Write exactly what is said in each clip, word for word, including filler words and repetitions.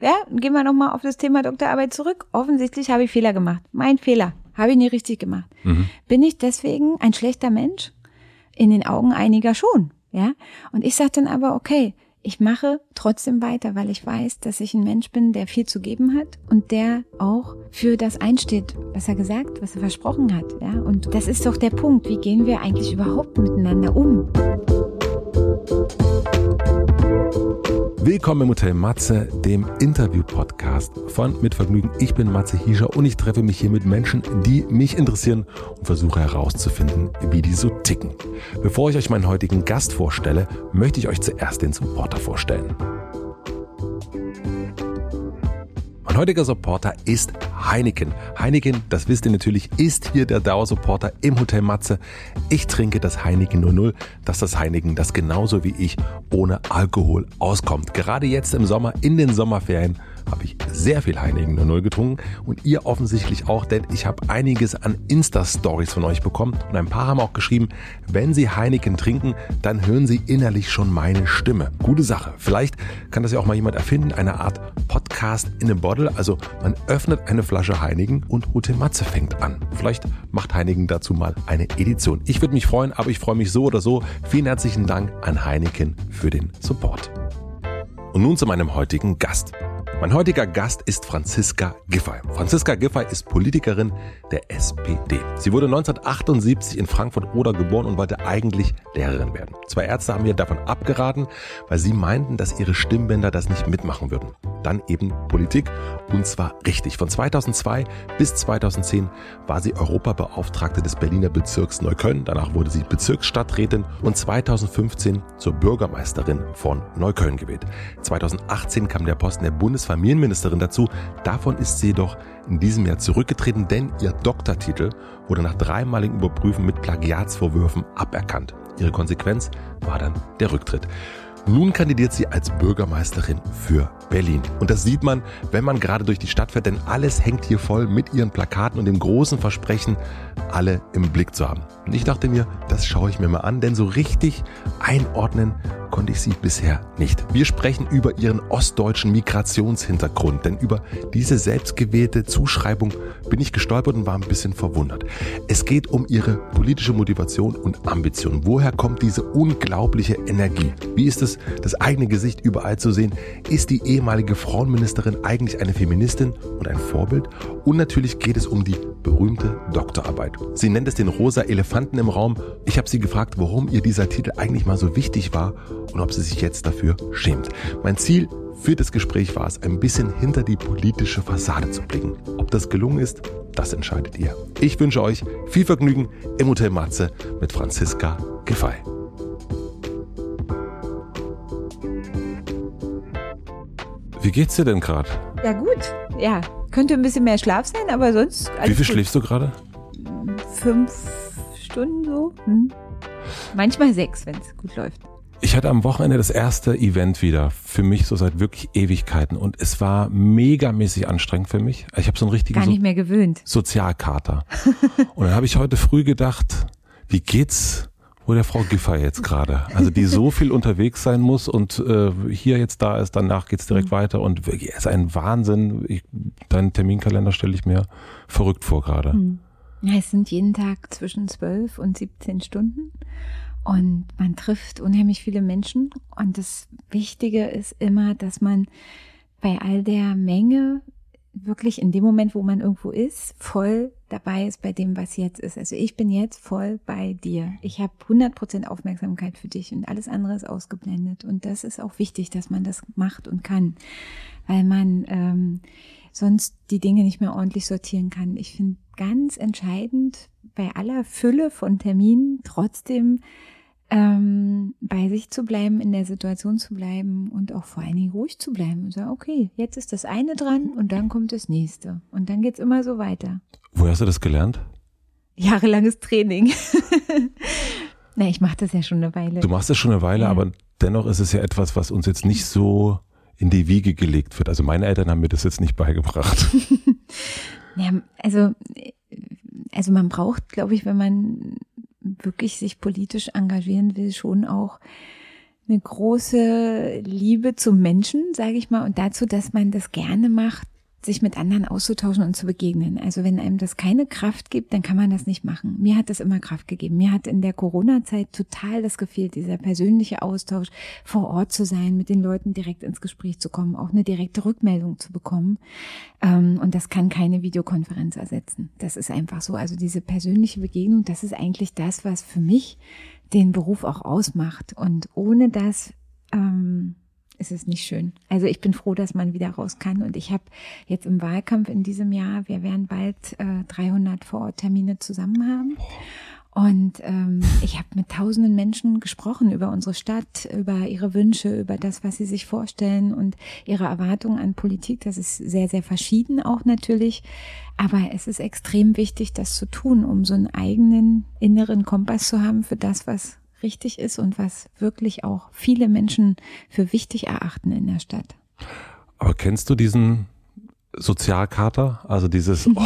Ja, gehen wir nochmal auf das Thema Doktorarbeit zurück. Offensichtlich habe ich Fehler gemacht. Mein Fehler. Habe ich nicht richtig gemacht. Mhm. Bin ich deswegen ein schlechter Mensch? In den Augen einiger schon. Ja. Und ich sage dann aber, okay, ich mache trotzdem weiter, weil ich weiß, dass ich ein Mensch bin, der viel zu geben hat und der auch für das einsteht, was er gesagt, was er versprochen hat. Ja? Und das ist doch der Punkt. Wie gehen wir eigentlich überhaupt miteinander um? Willkommen im Hotel Matze, dem Interview-Podcast von Mit Vergnügen. Ich bin Matze Hiescher und ich treffe mich hier mit Menschen, die mich interessieren und versuche herauszufinden, wie die so ticken. Bevor ich euch meinen heutigen Gast vorstelle, möchte ich euch zuerst den Supporter vorstellen. Mein heutiger Supporter ist Heineken. Heineken, das wisst ihr natürlich, ist hier der Dauersupporter im Hotel Matze. Ich trinke das Heineken null null, dass das Heineken, das genauso wie ich ohne Alkohol auskommt. Gerade jetzt im Sommer, in den Sommerferien, habe ich sehr viel Heineken null null getrunken und ihr offensichtlich auch, denn ich habe einiges an Insta-Stories von euch bekommen und ein paar haben auch geschrieben, wenn sie Heineken trinken, dann hören sie innerlich schon meine Stimme. Gute Sache. Vielleicht kann das ja auch mal jemand erfinden, eine Art Podcast in a Bottle, also man öffnet eine Flasche Heineken und Hotel Matze fängt an. Vielleicht macht Heineken dazu mal eine Edition. Ich würde mich freuen, aber ich freue mich so oder so. Vielen herzlichen Dank an Heineken für den Support. Und nun zu meinem heutigen Gast. Mein heutiger Gast ist Franziska Giffey. Franziska Giffey ist Politikerin der S P D. Sie wurde neunzehnhundertachtundsiebzig in Frankfurt-Oder geboren und wollte eigentlich Lehrerin werden. Zwei Ärzte haben ihr davon abgeraten, weil sie meinten, dass ihre Stimmbänder das nicht mitmachen würden. Dann eben Politik und zwar richtig. Von zweitausendzwei bis zweitausendzehn war sie Europabeauftragte des Berliner Bezirks Neukölln. Danach wurde sie Bezirksstadträtin und zweitausendfünfzehn zur Bürgermeisterin von Neukölln gewählt. zweitausendachtzehn kam der Posten der Bundesfamilienministerin dazu. Davon ist sie jedoch in diesem Jahr zurückgetreten, denn ihr Doktortitel wurde nach dreimaligem Überprüfen mit Plagiatsvorwürfen aberkannt. Ihre Konsequenz war dann der Rücktritt. Nun kandidiert sie als Bürgermeisterin für Berlin. Und das sieht man, wenn man gerade durch die Stadt fährt, denn alles hängt hier voll mit ihren Plakaten und dem großen Versprechen, alle im Blick zu haben. Und ich dachte mir, das schaue ich mir mal an, denn so richtig einordnen konnte ich sie bisher nicht. Wir sprechen über ihren ostdeutschen Migrationshintergrund, denn über diese selbstgewählte Zuschreibung bin ich gestolpert und war ein bisschen verwundert. Es geht um ihre politische Motivation und Ambition. Woher kommt diese unglaubliche Energie? Wie ist es, das eigene Gesicht überall zu sehen? Ist die ehemalige Frauenministerin eigentlich eine Feministin und ein Vorbild? Und natürlich geht es um die berühmte Doktorarbeit. Sie nennt es den rosa Elefanten im Raum. Ich habe sie gefragt, warum ihr dieser Titel eigentlich mal so wichtig war und ob sie sich jetzt dafür schämt. Mein Ziel für das Gespräch war es, ein bisschen hinter die politische Fassade zu blicken. Ob das gelungen ist, das entscheidet ihr. Ich wünsche euch viel Vergnügen im Hotel Matze mit Franziska Giffey. Wie geht's dir denn gerade? Ja gut, ja. Könnte ein bisschen mehr Schlaf sein, aber sonst alles Wie viel gut. schläfst du gerade? Fünf Stunden so. Hm. Manchmal sechs, wenn es gut läuft. Ich hatte am Wochenende das erste Event wieder, für mich so seit wirklich Ewigkeiten und es war megamäßig anstrengend für mich. Ich habe so einen richtigen Gar nicht mehr gewöhnt. Sozialkater. Und dann habe ich heute früh gedacht, wie geht's wo der Frau Giffey jetzt gerade? Also die so viel unterwegs sein muss und äh, hier jetzt da ist, danach geht's direkt mhm. weiter und wirklich, es ist ein Wahnsinn. Ich, deinen Terminkalender stelle ich mir verrückt vor gerade. Mhm. Ja, es sind jeden Tag zwischen zwölf und siebzehn Stunden. Und man trifft unheimlich viele Menschen. Und das Wichtige ist immer, dass man bei all der Menge wirklich in dem Moment, wo man irgendwo ist, voll dabei ist bei dem, was jetzt ist. Also ich bin jetzt voll bei dir. Ich habe hundert Prozent Aufmerksamkeit für dich und alles andere ist ausgeblendet. Und das ist auch wichtig, dass man das macht und kann, weil man ähm, sonst die Dinge nicht mehr ordentlich sortieren kann. Ich finde ganz entscheidend, bei aller Fülle von Terminen trotzdem ähm, bei sich zu bleiben, in der Situation zu bleiben und auch vor allen Dingen ruhig zu bleiben und sagen, okay, jetzt ist das eine dran und dann kommt das nächste. Und dann geht's immer so weiter. Woher hast du das gelernt? Jahrelanges Training. Na, ich mache das ja schon eine Weile. Du machst das schon eine Weile, ja. Aber dennoch ist es ja etwas, was uns jetzt nicht so in die Wiege gelegt wird. Also meine Eltern haben mir das jetzt nicht beigebracht. Ja, also, also man braucht, glaube ich, wenn man wirklich sich politisch engagieren will, schon auch eine große Liebe zum Menschen, sage ich mal, und dazu, dass man das gerne macht, sich mit anderen auszutauschen und zu begegnen. Also wenn einem das keine Kraft gibt, dann kann man das nicht machen. Mir hat das immer Kraft gegeben. Mir hat in der Corona-Zeit total das gefehlt, dieser persönliche Austausch, vor Ort zu sein, mit den Leuten direkt ins Gespräch zu kommen, auch eine direkte Rückmeldung zu bekommen. Und das kann keine Videokonferenz ersetzen. Das ist einfach so. Also diese persönliche Begegnung, das ist eigentlich das, was für mich den Beruf auch ausmacht. Und ohne das ähm, ist es nicht schön. Also ich bin froh, dass man wieder raus kann. Und ich habe jetzt im Wahlkampf in diesem Jahr, wir werden bald äh, dreihundert Vororttermine zusammen haben. Und ähm, ich habe mit tausenden Menschen gesprochen über unsere Stadt, über ihre Wünsche, über das, was sie sich vorstellen und ihre Erwartungen an Politik. Das ist sehr, sehr verschieden auch natürlich. Aber es ist extrem wichtig, das zu tun, um so einen eigenen inneren Kompass zu haben für das, was richtig ist und was wirklich auch viele Menschen für wichtig erachten in der Stadt. Aber kennst du diesen Sozialkater? Also dieses, oh,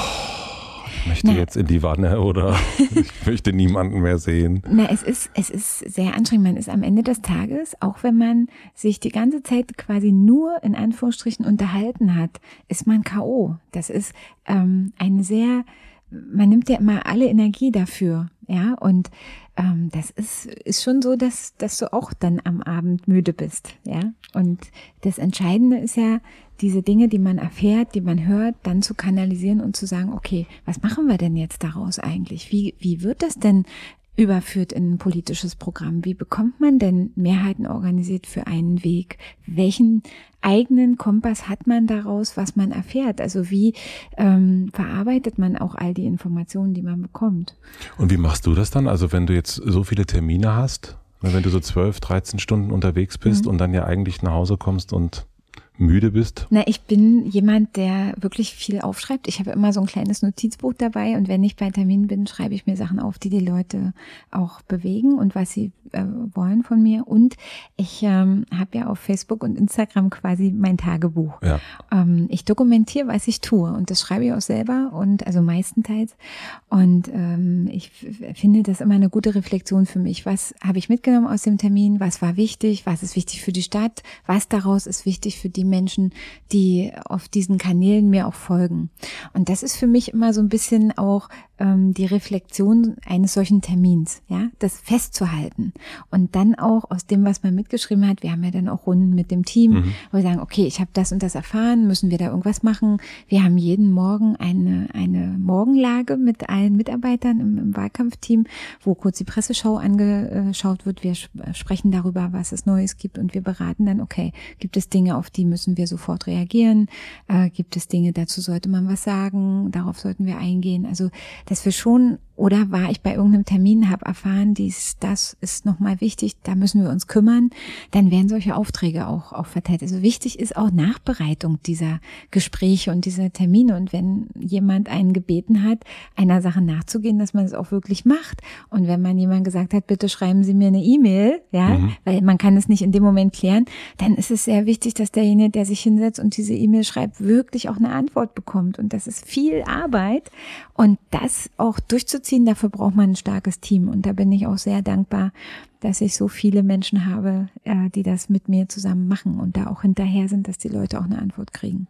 ich möchte Na, jetzt in die Wanne oder ich möchte niemanden mehr sehen. Na, es ist, es ist sehr anstrengend. Man ist am Ende des Tages, auch wenn man sich die ganze Zeit quasi nur in Anführungsstrichen unterhalten hat, ist man K O. Das ist ähm, eine sehr, man nimmt ja immer alle Energie dafür, ja, und ähm, das ist ist schon so, dass dass du auch dann am Abend müde bist, ja. Und das Entscheidende ist ja, diese Dinge, die man erfährt, die man hört, dann zu kanalisieren und zu sagen, okay, was machen wir denn jetzt daraus eigentlich? Wie wie wird das denn überführt in ein politisches Programm? Wie bekommt man denn Mehrheiten organisiert für einen Weg? Welchen eigenen Kompass hat man daraus, was man erfährt? Also wie ähm, verarbeitet man auch all die Informationen, die man bekommt? Und wie machst du das dann? Also wenn du jetzt so viele Termine hast, wenn du so zwölf, dreizehn Stunden unterwegs bist mhm. und dann ja eigentlich nach Hause kommst und müde bist? Na, ich bin jemand, der wirklich viel aufschreibt. Ich habe immer so ein kleines Notizbuch dabei und wenn ich bei Terminen bin, schreibe ich mir Sachen auf, die die Leute auch bewegen und was sie äh, wollen von mir. Und ich ähm, habe ja auf Facebook und Instagram quasi mein Tagebuch. Ja. Ähm, ich dokumentiere, was ich tue und das schreibe ich auch selber und also meistenteils. Und ähm, ich f- finde das immer eine gute Reflexion für mich. Was habe ich mitgenommen aus dem Termin? Was war wichtig? Was ist wichtig für die Stadt? Was daraus ist wichtig für die Menschen, die auf diesen Kanälen mir auch folgen. Und das ist für mich immer so ein bisschen auch ähm, die Reflexion eines solchen Termins, ja, das festzuhalten. Und dann auch aus dem, was man mitgeschrieben hat, wir haben ja dann auch Runden mit dem Team, mhm. wo wir sagen, okay, ich habe das und das erfahren, müssen wir da irgendwas machen? Wir haben jeden Morgen eine eine Morgenlage mit allen Mitarbeitern im, im Wahlkampfteam, wo kurz die Presseschau angeschaut wird. Wir sprechen darüber, was es Neues gibt und wir beraten dann, okay, gibt es Dinge, auf die müssen müssen wir sofort reagieren? Äh, gibt es Dinge, dazu sollte man was sagen? Darauf sollten wir eingehen. Also, dass wir schon, oder war ich bei irgendeinem Termin, habe erfahren, dies, das ist nochmal wichtig, da müssen wir uns kümmern, dann werden solche Aufträge auch, auch verteilt. Also wichtig ist auch Nachbereitung dieser Gespräche und dieser Termine. Und wenn jemand einen gebeten hat, einer Sache nachzugehen, dass man es auch wirklich macht. Und wenn man jemand gesagt hat, bitte schreiben Sie mir eine E-Mail, ja, mhm. weil man kann es nicht in dem Moment klären, dann ist es sehr wichtig, dass derjenige, der sich hinsetzt und diese E-Mail schreibt, wirklich auch eine Antwort bekommt. Und das ist viel Arbeit. Und das auch durchzuziehen, dafür braucht man ein starkes Team. Und da bin ich auch sehr dankbar, dass ich so viele Menschen habe, die das mit mir zusammen machen und da auch hinterher sind, dass die Leute auch eine Antwort kriegen.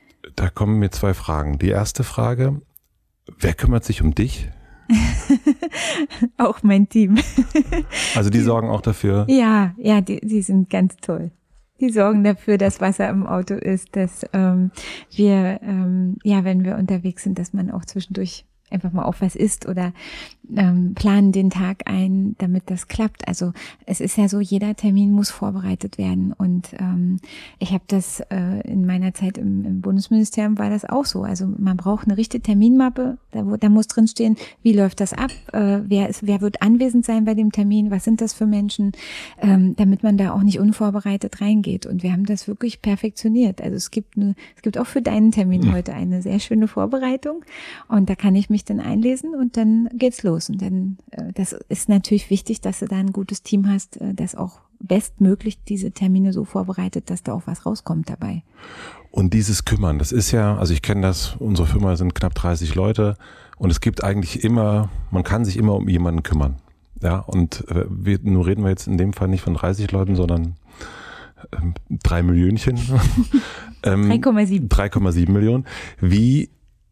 Da kommen mir zwei Fragen. Die erste Frage, wer kümmert sich um dich? Auch mein Team. Also die sorgen auch dafür? Ja, ja, die, die sind ganz toll. Die sorgen dafür, dass Wasser im Auto ist, dass ähm, wir, ähm, ja, wenn wir unterwegs sind, dass man auch zwischendurch einfach mal auf was isst oder ähm, planen den Tag ein, damit das klappt. Also es ist ja so, jeder Termin muss vorbereitet werden und ähm, ich habe das äh, in meiner Zeit im, im Bundesministerium war das auch so. Also man braucht eine richtige Terminmappe, da, wo, da muss drin stehen, wie läuft das ab, äh, wer ist, wer wird anwesend sein bei dem Termin, was sind das für Menschen, ähm, damit man da auch nicht unvorbereitet reingeht. Und wir haben das wirklich perfektioniert. Also es gibt eine, es gibt auch für deinen Termin heute eine sehr schöne Vorbereitung und da kann ich mich dann einlesen und dann geht's los. Und dann, äh, das ist natürlich wichtig, dass du da ein gutes Team hast, äh, das auch bestmöglich diese Termine so vorbereitet, dass da auch was rauskommt dabei. Und dieses Kümmern, das ist ja, also ich kenne das, unsere Firma sind knapp dreißig Leute und es gibt eigentlich immer, man kann sich immer um jemanden kümmern. Ja, und wir, nun reden wir jetzt in dem Fall nicht von dreißig Leuten, sondern ähm, drei Millionchen. ähm, drei Komma sieben. drei Komma sieben Millionen. Wie,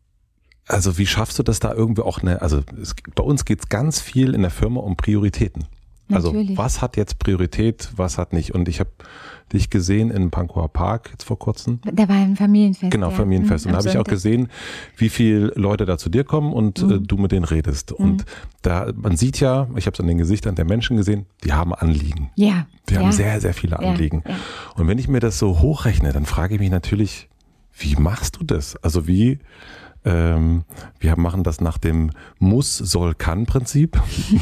also wie schaffst du das da irgendwie auch eine, also es, bei uns geht es ganz viel in der Firma um Prioritäten. Also Natürlich. Was hat jetzt Priorität, was hat nicht? Und ich habe dich gesehen in Pankower Park jetzt vor kurzem. Da war ein Familienfest. Genau, ja. Familienfest. Mhm, und da habe ich auch gesehen, wie viele Leute da zu dir kommen und mhm. äh, du mit denen redest. Mhm. Und da, man sieht ja, ich habe es an den Gesichtern der Menschen gesehen, die haben Anliegen. Ja. Die ja. haben sehr, sehr viele Anliegen. Ja, ja. Und wenn ich mir das so hochrechne, dann frage ich mich natürlich, wie machst du das? Also wie... Ähm, wir machen das nach dem Muss-Soll-Kann-Prinzip.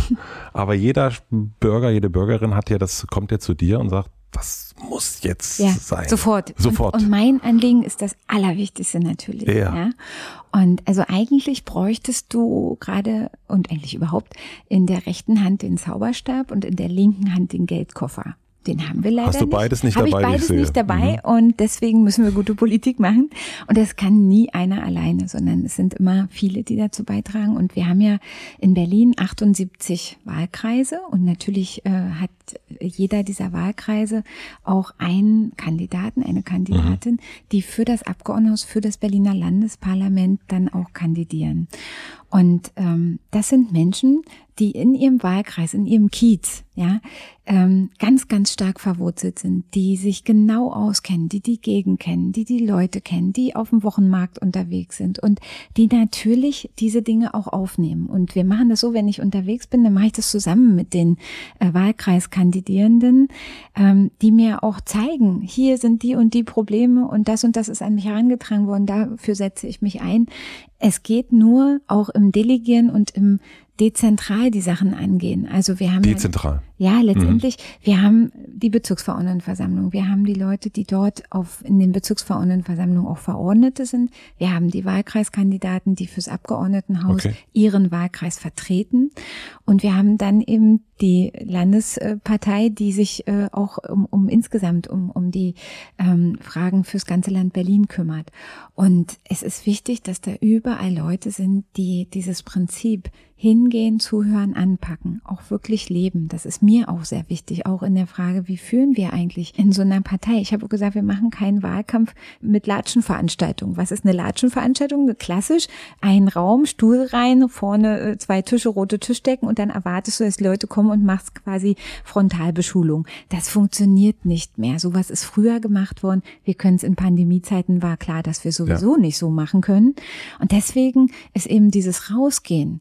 Aber jeder Bürger, jede Bürgerin hat ja das, kommt ja zu dir und sagt, das muss jetzt ja, sein. Sofort. Sofort. Und, und mein Anliegen ist das Allerwichtigste natürlich. Ja. ja. Und also eigentlich bräuchtest du gerade und eigentlich überhaupt in der rechten Hand den Zauberstab und in der linken Hand den Geldkoffer. Den haben wir leider nicht. Hast du beides nicht Hab dabei? Ich beides ich nicht dabei mhm. und deswegen müssen wir gute Politik machen. Und das kann nie einer alleine, sondern es sind immer viele, die dazu beitragen. Und wir haben ja in Berlin achtundsiebzig Wahlkreise und natürlich äh, hat jeder dieser Wahlkreise auch einen Kandidaten, eine Kandidatin, mhm. die für das Abgeordnetenhaus, für das Berliner Landesparlament dann auch kandidieren. Und ähm, das sind Menschen, die in ihrem Wahlkreis, in ihrem Kiez, ja, ähm, ganz, ganz stark verwurzelt sind, die sich genau auskennen, die die Gegend kennen, die die Leute kennen, die auf dem Wochenmarkt unterwegs sind und die natürlich diese Dinge auch aufnehmen. Und wir machen das so, wenn ich unterwegs bin, dann mache ich das zusammen mit den äh, Wahlkreiskandidierenden, ähm, die mir auch zeigen, hier sind die und die Probleme und das und das ist an mich herangetragen worden, dafür setze ich mich ein. Es geht nur auch im Delegieren und im dezentral die Sachen angehen. Also wir haben dezentral. Ja, ja letztendlich, mhm. wir haben die Bezirksverordnetenversammlung, wir haben die Leute, die dort auf in den Bezirksverordnetenversammlungen auch Verordnete sind. Wir haben die Wahlkreiskandidaten, die fürs Abgeordnetenhaus okay. ihren Wahlkreis vertreten. Und wir haben dann eben die Landespartei, die sich äh, auch um, um insgesamt um, um die ähm, Fragen fürs ganze Land Berlin kümmert. Und es ist wichtig, dass da überall Leute sind, die dieses Prinzip hingehen, zuhören, anpacken, auch wirklich leben. Das ist mir auch sehr wichtig, auch in der Frage, wie führen wir eigentlich in so einer Partei? Ich habe gesagt, wir machen keinen Wahlkampf mit Latschenveranstaltungen. Was ist eine Latschenveranstaltung? Klassisch, ein Raum, Stuhl rein, vorne zwei Tische, rote Tischdecken und dann erwartest du, dass Leute kommen und machst quasi Frontalbeschulung. Das funktioniert nicht mehr. Sowas ist früher gemacht worden. Wir können es in Pandemiezeiten, war klar, dass wir sowieso ja. nicht so machen können. Und deswegen ist eben dieses Rausgehen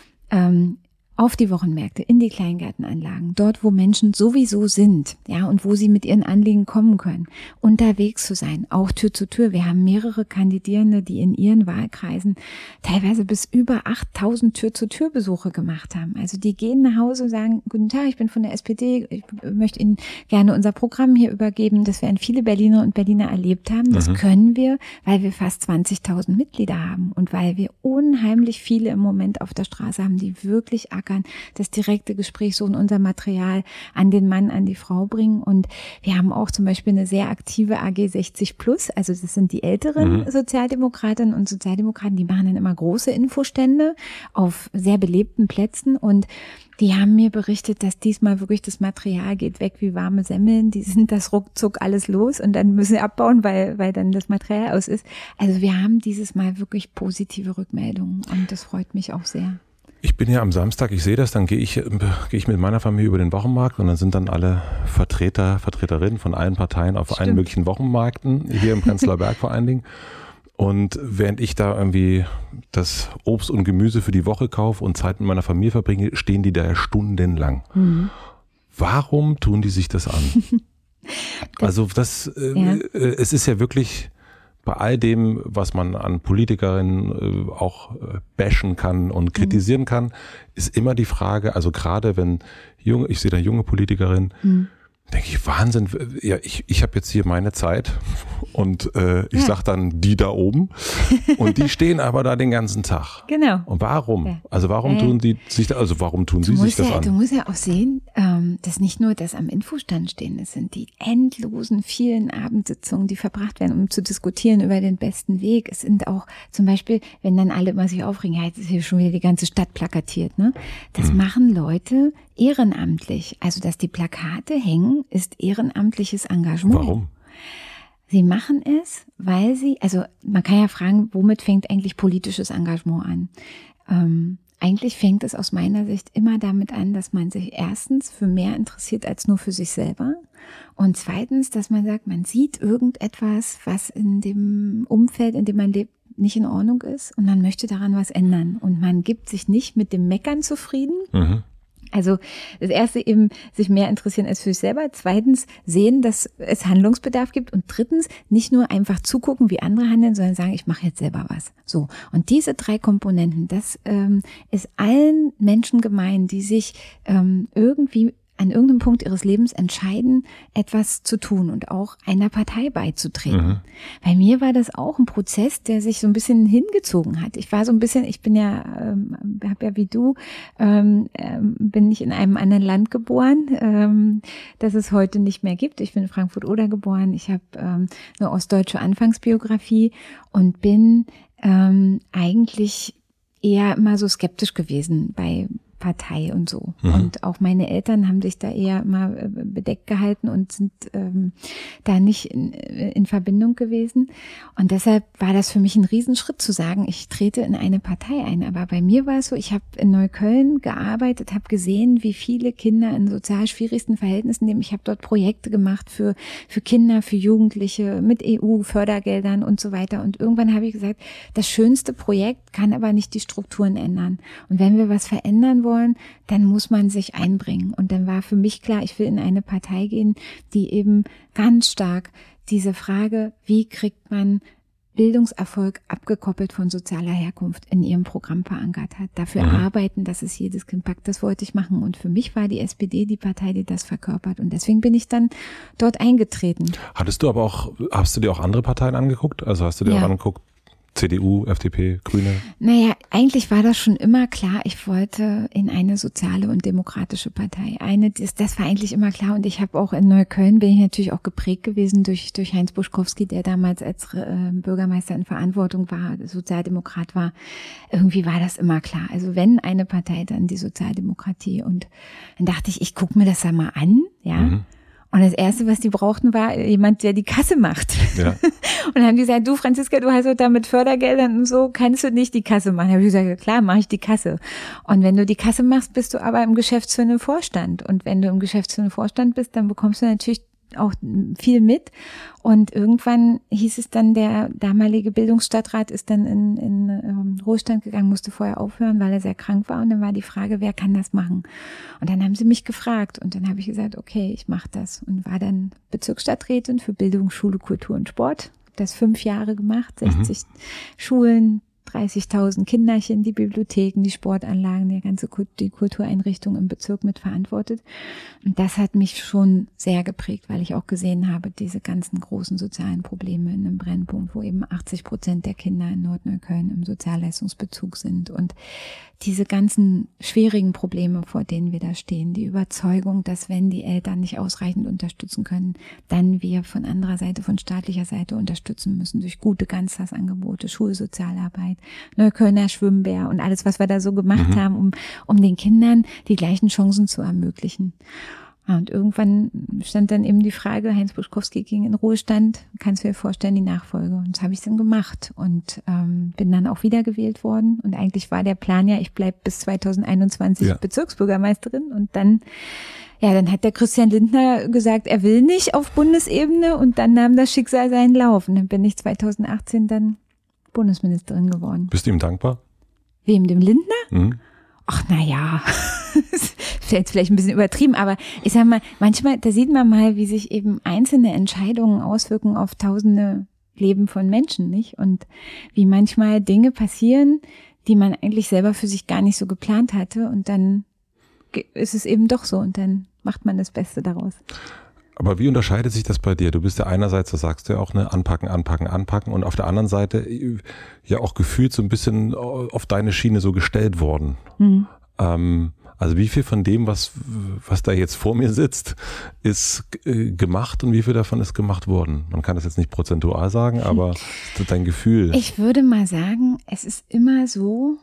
ähm, auf die Wochenmärkte, in die Kleingärtenanlagen, dort, wo Menschen sowieso sind, ja, und wo sie mit ihren Anliegen kommen können, unterwegs zu sein, auch Tür zu Tür. Wir haben mehrere Kandidierende, die in ihren Wahlkreisen teilweise bis über achttausend Tür-zu-Tür-Besuche gemacht haben. Also die gehen nach Hause und sagen, guten Tag, ich bin von der S P D, ich möchte Ihnen gerne unser Programm hier übergeben. Das werden viele Berliner und Berliner erlebt haben. Das mhm. können wir, weil wir fast zwanzigtausend Mitglieder haben und weil wir unheimlich viele im Moment auf der Straße haben, die wirklich das direkte Gespräch so in unser Material an den Mann, an die Frau bringen. Und wir haben auch zum Beispiel eine sehr aktive A G sechzig plus, also das sind die älteren mhm. Sozialdemokratinnen und Sozialdemokraten, die machen dann immer große Infostände auf sehr belebten Plätzen und die haben mir berichtet, dass diesmal wirklich das Material geht weg wie warme Semmeln. Die sind das ruckzuck alles los und dann müssen sie abbauen, weil, weil dann das Material aus ist. Also wir haben dieses Mal wirklich positive Rückmeldungen und das freut mich auch sehr. Ich bin ja am Samstag, ich sehe das, dann gehe ich, gehe ich mit meiner Familie über den Wochenmarkt und dann sind dann alle Vertreter, Vertreterinnen von allen Parteien auf Stimmt. allen möglichen Wochenmärkten, hier im Prenzlauer Berg vor allen Dingen. Und während ich da irgendwie das Obst und Gemüse für die Woche kaufe und Zeit mit meiner Familie verbringe, stehen die da stundenlang. Mhm. Warum tun die sich das an? das, also das, äh, ja. äh, es ist ja wirklich... Bei all dem, was man an Politikerinnen äh, auch äh, bashen kann und kritisieren mhm. kann, ist immer die Frage, also gerade wenn junge, ich sehe da junge Politikerinnen, mhm. Denke ich, Wahnsinn. Ja, ich, ich habe jetzt hier meine Zeit und äh, ich ja. sag dann die da oben und die stehen aber da den ganzen Tag. Genau. Und warum? Ja. Also warum äh, tun die sich da, also warum tun sie sich das ja, an? Du musst ja auch sehen, ähm, dass nicht nur das am Infostand stehen, es sind die endlosen vielen Abendsitzungen, die verbracht werden, um zu diskutieren über den besten Weg. Es sind auch zum Beispiel, wenn dann alle immer sich aufregen, ja, jetzt ist hier schon wieder die ganze Stadt plakatiert, ne? Das hm. machen Leute ehrenamtlich. Also, dass die Plakate hängen, ist ehrenamtliches Engagement. Warum? Sie machen es, weil sie, also man kann ja fragen, womit fängt eigentlich politisches Engagement an? Ähm, eigentlich fängt es aus meiner Sicht immer damit an, dass man sich erstens für mehr interessiert als nur für sich selber und zweitens, dass man sagt, man sieht irgendetwas, was in dem Umfeld, in dem man lebt, nicht in Ordnung ist und man möchte daran was ändern und man gibt sich nicht mit dem Meckern zufrieden. Mhm. Also das erste eben sich mehr interessieren als für sich selber. Zweitens sehen, dass es Handlungsbedarf gibt. Und drittens nicht nur einfach zugucken, wie andere handeln, sondern sagen, ich mache jetzt selber was. So. Und diese drei Komponenten, das ähm, ist allen Menschen gemein, die sich ähm, irgendwie an irgendeinem Punkt ihres Lebens entscheiden, etwas zu tun und auch einer Partei beizutreten. Mhm. Bei mir war das auch ein Prozess, der sich so ein bisschen hingezogen hat. Ich war so ein bisschen, ich bin ja, ähm, habe ja wie du, ähm, ähm, bin ich in einem anderen Land geboren, ähm, das es heute nicht mehr gibt. Ich bin in Frankfurt-Oder geboren. Ich habe ähm, eine ostdeutsche Anfangsbiografie und bin ähm, eigentlich eher immer so skeptisch gewesen bei Partei und so. Mhm. Und auch meine Eltern haben sich da eher mal bedeckt gehalten und sind ähm, da nicht in, in Verbindung gewesen. Und deshalb war das für mich ein Riesenschritt zu sagen, ich trete in eine Partei ein. Aber bei mir war es so, ich habe in Neukölln gearbeitet, habe gesehen, wie viele Kinder in sozial schwierigsten Verhältnissen leben. Ich habe dort Projekte gemacht für für Kinder, für Jugendliche mit E U-Fördergeldern und so weiter. Und irgendwann habe ich gesagt, das schönste Projekt kann aber nicht die Strukturen ändern. Und wenn wir was verändern wollen, dann muss man sich einbringen. Und dann war für mich klar, ich will in eine Partei gehen, die eben ganz stark diese Frage, wie kriegt man Bildungserfolg abgekoppelt von sozialer Herkunft in ihrem Programm verankert hat. Dafür mhm. arbeiten, dass es jedes Kind packt. Das wollte ich machen. Und für mich war die S P D die Partei, die das verkörpert. Und deswegen bin ich dann dort eingetreten. Hattest du aber auch, hast du dir auch andere Parteien angeguckt? Also hast du dir ja. auch angeguckt? C D U, F D P, Grüne? Naja, eigentlich war das schon immer klar. Ich wollte in eine soziale und demokratische Partei. Eine, das, das war eigentlich immer klar. Und ich habe auch in Neukölln, bin ich natürlich auch geprägt gewesen durch durch Heinz Buschkowski, der damals als äh, Bürgermeister in Verantwortung war, Sozialdemokrat war. Irgendwie war das immer klar. Also wenn eine Partei, dann die Sozialdemokratie. Und dann dachte ich, ich gucke mir das da mal an, ja. Mhm. Und das Erste, was die brauchten, war jemand, der die Kasse macht. Ja. Und dann haben die gesagt, du Franziska, du hast doch da mit Fördergeldern und so, kannst du nicht die Kasse machen? Da habe ich gesagt, klar, mache ich die Kasse. Und wenn du die Kasse machst, bist du aber im geschäftsführenden Vorstand. Und wenn du im geschäftsführenden Vorstand bist, dann bekommst du natürlich auch viel mit. Und irgendwann hieß es dann, der damalige Bildungsstadtrat ist dann in, in ähm, Ruhestand gegangen, musste vorher aufhören, weil er sehr krank war. Und dann war die Frage, wer kann das machen? Und dann haben sie mich gefragt. Und dann habe ich gesagt, okay, ich mache das. Und war dann Bezirksstadträtin für Bildung, Schule, Kultur und Sport. Habe das fünf Jahre gemacht, sechzig mhm. Schulen, dreißigtausend Kinderchen, die Bibliotheken, die Sportanlagen, die ganze die Kultureinrichtung im Bezirk mitverantwortet. Und das hat mich schon sehr geprägt, weil ich auch gesehen habe, diese ganzen großen sozialen Probleme in einem Brennpunkt, wo eben achtzig Prozent der Kinder in Nordneukölln im Sozialleistungsbezug sind. Und diese ganzen schwierigen Probleme, vor denen wir da stehen, die Überzeugung, dass wenn die Eltern nicht ausreichend unterstützen können, dann wir von anderer Seite, von staatlicher Seite unterstützen müssen durch gute Ganztagsangebote, Schulsozialarbeit, Neuköllner Schwimmbär und alles, was wir da so gemacht mhm. haben, um, um den Kindern die gleichen Chancen zu ermöglichen. Und irgendwann stand dann eben die Frage, Heinz Buschkowski ging in Ruhestand, kannst du dir vorstellen, die Nachfolge. Und das habe ich dann gemacht und ähm, bin dann auch wiedergewählt worden. Und eigentlich war der Plan ja, ich bleibe bis zweitausendeinundzwanzig ja. Bezirksbürgermeisterin. Und dann, ja, dann hat der Christian Lindner gesagt, er will nicht auf Bundesebene. Und dann nahm das Schicksal seinen Lauf. Und dann bin ich zweitausendachtzehn dann Bundesministerin geworden. Bist du ihm dankbar? Wem, dem Lindner? Mhm. Ach, na ja, das ist jetzt vielleicht ein bisschen übertrieben, aber ich sag mal, manchmal, da sieht man mal, wie sich eben einzelne Entscheidungen auswirken auf tausende Leben von Menschen, nicht? Und wie manchmal Dinge passieren, die man eigentlich selber für sich gar nicht so geplant hatte und dann ist es eben doch so und dann macht man das Beste daraus. Aber wie unterscheidet sich das bei dir? Du bist ja einerseits, das sagst du ja auch, ne, anpacken, anpacken, anpacken und auf der anderen Seite ja auch gefühlt so ein bisschen auf deine Schiene so gestellt worden. Mhm. Ähm, also wie viel von dem, was, was da jetzt vor mir sitzt, ist äh, gemacht und wie viel davon ist gemacht worden? Man kann das jetzt nicht prozentual sagen, aber das ist dein Gefühl. Ich würde mal sagen, es ist immer so,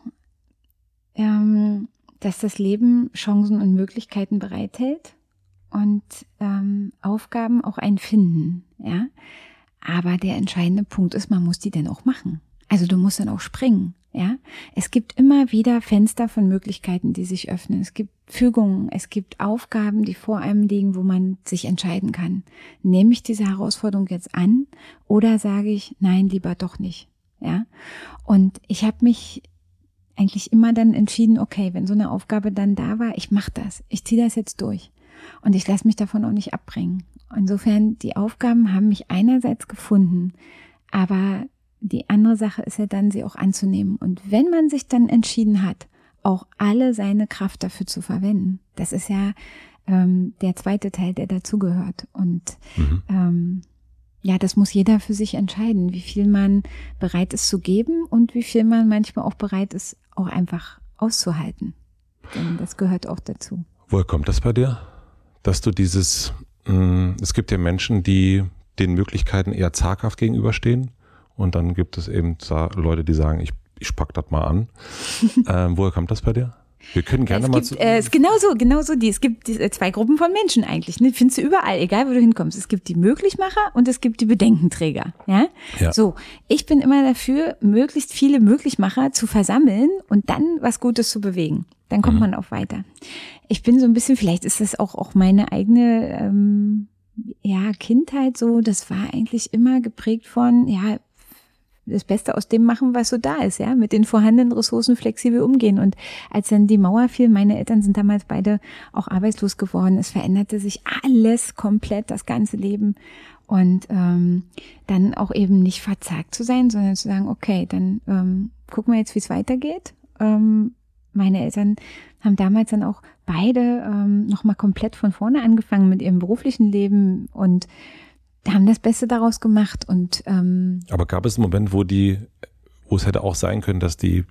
ähm, dass das Leben Chancen und Möglichkeiten bereithält. Und ähm, Aufgaben auch einen finden, ja. Aber der entscheidende Punkt ist, man muss die dann auch machen. Also du musst dann auch springen, ja. Es gibt immer wieder Fenster von Möglichkeiten, die sich öffnen. Es gibt Fügungen, es gibt Aufgaben, die vor einem liegen, wo man sich entscheiden kann. Nehme ich diese Herausforderung jetzt an oder sage ich, nein, lieber doch nicht, ja. Und ich habe mich eigentlich immer dann entschieden, okay, wenn so eine Aufgabe dann da war, ich mache das, ich ziehe das jetzt durch. Und ich lasse mich davon auch nicht abbringen. Insofern, die Aufgaben haben mich einerseits gefunden, aber die andere Sache ist ja dann, sie auch anzunehmen. Und wenn man sich dann entschieden hat, auch alle seine Kraft dafür zu verwenden, das ist ja ähm, der zweite Teil, der dazugehört. Und mhm. ähm, ja, das muss jeder für sich entscheiden, wie viel man bereit ist zu geben und wie viel man manchmal auch bereit ist, auch einfach auszuhalten. Denn das gehört auch dazu. Woher kommt das bei dir? Dass du dieses, mh, es gibt ja Menschen, die den Möglichkeiten eher zaghaft gegenüberstehen und dann gibt es eben Leute, die sagen, ich, ich pack das mal an. ähm, woher kommt das bei dir? Wir können gerne es mal gibt, zu... äh, es genauso, genauso die. Es gibt die, zwei Gruppen von Menschen eigentlich. Ne? Findest du überall, egal wo du hinkommst. Es gibt die Möglichmacher und es gibt die Bedenkenträger. Ja? Ja. So, ich bin immer dafür, möglichst viele Möglichmacher zu versammeln und dann was Gutes zu bewegen. Dann kommt mhm. man auch weiter. Ich bin so ein bisschen, vielleicht ist das auch, auch meine eigene ähm, ja, Kindheit so, das war eigentlich immer geprägt von, ja, das Beste aus dem machen, was so da ist, ja, mit den vorhandenen Ressourcen flexibel umgehen. Und als dann die Mauer fiel, meine Eltern sind damals beide auch arbeitslos geworden, es veränderte sich alles komplett, das ganze Leben. Und ähm, dann auch eben nicht verzagt zu sein, sondern zu sagen, okay, dann ähm, gucken wir jetzt, wie es weitergeht. Ähm, meine Eltern haben damals dann auch beide ähm, nochmal komplett von vorne angefangen mit ihrem beruflichen Leben und haben das Beste daraus gemacht. Und ähm, aber gab es einen Moment, wo die, wo es hätte auch sein können, dass die,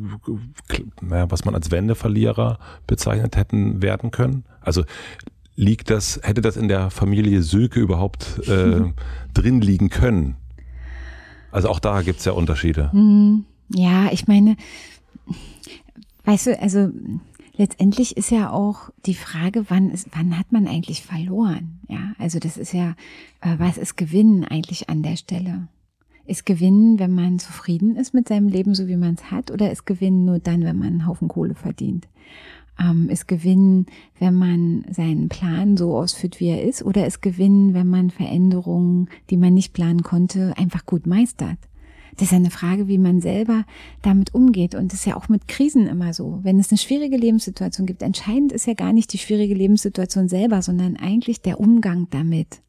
naja, was man als Wendeverlierer bezeichnet hätten werden können? Also liegt das, hätte das in der Familie Sülke überhaupt äh, drin liegen können? Also auch da gibt's ja Unterschiede. Ja, ich meine, weißt du, also letztendlich ist ja auch die Frage, wann ist, wann hat man eigentlich verloren? Ja, also das ist ja, äh, was ist Gewinnen eigentlich an der Stelle? Ist Gewinnen, wenn man zufrieden ist mit seinem Leben, so wie man es hat, oder ist Gewinnen nur dann, wenn man einen Haufen Kohle verdient? Ähm, ist Gewinnen, wenn man seinen Plan so ausführt, wie er ist, oder ist Gewinnen, wenn man Veränderungen, die man nicht planen konnte, einfach gut meistert? Das ist ja eine Frage, wie man selber damit umgeht. Und das ist ja auch mit Krisen immer so. Wenn es eine schwierige Lebenssituation gibt, entscheidend ist ja gar nicht die schwierige Lebenssituation selber, sondern eigentlich der Umgang damit.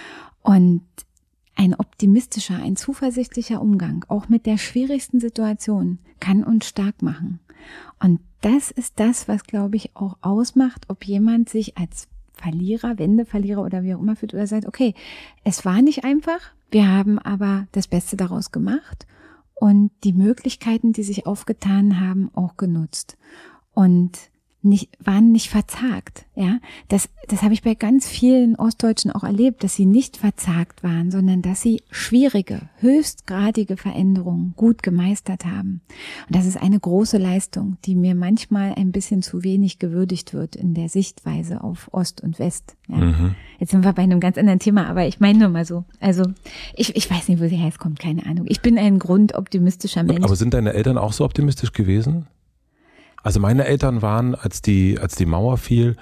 Und ein optimistischer, ein zuversichtlicher Umgang, auch mit der schwierigsten Situation, kann uns stark machen. Und das ist das, was, glaube ich, auch ausmacht, ob jemand sich als Verlierer, Wendeverlierer oder wie auch immer fühlt oder sagt, okay, es war nicht einfach, wir haben aber das Beste daraus gemacht und die Möglichkeiten, die sich aufgetan haben, auch genutzt und nicht, waren nicht verzagt, ja. Das, das habe ich bei ganz vielen Ostdeutschen auch erlebt, dass sie nicht verzagt waren, sondern dass sie schwierige, höchstgradige Veränderungen gut gemeistert haben. Und das ist eine große Leistung, die mir manchmal ein bisschen zu wenig gewürdigt wird in der Sichtweise auf Ost und West. Ja. Mhm. Jetzt sind wir bei einem ganz anderen Thema, aber ich meine nur mal so. Also ich, ich weiß nicht, wo sie herkommt, keine Ahnung. Ich bin ein grundoptimistischer Mensch. Aber sind deine Eltern auch so optimistisch gewesen? Also meine Eltern waren, als die, als die Mauer fiel,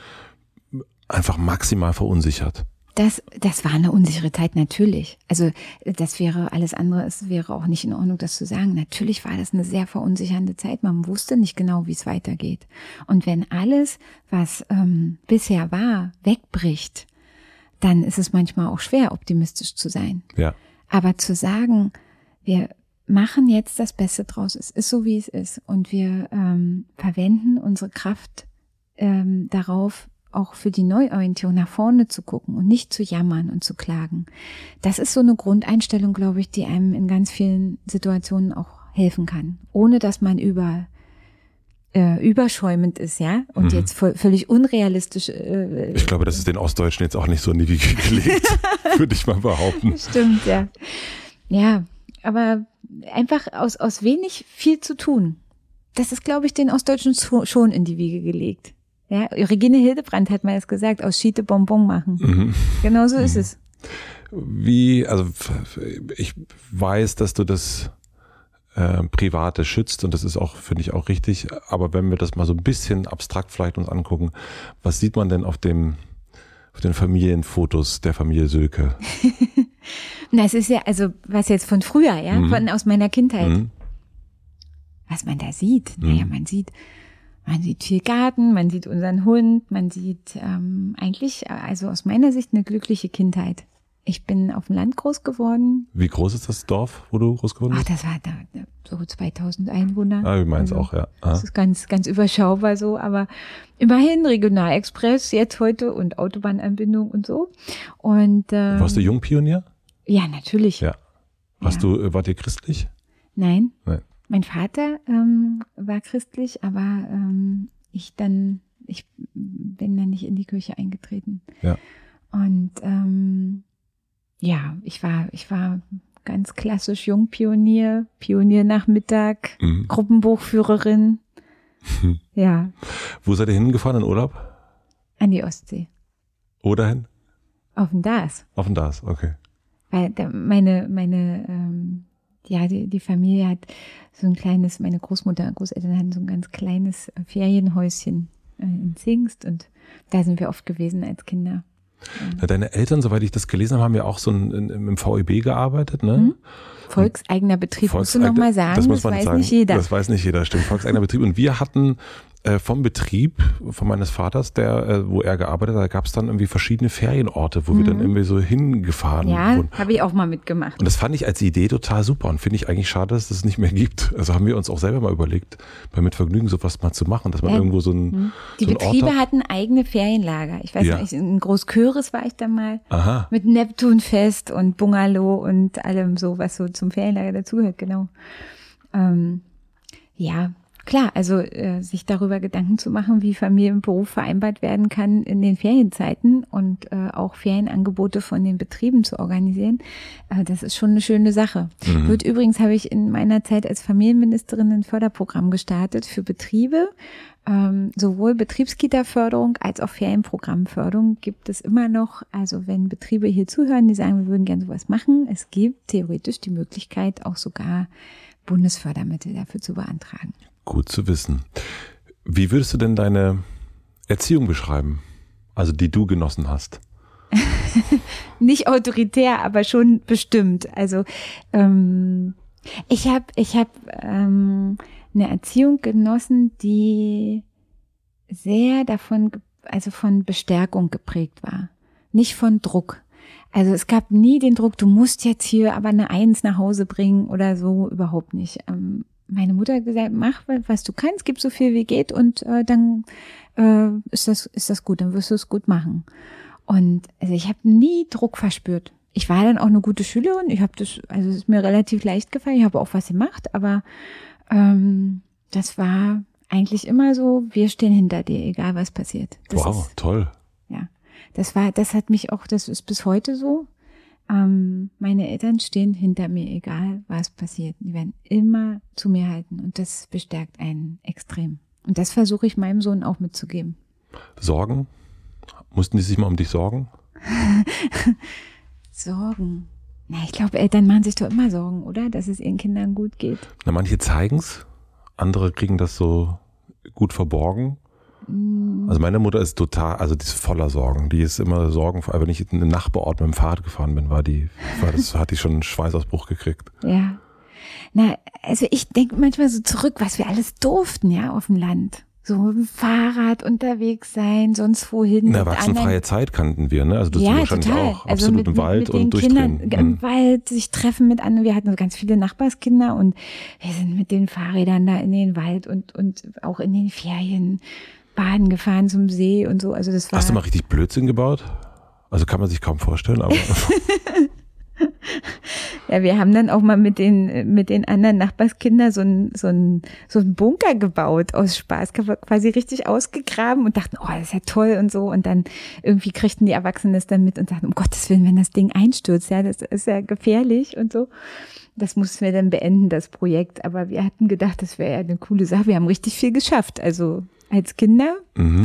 einfach maximal verunsichert. Das, das war eine unsichere Zeit, natürlich. Also das wäre alles andere, es wäre auch nicht in Ordnung, das zu sagen. Natürlich war das eine sehr verunsichernde Zeit. Man wusste nicht genau, wie es weitergeht. Und wenn alles, was ähm, bisher war, wegbricht, dann ist es manchmal auch schwer, optimistisch zu sein. Ja. Aber zu sagen, wir machen jetzt das Beste draus. Es ist so, wie es ist. Und wir ähm, verwenden unsere Kraft ähm, darauf, auch für die Neuorientierung nach vorne zu gucken und nicht zu jammern und zu klagen. Das ist so eine Grundeinstellung, glaube ich, die einem in ganz vielen Situationen auch helfen kann, ohne dass man über äh, überschäumend ist, ja, und mhm. jetzt voll, völlig unrealistisch. Äh, ich glaube, das ist den Ostdeutschen jetzt auch nicht so in die Wiege gelegt, würde ich mal behaupten. Stimmt, ja. Ja, aber einfach aus, aus wenig viel zu tun. Das ist, glaube ich, den Ostdeutschen schon in die Wiege gelegt. Ja, Regine Hildebrandt hat mal das gesagt, aus Schiete Bonbon machen. Mhm. Genau so ist mhm. es. Wie, also ich weiß, dass du das äh, Private schützt und das ist auch, finde ich, auch richtig. Aber wenn wir das mal so ein bisschen abstrakt vielleicht uns angucken, was sieht man denn auf dem, auf den Familienfotos der Familie Sölke? Na, es ist ja, also was jetzt von früher, ja, mhm. von aus meiner Kindheit. Mhm. Was man da sieht, mhm. naja, man sieht, man sieht viel Garten, man sieht unseren Hund, man sieht ähm, eigentlich, also aus meiner Sicht eine glückliche Kindheit. Ich bin auf dem Land groß geworden. Wie groß ist das Dorf, wo du groß geworden bist? Ach, das war da, so zweitausend Einwohner. Ah, wie meinst also, auch, ja. Ah. Das ist ganz, ganz überschaubar so, aber immerhin Regionalexpress jetzt heute und Autobahnanbindung und so. Und ähm, warst du Jungpionier? Ja, natürlich. Ja. Warst ja. du, wart ihr christlich? Nein. Nein. Mein Vater ähm, war christlich, aber ähm, ich dann, ich bin dann nicht in die Kirche eingetreten. Ja. Und ähm, ja, ich war, ich war ganz klassisch Jungpionier, Pioniernachmittag, mhm. Gruppenbuchführerin. Mhm. Ja. Wo seid ihr hingefahren in Urlaub? An die Ostsee. Oder hin? Auf den Dars. Auf den Dars, okay. Weil da meine, meine, ähm, ja, die, die Familie hat so ein kleines, meine Großmutter und Großeltern hatten so ein ganz kleines Ferienhäuschen äh, in Zingst und da sind wir oft gewesen als Kinder. Ja, deine Eltern, soweit ich das gelesen habe, haben ja auch so ein, in, im V E B gearbeitet, ne? Mhm. Volkseigener Betrieb, Volkseigner, musst du noch mal sagen, das, muss man das weiß sagen. nicht jeder. Das weiß nicht jeder, stimmt, Volkseigener Betrieb. Und wir hatten äh, vom Betrieb, von meines Vaters, der, äh, wo er gearbeitet hat, da gab es dann irgendwie verschiedene Ferienorte, wo mhm. wir dann irgendwie so hingefahren ja, wurden. Ja, habe ich auch mal mitgemacht. Und das fand ich als Idee total super und finde ich eigentlich schade, dass es das nicht mehr gibt. Also haben wir uns auch selber mal überlegt, bei Mit Vergnügen sowas mal zu machen, dass man ja. irgendwo so ein Die so Betriebe Ort hat. hatten eigene Ferienlager. Ich weiß ja. nicht, in Großköris war ich da mal. Aha. Mit Neptunfest und Bungalow und allem so, was so zum Ferienlager dazugehört, genau. Ähm, ja, klar, also äh, sich darüber Gedanken zu machen, wie Familie und Beruf vereinbart werden kann in den Ferienzeiten und äh, auch Ferienangebote von den Betrieben zu organisieren, äh, das ist schon eine schöne Sache. Mhm. Wird übrigens, habe ich in meiner Zeit als Familienministerin ein Förderprogramm gestartet für Betriebe. Ähm, sowohl Betriebskita-Förderung als auch Ferienprogrammförderung gibt es immer noch. Also wenn Betriebe hier zuhören, die sagen, wir würden gerne sowas machen, es gibt theoretisch die Möglichkeit, auch sogar Bundesfördermittel dafür zu beantragen. Gut zu wissen. Wie würdest du denn deine Erziehung beschreiben? Also die du genossen hast? Nicht autoritär, aber schon bestimmt. Also ähm, ich habe ich hab, ähm, eine Erziehung genossen, die sehr davon, also von Bestärkung geprägt war, nicht von Druck. Also es gab nie den Druck, du musst jetzt hier aber eine Eins nach Hause bringen oder so, überhaupt nicht. Ähm, meine Mutter hat gesagt, mach, was du kannst, gib so viel wie geht und äh, dann äh, ist das ist das gut, dann wirst du es gut machen. Und also ich habe nie Druck verspürt. Ich war dann auch eine gute Schülerin, ich habe das, also es ist mir relativ leicht gefallen, ich habe auch was gemacht, aber ähm, das war eigentlich immer so, wir stehen hinter dir, egal was passiert. Das wow, ist, toll. Ja, das war, das hat mich auch, das ist bis heute so. Ähm, meine Eltern stehen hinter mir, egal was passiert. Die werden immer zu mir halten und das bestärkt einen extrem. Und das versuche ich meinem Sohn auch mitzugeben. Sorgen? Mussten die sich mal um dich sorgen? Sorgen? Na, ich glaube, Eltern machen sich doch immer Sorgen, oder? Dass es ihren Kindern gut geht. Na, manche zeigen's, andere kriegen das so gut verborgen. Also meine Mutter ist total, also die ist voller Sorgen. Die ist immer Sorgen, wenn ich in den Nachbarort mit dem Fahrrad gefahren bin, war die, war das, hat die schon einen Schweißausbruch gekriegt. Ja. Na, also ich denke manchmal so zurück, was wir alles durften, ja, auf dem Land. So mit dem Fahrrad unterwegs sein, sonst wohin. Na, erwachsenenfreie Zeit kannten wir, ne? Also das ja, ist wahrscheinlich total. auch also absolut mit, im Wald mit, mit und durchdrehen. Kindern Im mhm. Wald sich treffen mit anderen. Wir hatten so ganz viele Nachbarskinder und wir sind mit den Fahrrädern da in den Wald und und auch in den Ferien baden gefahren zum See und so. Also das war. Hast du mal richtig Blödsinn gebaut? Also kann man sich kaum vorstellen, aber. Ja, wir haben dann auch mal mit den, mit den anderen Nachbarskindern so einen so ein, so ein Bunker gebaut aus Spaß, quasi richtig ausgegraben und dachten, oh, das ist ja toll und so. Und dann irgendwie kriegten die Erwachsenen das dann mit und sagten, um Gottes Willen, wenn das Ding einstürzt, ja, das ist ja gefährlich und so. Das mussten wir dann beenden, das Projekt. Aber wir hatten gedacht, das wäre ja eine coole Sache. Wir haben richtig viel geschafft, also als Kinder. Mhm.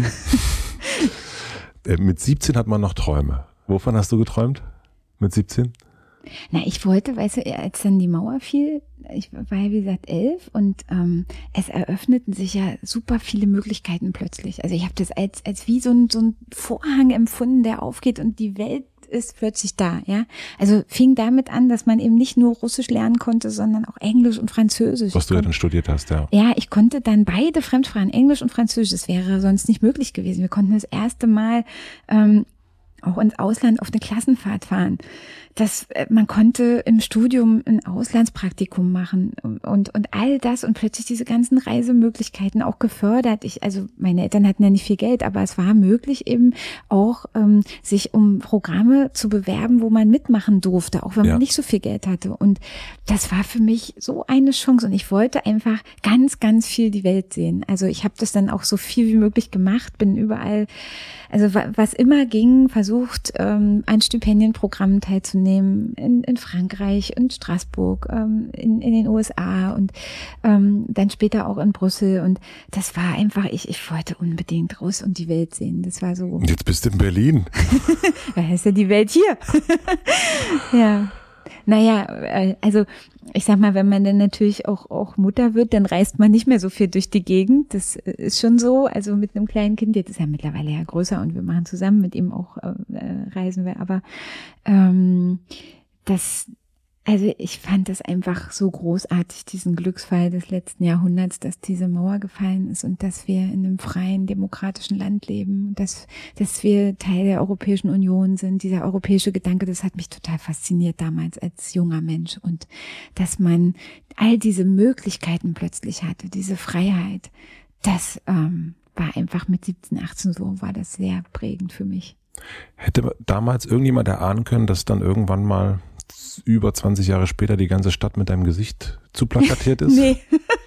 Mit siebzehn hat man noch Träume. Wovon hast du geträumt? Mit siebzehn? Na, ich wollte, weißt du, als dann die Mauer fiel, ich war ja wie gesagt elf und ähm, es eröffneten sich ja super viele Möglichkeiten plötzlich. Also ich habe das als als wie so ein so ein Vorhang empfunden, der aufgeht und die Welt ist plötzlich da, ja. Also fing damit an, dass man eben nicht nur Russisch lernen konnte, sondern auch Englisch und Französisch. Was du ja dann studiert hast, ja. Ja, ich konnte dann beide Fremdsprachen, Englisch und Französisch. Das wäre sonst nicht möglich gewesen. Wir konnten das erste Mal ähm, auch ins Ausland auf eine Klassenfahrt fahren. Das, man konnte im Studium ein Auslandspraktikum machen und, und all das und plötzlich diese ganzen Reisemöglichkeiten auch gefördert. Ich, also meine Eltern hatten ja nicht viel Geld, aber es war möglich eben auch, ähm, sich um Programme zu bewerben, wo man mitmachen durfte, auch wenn ja. man nicht so viel Geld hatte. Und das war für mich so eine Chance und ich wollte einfach ganz, ganz viel die Welt sehen. Also ich habe das dann auch so viel wie möglich gemacht, bin überall, also was immer ging, versucht, ähm, an Stipendienprogrammen teilzunehmen. In, in Frankreich, in Straßburg, ähm, in, in den U S A und ähm, dann später auch in Brüssel. Und das war einfach, ich, ich wollte unbedingt raus und die Welt sehen. Das war so. Und jetzt bist du in Berlin. Da ist ja die Welt hier. Ja. Naja, also ich sag mal, wenn man dann natürlich auch, auch Mutter wird, dann reist man nicht mehr so viel durch die Gegend. Das ist schon so. Also mit einem kleinen Kind, jetzt ist er mittlerweile ja größer und wir machen zusammen mit ihm auch, äh, reisen wir. Aber ähm, das, also ich fand das einfach so großartig, diesen Glücksfall des letzten Jahrhunderts, dass diese Mauer gefallen ist und dass wir in einem freien, demokratischen Land leben, dass, dass wir Teil der Europäischen Union sind. Dieser europäische Gedanke, das hat mich total fasziniert damals als junger Mensch und dass man all diese Möglichkeiten plötzlich hatte, diese Freiheit, das ähm, war einfach mit siebzehn, achtzehn so, war das sehr prägend für mich. Hätte damals irgendjemand erahnen können, dass dann irgendwann mal über zwanzig Jahre später die ganze Stadt mit deinem Gesicht zu plakatiert ist? Nee.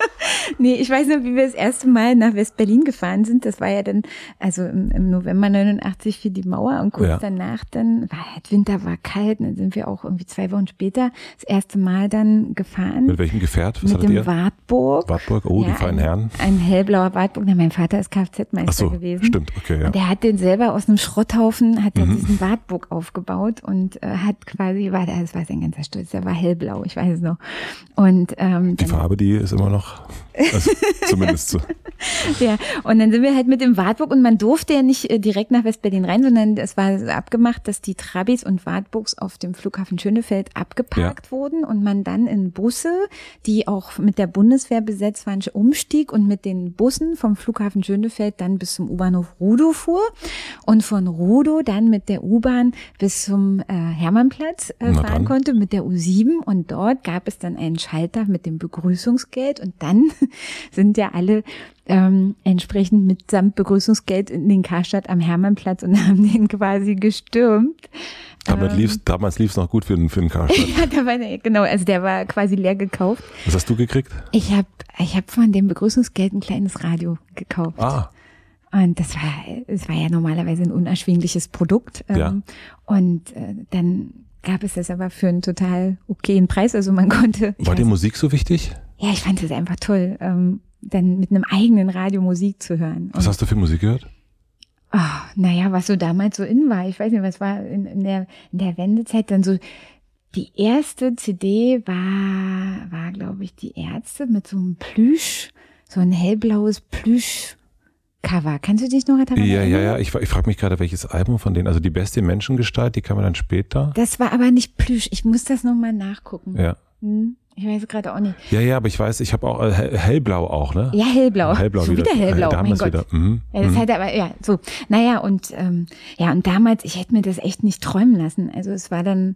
Nee, ich weiß noch, wie wir das erste Mal nach West-Berlin gefahren sind. Das war ja dann, also im, im November neunundachtzig fiel die Mauer und kurz ja. danach dann, war halt Winter, war kalt, und dann sind wir auch irgendwie zwei Wochen später das erste Mal dann gefahren. Mit welchem Gefährt? Was mit dem ihr? Wartburg. Wartburg, oh, ja, die feinen ein, Herren. Ein hellblauer Wartburg. Na, mein Vater ist Kfz-Meister Ach so, gewesen. Stimmt, okay, ja. Und der hat den selber aus einem Schrotthaufen, hat er mhm. diesen Wartburg aufgebaut und äh, hat quasi, war das war sein ganzer Stolz, der war hellblau, ich weiß es noch. Und ähm, die Farbe, die ist immer noch, also zumindest so. Ja, und dann sind wir halt mit dem Wartburg und man durfte ja nicht direkt nach West-Berlin rein, sondern es war abgemacht, dass die Trabis und Wartburgs auf dem Flughafen Schönefeld abgeparkt ja. wurden und man dann in Busse, die auch mit der Bundeswehr besetzt waren, umstieg und mit den Bussen vom Flughafen Schönefeld dann bis zum U-Bahnhof Rudow fuhr und von Rudow dann mit der U-Bahn bis zum äh, Hermannplatz äh, fahren konnte mit der U sieben und dort gab es dann einen Schalter mit dem Begrüßungsgeld und dann sind ja alle ähm, entsprechend mitsamt Begrüßungsgeld in den Karstadt am Hermannplatz und haben den quasi gestürmt. Damit lief's, ähm, damals lief es noch gut für den, für den Karstadt. Ja, da war der, genau, also der war quasi leer gekauft. Was hast du gekriegt? Ich habe ich hab von dem Begrüßungsgeld ein kleines Radio gekauft. Ah. Und das war, es war ja normalerweise ein unerschwingliches Produkt. Ähm, ja. Und äh, dann gab es das aber für einen total okayen Preis. Also man konnte. War dir Musik so wichtig? Ja, ich fand es einfach toll, ähm, dann mit einem eigenen Radio Musik zu hören. Und was hast du für Musik gehört? Oh, naja, was so damals so in war. Ich weiß nicht, was war in, in der in der Wendezeit dann so. Die erste C D war, war glaube ich, die Ärzte mit so einem Plüsch, so ein hellblaues Plüsch-Cover. Kannst du dich noch daran ja, erinnern? Ja, ja, ich, ich frage mich gerade, welches Album von denen, also die beste Menschengestalt, die kam dann später. Das war aber nicht Plüsch, ich muss das nochmal nachgucken. Ja. Hm, ich weiß gerade auch nicht. Ja, ja, aber ich weiß, ich habe auch äh, hellblau auch, ne? Ja, hellblau. Hellblau so wieder. wieder hellblau, äh, mein Gott. Wieder. Mhm. Ja, das mhm. halt aber, ja, so. Naja, und ähm, ja, und damals, ich hätte mir das echt nicht träumen lassen. Also es war dann,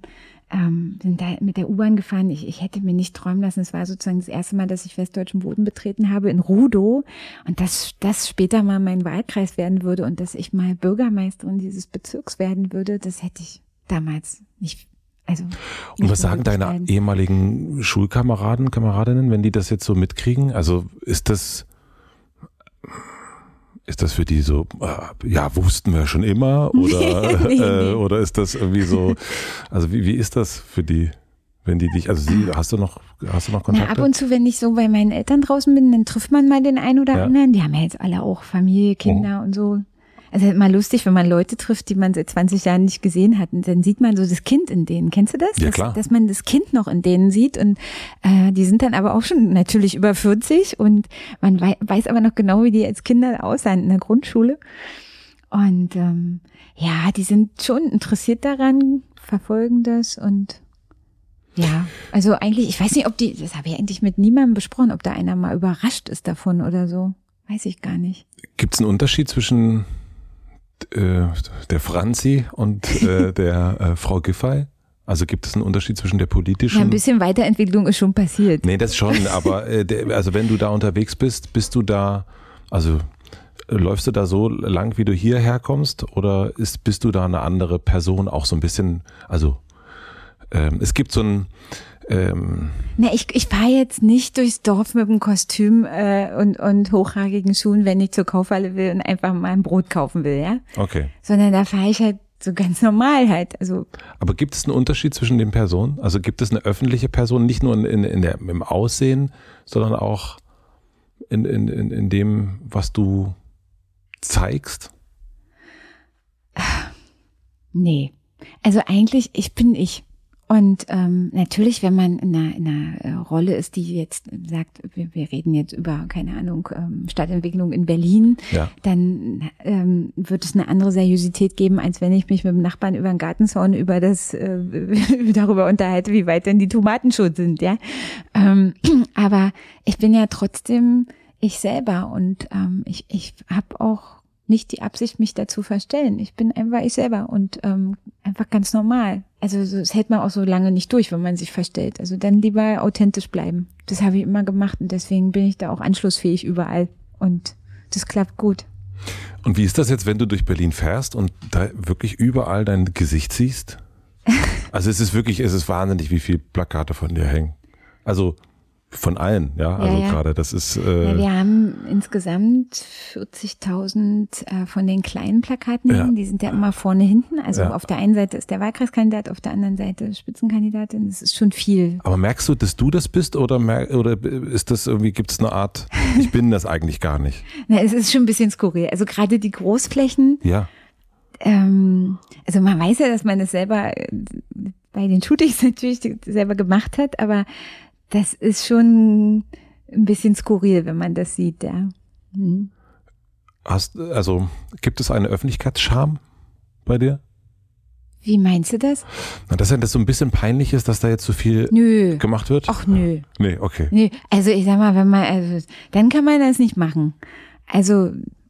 ähm, sind da mit der U-Bahn gefahren. Ich, ich hätte mir nicht träumen lassen. Es war sozusagen das erste Mal, dass ich westdeutschen Boden betreten habe in Rudow und dass das später mal mein Wahlkreis werden würde und dass ich mal Bürgermeisterin dieses Bezirks werden würde, das hätte ich damals nicht. Also und was sagen deine werden. ehemaligen Schulkameraden, Kameradinnen, wenn die das jetzt so mitkriegen? Also ist das Ist das für die so, äh, ja, wussten wir schon immer oder nee, nee. Äh, oder ist das irgendwie so, also wie, wie ist das für die, wenn die dich, also sie, hast du noch, hast du noch Kontakte? Na, ab und zu, wenn ich so bei meinen Eltern draußen bin, dann trifft man mal den einen oder ja. anderen. Die haben ja jetzt alle auch Familie, Kinder oh. und so. Also immer lustig, wenn man Leute trifft, die man seit zwanzig Jahren nicht gesehen hat. Und dann sieht man so das Kind in denen. Kennst du das? Ja, klar. Dass, dass man das Kind noch in denen sieht. Und äh, die sind dann aber auch schon natürlich über vierzig. Und man wei- weiß aber noch genau, wie die als Kinder aussahen in der Grundschule. Und ähm, ja, die sind schon interessiert daran, verfolgen das. Und ja, also eigentlich, ich weiß nicht, ob die, das habe ich eigentlich mit niemandem besprochen, ob da einer mal überrascht ist davon oder so. Weiß ich gar nicht. Gibt es einen Unterschied zwischen der Franzi und äh, der äh, Frau Giffey? Also gibt es einen Unterschied zwischen der politischen... Ja, ein bisschen Weiterentwicklung ist schon passiert. Nee, das schon, aber äh, der, also wenn du da unterwegs bist, bist du da, also äh, läufst du da so lang, wie du hierher kommst oder ist, bist du da eine andere Person auch so ein bisschen, also ähm, es gibt so ein... Ähm, Na, ich, ich fahre jetzt nicht durchs Dorf mit einem Kostüm äh, und, und hochragigen Schuhen, wenn ich zur Kaufhalle will und einfach mal ein Brot kaufen will, ja? Okay. Sondern da fahre ich halt so ganz normal halt. Also. Aber gibt es einen Unterschied zwischen den Personen? Also gibt es eine öffentliche Person, nicht nur in, in, in der, im Aussehen, sondern auch in, in, in, in dem, was du zeigst? Nee. Also eigentlich, ich bin ich. Und ähm, natürlich, wenn man in einer, in einer Rolle ist, die jetzt sagt, wir, wir reden jetzt über, keine Ahnung, ähm, Stadtentwicklung in Berlin, ja. dann ähm, wird es eine andere Seriosität geben, als wenn ich mich mit dem Nachbarn über den Gartenzaun über das äh, darüber unterhalte, wie weit denn die Tomaten schon sind, ja. Ähm, aber ich bin ja trotzdem ich selber und ähm, ich, ich habe auch nicht die Absicht, mich dazu verstellen. Ich bin einfach ich selber und ähm, einfach ganz normal. Also so, das hält man auch so lange nicht durch, wenn man sich verstellt. Also dann lieber authentisch bleiben. Das habe ich immer gemacht und deswegen bin ich da auch anschlussfähig überall und das klappt gut. Und wie ist das jetzt, wenn du durch Berlin fährst und da wirklich überall dein Gesicht siehst? Also es ist wirklich, es ist wahnsinnig, wie viele Plakate von dir hängen. Also von allen, ja, also ja, ja. gerade, das ist... Äh ja, wir haben insgesamt vierzigtausend äh, von den kleinen Plakaten, ja. die sind ja immer vorne, hinten, also ja. auf der einen Seite ist der Wahlkreiskandidat, auf der anderen Seite Spitzenkandidatin, das ist schon viel. Aber merkst du, dass du das bist oder, mer- oder ist das irgendwie, gibt es eine Art, ich bin das eigentlich gar nicht? Na, es ist schon ein bisschen skurril, also gerade die Großflächen, ja. ähm, also man weiß ja, dass man das selber bei den Shootings natürlich selber gemacht hat, aber das ist schon ein bisschen skurril, wenn man das sieht, ja. Hm. Hast, also, gibt es eine Öffentlichkeitsscham bei dir? Wie meinst du das? Na, dass ja das so ein bisschen peinlich ist, dass da jetzt so viel nö. gemacht wird? Ach nö. Nee, okay. Nö. Also ich sag mal, wenn man, also, dann kann man das nicht machen. Also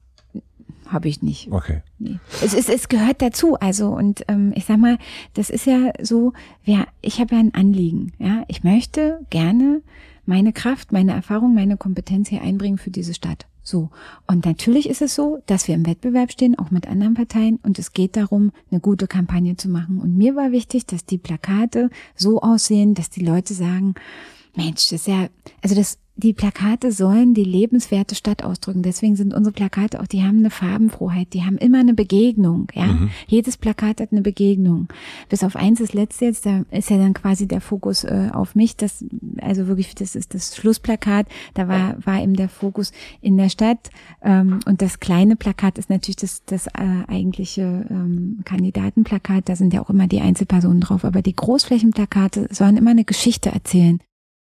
habe ich nicht. Okay. Nee. Es, ist, es gehört dazu. Also und ähm, ich sag mal, das ist ja so, ja, ich habe ja ein Anliegen. Ja, ich möchte gerne meine Kraft, meine Erfahrung, meine Kompetenz hier einbringen für diese Stadt. So. Und natürlich ist es so, dass wir im Wettbewerb stehen, auch mit anderen Parteien. Und es geht darum, eine gute Kampagne zu machen. Und mir war wichtig, dass die Plakate so aussehen, dass die Leute sagen, Mensch, das ist ja, also das, die Plakate sollen die lebenswerte Stadt ausdrücken. Deswegen sind unsere Plakate auch, die haben eine Farbenfroheit, die haben immer eine Begegnung, ja. Mhm. Jedes Plakat hat eine Begegnung. Bis auf eins, das letzte jetzt, da ist ja dann quasi der Fokus äh, auf mich, das, also wirklich, das ist das Schlussplakat, da war, war eben der Fokus in der Stadt, ähm, und das kleine Plakat ist natürlich das, das äh, eigentliche ähm, Kandidatenplakat, da sind ja auch immer die Einzelpersonen drauf, aber die Großflächenplakate sollen immer eine Geschichte erzählen.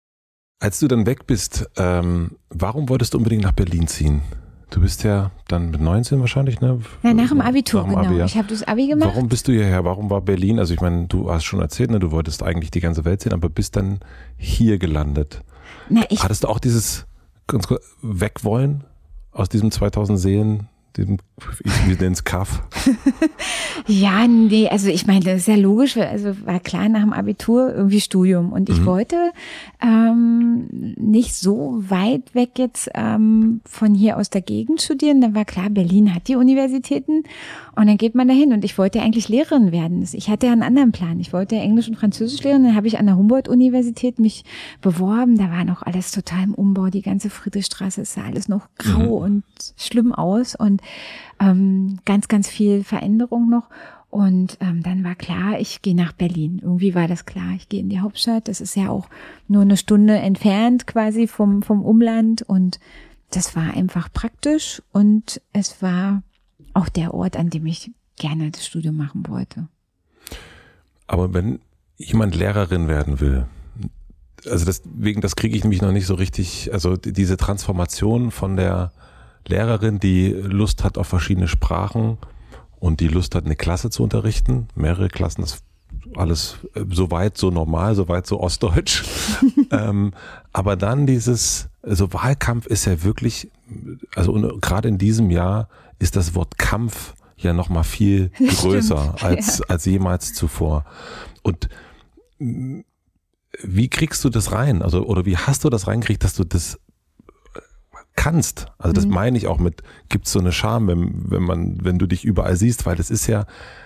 Als du dann weg bist, ähm, warum wolltest du unbedingt nach Berlin ziehen? Du bist ja dann mit neunzehn wahrscheinlich, ne? Ja, nach dem Abitur, nach dem genau. Abi, ja. Ich habe das Abi gemacht. Warum bist du hierher? Warum war Berlin? Also ich meine, du hast schon erzählt, ne, du wolltest eigentlich die ganze Welt sehen, aber bist dann hier gelandet. Na, ich Hattest du auch dieses ganz kurz, Wegwollen aus diesem zweitausend Seelen Den, ich nenne es Kaff. Ja, nee, also ich meine, das ist ja logisch, also war klar nach dem Abitur irgendwie Studium und ich mhm. wollte ähm, nicht so weit weg jetzt ähm, von hier aus der Gegend studieren. Dann war klar, Berlin hat die Universitäten und dann geht man dahin und ich wollte eigentlich Lehrerin werden. Ich hatte ja einen anderen Plan. Ich wollte Englisch und Französisch lehren, dann habe ich an der Humboldt-Universität mich beworben. Da war noch alles total im Umbau, die ganze Friedrichstraße, es sah alles noch grau mhm. und schlimm aus und ähm, ganz, ganz viel Veränderung noch. Und ähm, dann war klar, ich gehe nach Berlin. Irgendwie war das klar, ich gehe in die Hauptstadt. Das ist ja auch nur eine Stunde entfernt quasi vom vom Umland. Und das war einfach praktisch. Und es war auch der Ort, an dem ich gerne das Studium machen wollte. Aber wenn jemand Lehrerin werden will, also deswegen, das kriege ich nämlich noch nicht so richtig, also diese Transformation von der Lehrerin, die Lust hat auf verschiedene Sprachen und die Lust hat, eine Klasse zu unterrichten, mehrere Klassen, das alles so weit, so normal, so weit, so ostdeutsch. ähm, aber dann dieses, also Wahlkampf ist ja wirklich, also gerade in diesem Jahr ist das Wort Kampf ja noch mal viel größer als, ja. als jemals zuvor. Und wie kriegst du das rein? Also, oder wie hast du das reingekriegt, dass du das kannst? Also das mhm. meine ich auch mit, gibt's so eine Scham, wenn, wenn man, wenn du dich überall siehst, weil das ist ja,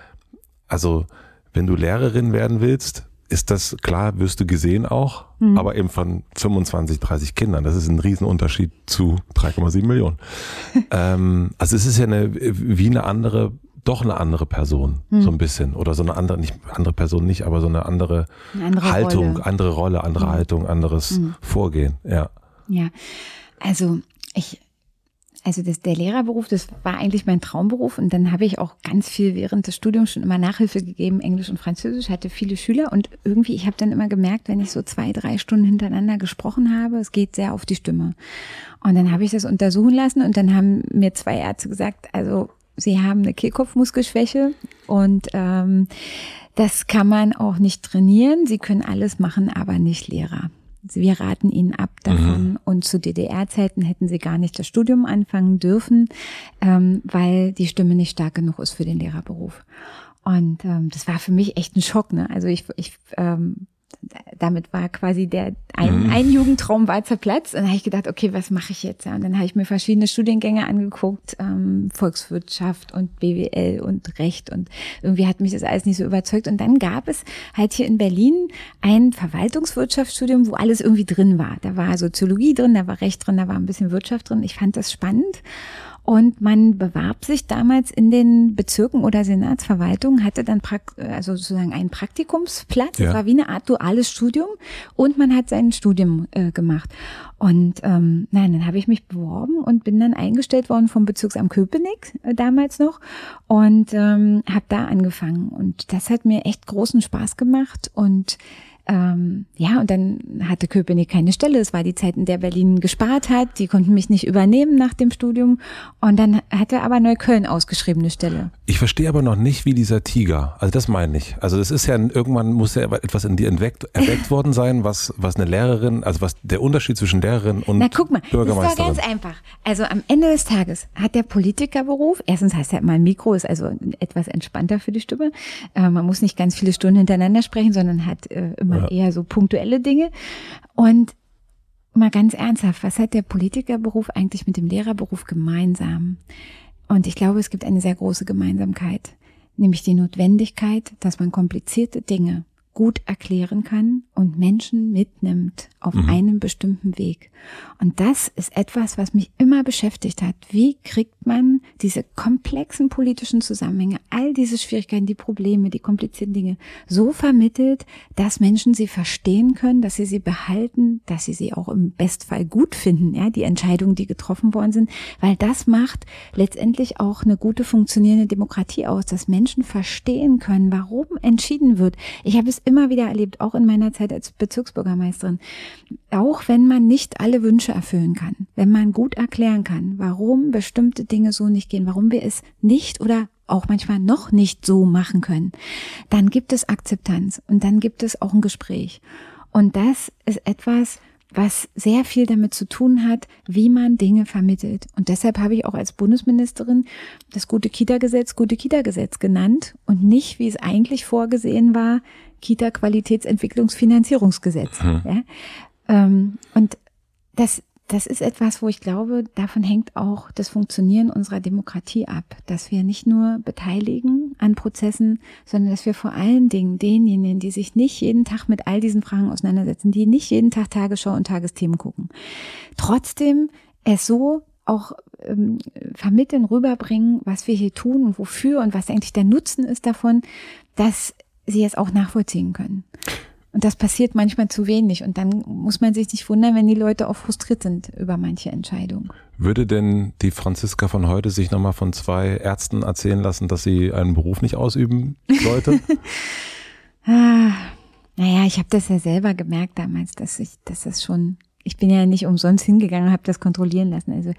also wenn du Lehrerin werden willst, ist das klar, wirst du gesehen auch, mhm. aber eben von fünfundzwanzig, dreißig Kindern. Das ist ein Riesenunterschied zu drei Komma sieben Millionen. ähm, also es ist ja eine, wie eine andere, doch eine andere Person, mhm. so ein bisschen. Oder so eine andere, nicht andere Person nicht, aber so eine andere, eine andere Haltung, Rolle. andere Rolle, andere mhm. Haltung, anderes mhm. Vorgehen. Ja. Ja, also ich, also das, der Lehrerberuf, das war eigentlich mein Traumberuf und dann habe ich auch ganz viel während des Studiums schon immer Nachhilfe gegeben, Englisch und Französisch, hatte viele Schüler und irgendwie, ich habe dann immer gemerkt, wenn ich so zwei, drei Stunden hintereinander gesprochen habe, es geht sehr auf die Stimme. Und dann habe ich das untersuchen lassen und dann haben mir zwei Ärzte gesagt, also Sie haben eine Kehlkopfmuskelschwäche und ähm, das kann man auch nicht trainieren. Sie können alles machen, aber nicht Lehrer. Wir raten Ihnen ab davon. Mhm. Und zu D D R-Zeiten hätten Sie gar nicht das Studium anfangen dürfen, ähm, weil die Stimme nicht stark genug ist für den Lehrerberuf. Und ähm, das war für mich echt ein Schock. Ne? Also ich, ich ähm, damit war quasi der ein, mhm. ein Jugendtraum war zerplatzt. Und dann habe ich gedacht, okay, was mache ich jetzt? Und dann habe ich mir verschiedene Studiengänge angeguckt, ähm, Volkswirtschaft und B W L und Recht. Und irgendwie hat mich das alles nicht so überzeugt. Und dann gab es halt hier in Berlin ein Verwaltungswirtschaftsstudium, wo alles irgendwie drin war. Da war Soziologie drin, da war Recht drin, da war ein bisschen Wirtschaft drin. Ich fand das spannend. Und man bewarb sich damals in den Bezirken oder Senatsverwaltungen, hatte dann Prakt- also sozusagen einen Praktikumsplatz. Ja. Das war wie eine Art duales Studium und man hat sein Studium äh, gemacht. Und ähm, nein, dann habe ich mich beworben und bin dann eingestellt worden vom Bezirksamt Köpenick äh, damals noch und ähm, habe da angefangen. Und das hat mir echt großen Spaß gemacht und Ähm, ja, und dann hatte Köpenick keine Stelle. Es war die Zeit, in der Berlin gespart hat. Die konnten mich nicht übernehmen nach dem Studium. Und dann hatte aber Neukölln ausgeschriebene Stelle. Ich verstehe aber noch nicht, wie dieser Tiger, also das meine ich. Also das ist ja, irgendwann muss ja etwas in dir erweckt, erweckt worden sein, was, was eine Lehrerin, also was der Unterschied zwischen Lehrerin und Na, guck mal, Bürgermeisterin. Das war ganz einfach. Also am Ende des Tages hat der Politikerberuf, erstens heißt ja immer ein Mikro, ist also etwas entspannter für die Stimme. Äh, man muss nicht ganz viele Stunden hintereinander sprechen, sondern hat äh, immer ja. eher so punktuelle Dinge. Und mal ganz ernsthaft, was hat der Politikerberuf eigentlich mit dem Lehrerberuf gemeinsam? Und ich glaube, es gibt eine sehr große Gemeinsamkeit, nämlich die Notwendigkeit, dass man komplizierte Dinge gut erklären kann und Menschen mitnimmt auf mhm. einem bestimmten Weg. Und das ist etwas, was mich immer beschäftigt hat. Wie kriegt man diese komplexen politischen Zusammenhänge, all diese Schwierigkeiten, die Probleme, die komplizierten Dinge so vermittelt, dass Menschen sie verstehen können, dass sie sie behalten, dass sie sie auch im Bestfall gut finden, ja, die Entscheidungen, die getroffen worden sind, weil das macht letztendlich auch eine gute funktionierende Demokratie aus, dass Menschen verstehen können, warum entschieden wird. Ich habe es immer wieder erlebt, auch in meiner Zeit als Bezirksbürgermeisterin, auch wenn man nicht alle Wünsche erfüllen kann, wenn man gut erklären kann, warum bestimmte Dinge so nicht gehen, warum wir es nicht oder auch manchmal noch nicht so machen können, dann gibt es Akzeptanz und dann gibt es auch ein Gespräch. Und das ist etwas, was sehr viel damit zu tun hat, wie man Dinge vermittelt. Und deshalb habe ich auch als Bundesministerin das Gute-Kita-Gesetz Gute-Kita-Gesetz genannt und nicht, wie es eigentlich vorgesehen war, Kita-Qualitätsentwicklungsfinanzierungsgesetz. Mhm. Ja? Ähm, und das Das ist etwas, wo ich glaube, davon hängt auch das Funktionieren unserer Demokratie ab, dass wir nicht nur beteiligen an Prozessen, sondern dass wir vor allen Dingen denjenigen, die sich nicht jeden Tag mit all diesen Fragen auseinandersetzen, die nicht jeden Tag Tagesschau und Tagesthemen gucken, trotzdem es so auch ähm, vermitteln, rüberbringen, was wir hier tun und wofür und was eigentlich der Nutzen ist davon, dass sie es auch nachvollziehen können. Und das passiert manchmal zu wenig. Und dann muss man sich nicht wundern, wenn die Leute auch frustriert sind über manche Entscheidungen. Würde denn die Franziska von heute sich nochmal von zwei Ärzten erzählen lassen, dass sie einen Beruf nicht ausüben sollte? ah, naja, ich habe das ja selber gemerkt damals, dass ich, dass das schon, ich bin ja nicht umsonst hingegangen und habe das kontrollieren lassen. Also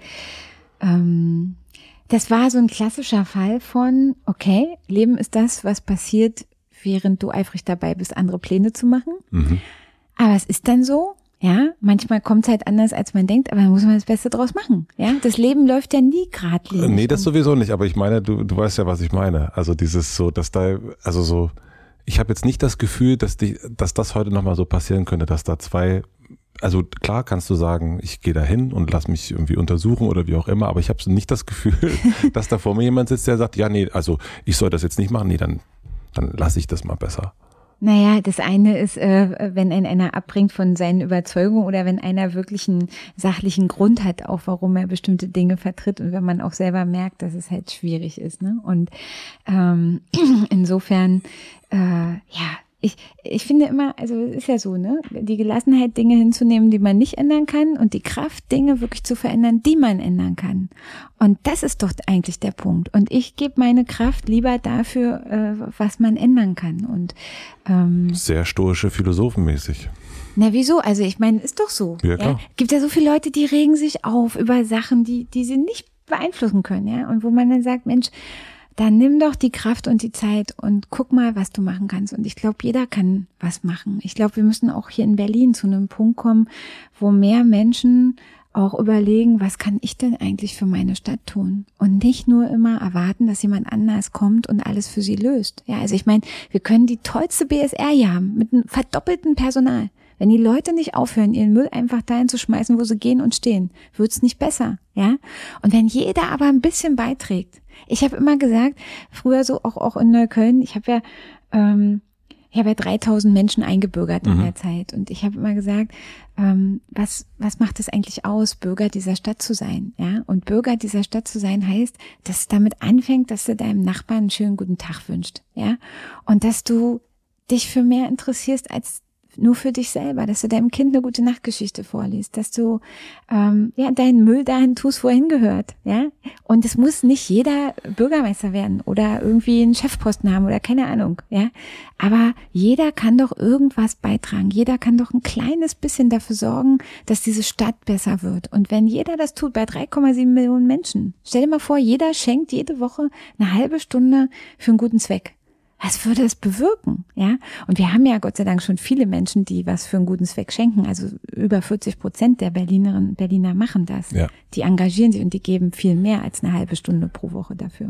ähm, das war so ein klassischer Fall von, okay, Leben ist das, was passiert, während du eifrig dabei bist, andere Pläne zu machen. Mhm. Aber es ist dann so, ja, manchmal kommt es halt anders, als man denkt, aber da muss man das Beste draus machen. Ja, das Leben läuft ja nie geradlinig. Nee, das sowieso nicht, aber ich meine, du, du weißt ja, was ich meine. Also dieses so, dass da, also so, ich habe jetzt nicht das Gefühl, dass die, dass das heute nochmal so passieren könnte, dass da zwei, also klar kannst du sagen, ich gehe da hin und lass mich irgendwie untersuchen oder wie auch immer, aber ich habe so nicht das Gefühl, dass da vor mir jemand sitzt, der sagt, ja, nee, also ich soll das jetzt nicht machen, nee, dann dann lasse ich das mal besser. Naja, das eine ist, äh, wenn ein einer abbringt von seinen Überzeugungen oder wenn einer wirklich einen sachlichen Grund hat, auch warum er bestimmte Dinge vertritt und wenn man auch selber merkt, dass es halt schwierig ist. Ne? Und ähm, insofern, äh, ja, Ich, ich finde immer, also es ist ja so, ne, die Gelassenheit, Dinge hinzunehmen, die man nicht ändern kann und die Kraft, Dinge wirklich zu verändern, die man ändern kann. Und das ist doch eigentlich der Punkt. Und ich gebe meine Kraft lieber dafür, äh, was man ändern kann. Und ähm, sehr stoische Philosophenmäßig. Na wieso? Also ich meine, ist doch so. Ja, klar. Ja? Gibt ja so viele Leute, die regen sich auf über Sachen, die die sie nicht beeinflussen können, ja. Und wo man dann sagt, Mensch, dann nimm doch die Kraft und die Zeit und guck mal, was du machen kannst. Und ich glaube, jeder kann was machen. Ich glaube, wir müssen auch hier in Berlin zu einem Punkt kommen, wo mehr Menschen auch überlegen, was kann ich denn eigentlich für meine Stadt tun? Und nicht nur immer erwarten, dass jemand anders kommt und alles für sie löst. Ja, also ich meine, wir können die tollste B S R hier haben, mit einem verdoppelten Personal. Wenn die Leute nicht aufhören, ihren Müll einfach dahin zu schmeißen, wo sie gehen und stehen, wird's nicht besser, ja? Und wenn jeder aber ein bisschen beiträgt. Ich habe immer gesagt, früher so auch auch in Neukölln, ich habe ja ähm, ich habe ja dreitausend Menschen eingebürgert in mhm. der Zeit und ich habe immer gesagt, ähm, was was macht es eigentlich aus, Bürger dieser Stadt zu sein, ja? Und Bürger dieser Stadt zu sein heißt, dass es damit anfängt, dass du deinem Nachbarn einen schönen guten Tag wünscht, ja? Und dass du dich für mehr interessierst als nur für dich selber, dass du deinem Kind eine gute Nachtgeschichte vorliest, dass du ähm, ja deinen Müll dahin tust, wo er hingehört, ja. Und es muss nicht jeder Bürgermeister werden oder irgendwie einen Chefposten haben oder keine Ahnung, ja. Aber jeder kann doch irgendwas beitragen. Jeder kann doch ein kleines bisschen dafür sorgen, dass diese Stadt besser wird. Und wenn jeder das tut bei drei Komma sieben Millionen Menschen, stell dir mal vor, jeder schenkt jede Woche eine halbe Stunde für einen guten Zweck. Was würde es bewirken, ja? Und wir haben ja Gott sei Dank schon viele Menschen, die was für einen guten Zweck schenken. Also über vierzig Prozent der Berlinerinnen und Berliner machen das. Ja. Die engagieren sich und die geben viel mehr als eine halbe Stunde pro Woche dafür.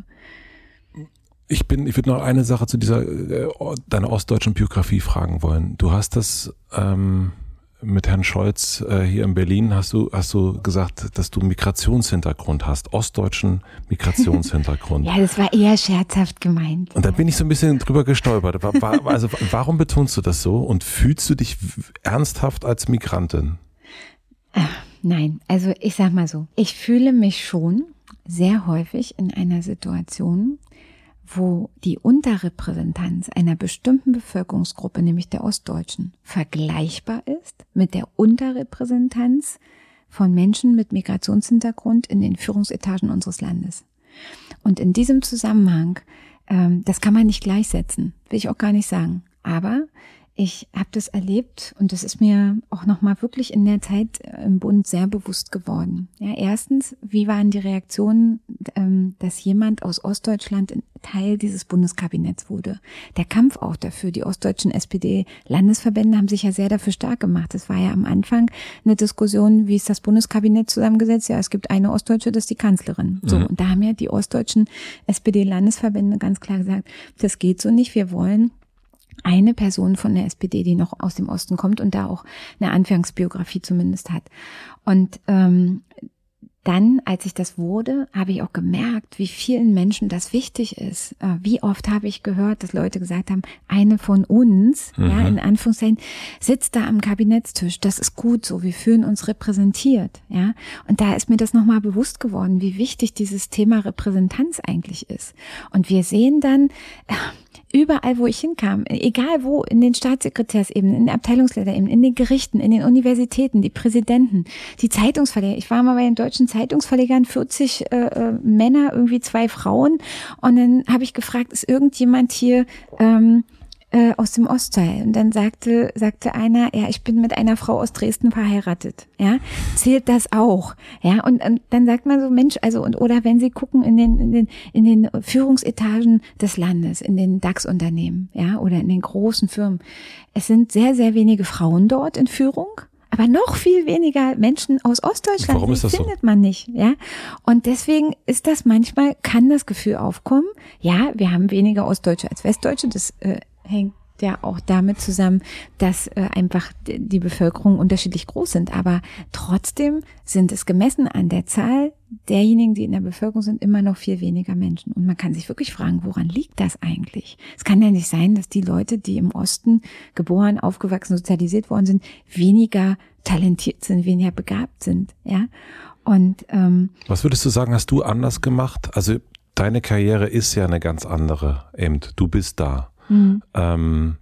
Ich bin, ich würde noch eine Sache zu dieser äh, deiner ostdeutschen Biografie fragen wollen. Du hast das ähm, mit Herrn Scholz äh, hier in Berlin hast du hast du gesagt, dass du Migrationshintergrund hast, ostdeutschen Migrationshintergrund. Ja, das war eher scherzhaft gemeint. Und da bin ich so ein bisschen drüber gestolpert. War, war, also warum betonst du das so und fühlst du dich ernsthaft als Migrantin? Ach, nein, also ich sag mal so, ich fühle mich schon sehr häufig in einer Situation, wo die Unterrepräsentanz einer bestimmten Bevölkerungsgruppe, nämlich der Ostdeutschen, vergleichbar ist mit der Unterrepräsentanz von Menschen mit Migrationshintergrund in den Führungsetagen unseres Landes. Und in diesem Zusammenhang, ähm, das kann man nicht gleichsetzen, will ich auch gar nicht sagen. Aber Ich habe das erlebt und das ist mir auch nochmal wirklich in der Zeit im Bund sehr bewusst geworden. Ja, erstens, wie waren die Reaktionen, ähm, dass jemand aus Ostdeutschland Teil dieses Bundeskabinetts wurde? Der Kampf auch dafür, die ostdeutschen S P D-Landesverbände haben sich ja sehr dafür stark gemacht. Es war ja am Anfang eine Diskussion, wie ist das Bundeskabinett zusammengesetzt? Ja, es gibt eine Ostdeutsche, das ist die Kanzlerin. So, mhm. Und da haben ja die ostdeutschen S P D-Landesverbände ganz klar gesagt, das geht so nicht, wir wollen eine Person von der S P D, die noch aus dem Osten kommt und da auch eine Anfangsbiografie zumindest hat. Und ähm, dann, als ich das wurde, habe ich auch gemerkt, wie vielen Menschen das wichtig ist. Äh, wie oft habe ich gehört, dass Leute gesagt haben, eine von uns, mhm. ja, in Anführungszeichen, sitzt da am Kabinettstisch. Das ist gut so, wir fühlen uns repräsentiert, ja. Und da ist mir das nochmal bewusst geworden, wie wichtig dieses Thema Repräsentanz eigentlich ist. Und wir sehen dann, äh, überall, wo ich hinkam, egal wo, in den Staatssekretärsebenen, in den Abteilungsleiterebenen, in den Gerichten, in den Universitäten, die Präsidenten, die Zeitungsverleger. Ich war mal bei den deutschen Zeitungsverlegern, vierzig äh, äh, Männer, irgendwie zwei Frauen. Und dann habe ich gefragt, ist irgendjemand hier ähm, äh, aus dem Ostteil? Und dann sagte sagte einer, ja, ich bin mit einer Frau aus Dresden verheiratet. Ja, zählt das auch? Ja, und, und dann sagt man so, Mensch, also und oder wenn Sie gucken in den in den in den Führungsetagen des Landes, in den DAX-Unternehmen, ja, oder in den großen Firmen, es sind sehr sehr wenige Frauen dort in Führung. Aber noch viel weniger Menschen aus Ostdeutschland. Warum ist das findet so? man nicht, ja. Und deswegen ist das manchmal, kann das Gefühl aufkommen, ja, wir haben weniger Ostdeutsche als Westdeutsche, das äh, hängt ja auch damit zusammen, dass äh, einfach die Bevölkerung unterschiedlich groß sind. Aber trotzdem sind es gemessen an der Zahl derjenigen, die in der Bevölkerung sind, immer noch viel weniger Menschen. Und man kann sich wirklich fragen, woran liegt das eigentlich? Es kann ja nicht sein, dass die Leute, die im Osten geboren, aufgewachsen, sozialisiert worden sind, weniger talentiert sind, weniger begabt sind. Ja. Und ähm, was würdest du sagen, hast du anders gemacht? Also deine Karriere ist ja eine ganz andere. Eben, du bist da. Mhm. Ähm,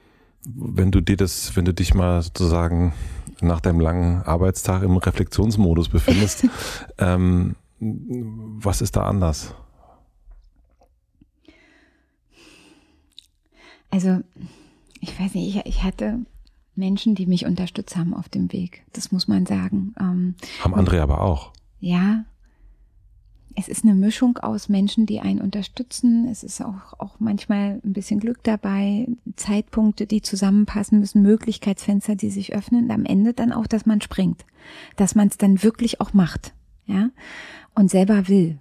wenn du dir das, wenn du dich mal sozusagen nach deinem langen Arbeitstag im Reflexionsmodus befindest, ähm, was ist da anders? Also, ich weiß nicht, ich, ich hatte Menschen, die mich unterstützt haben auf dem Weg. Das muss man sagen. Ähm, haben andere aber auch. Ja. Es ist eine Mischung aus Menschen, die einen unterstützen. Es ist auch, auch manchmal ein bisschen Glück dabei, Zeitpunkte, die zusammenpassen müssen, Möglichkeitsfenster, die sich öffnen. Und am Ende dann auch, dass man springt, dass man es dann wirklich auch macht, ja, und selber will.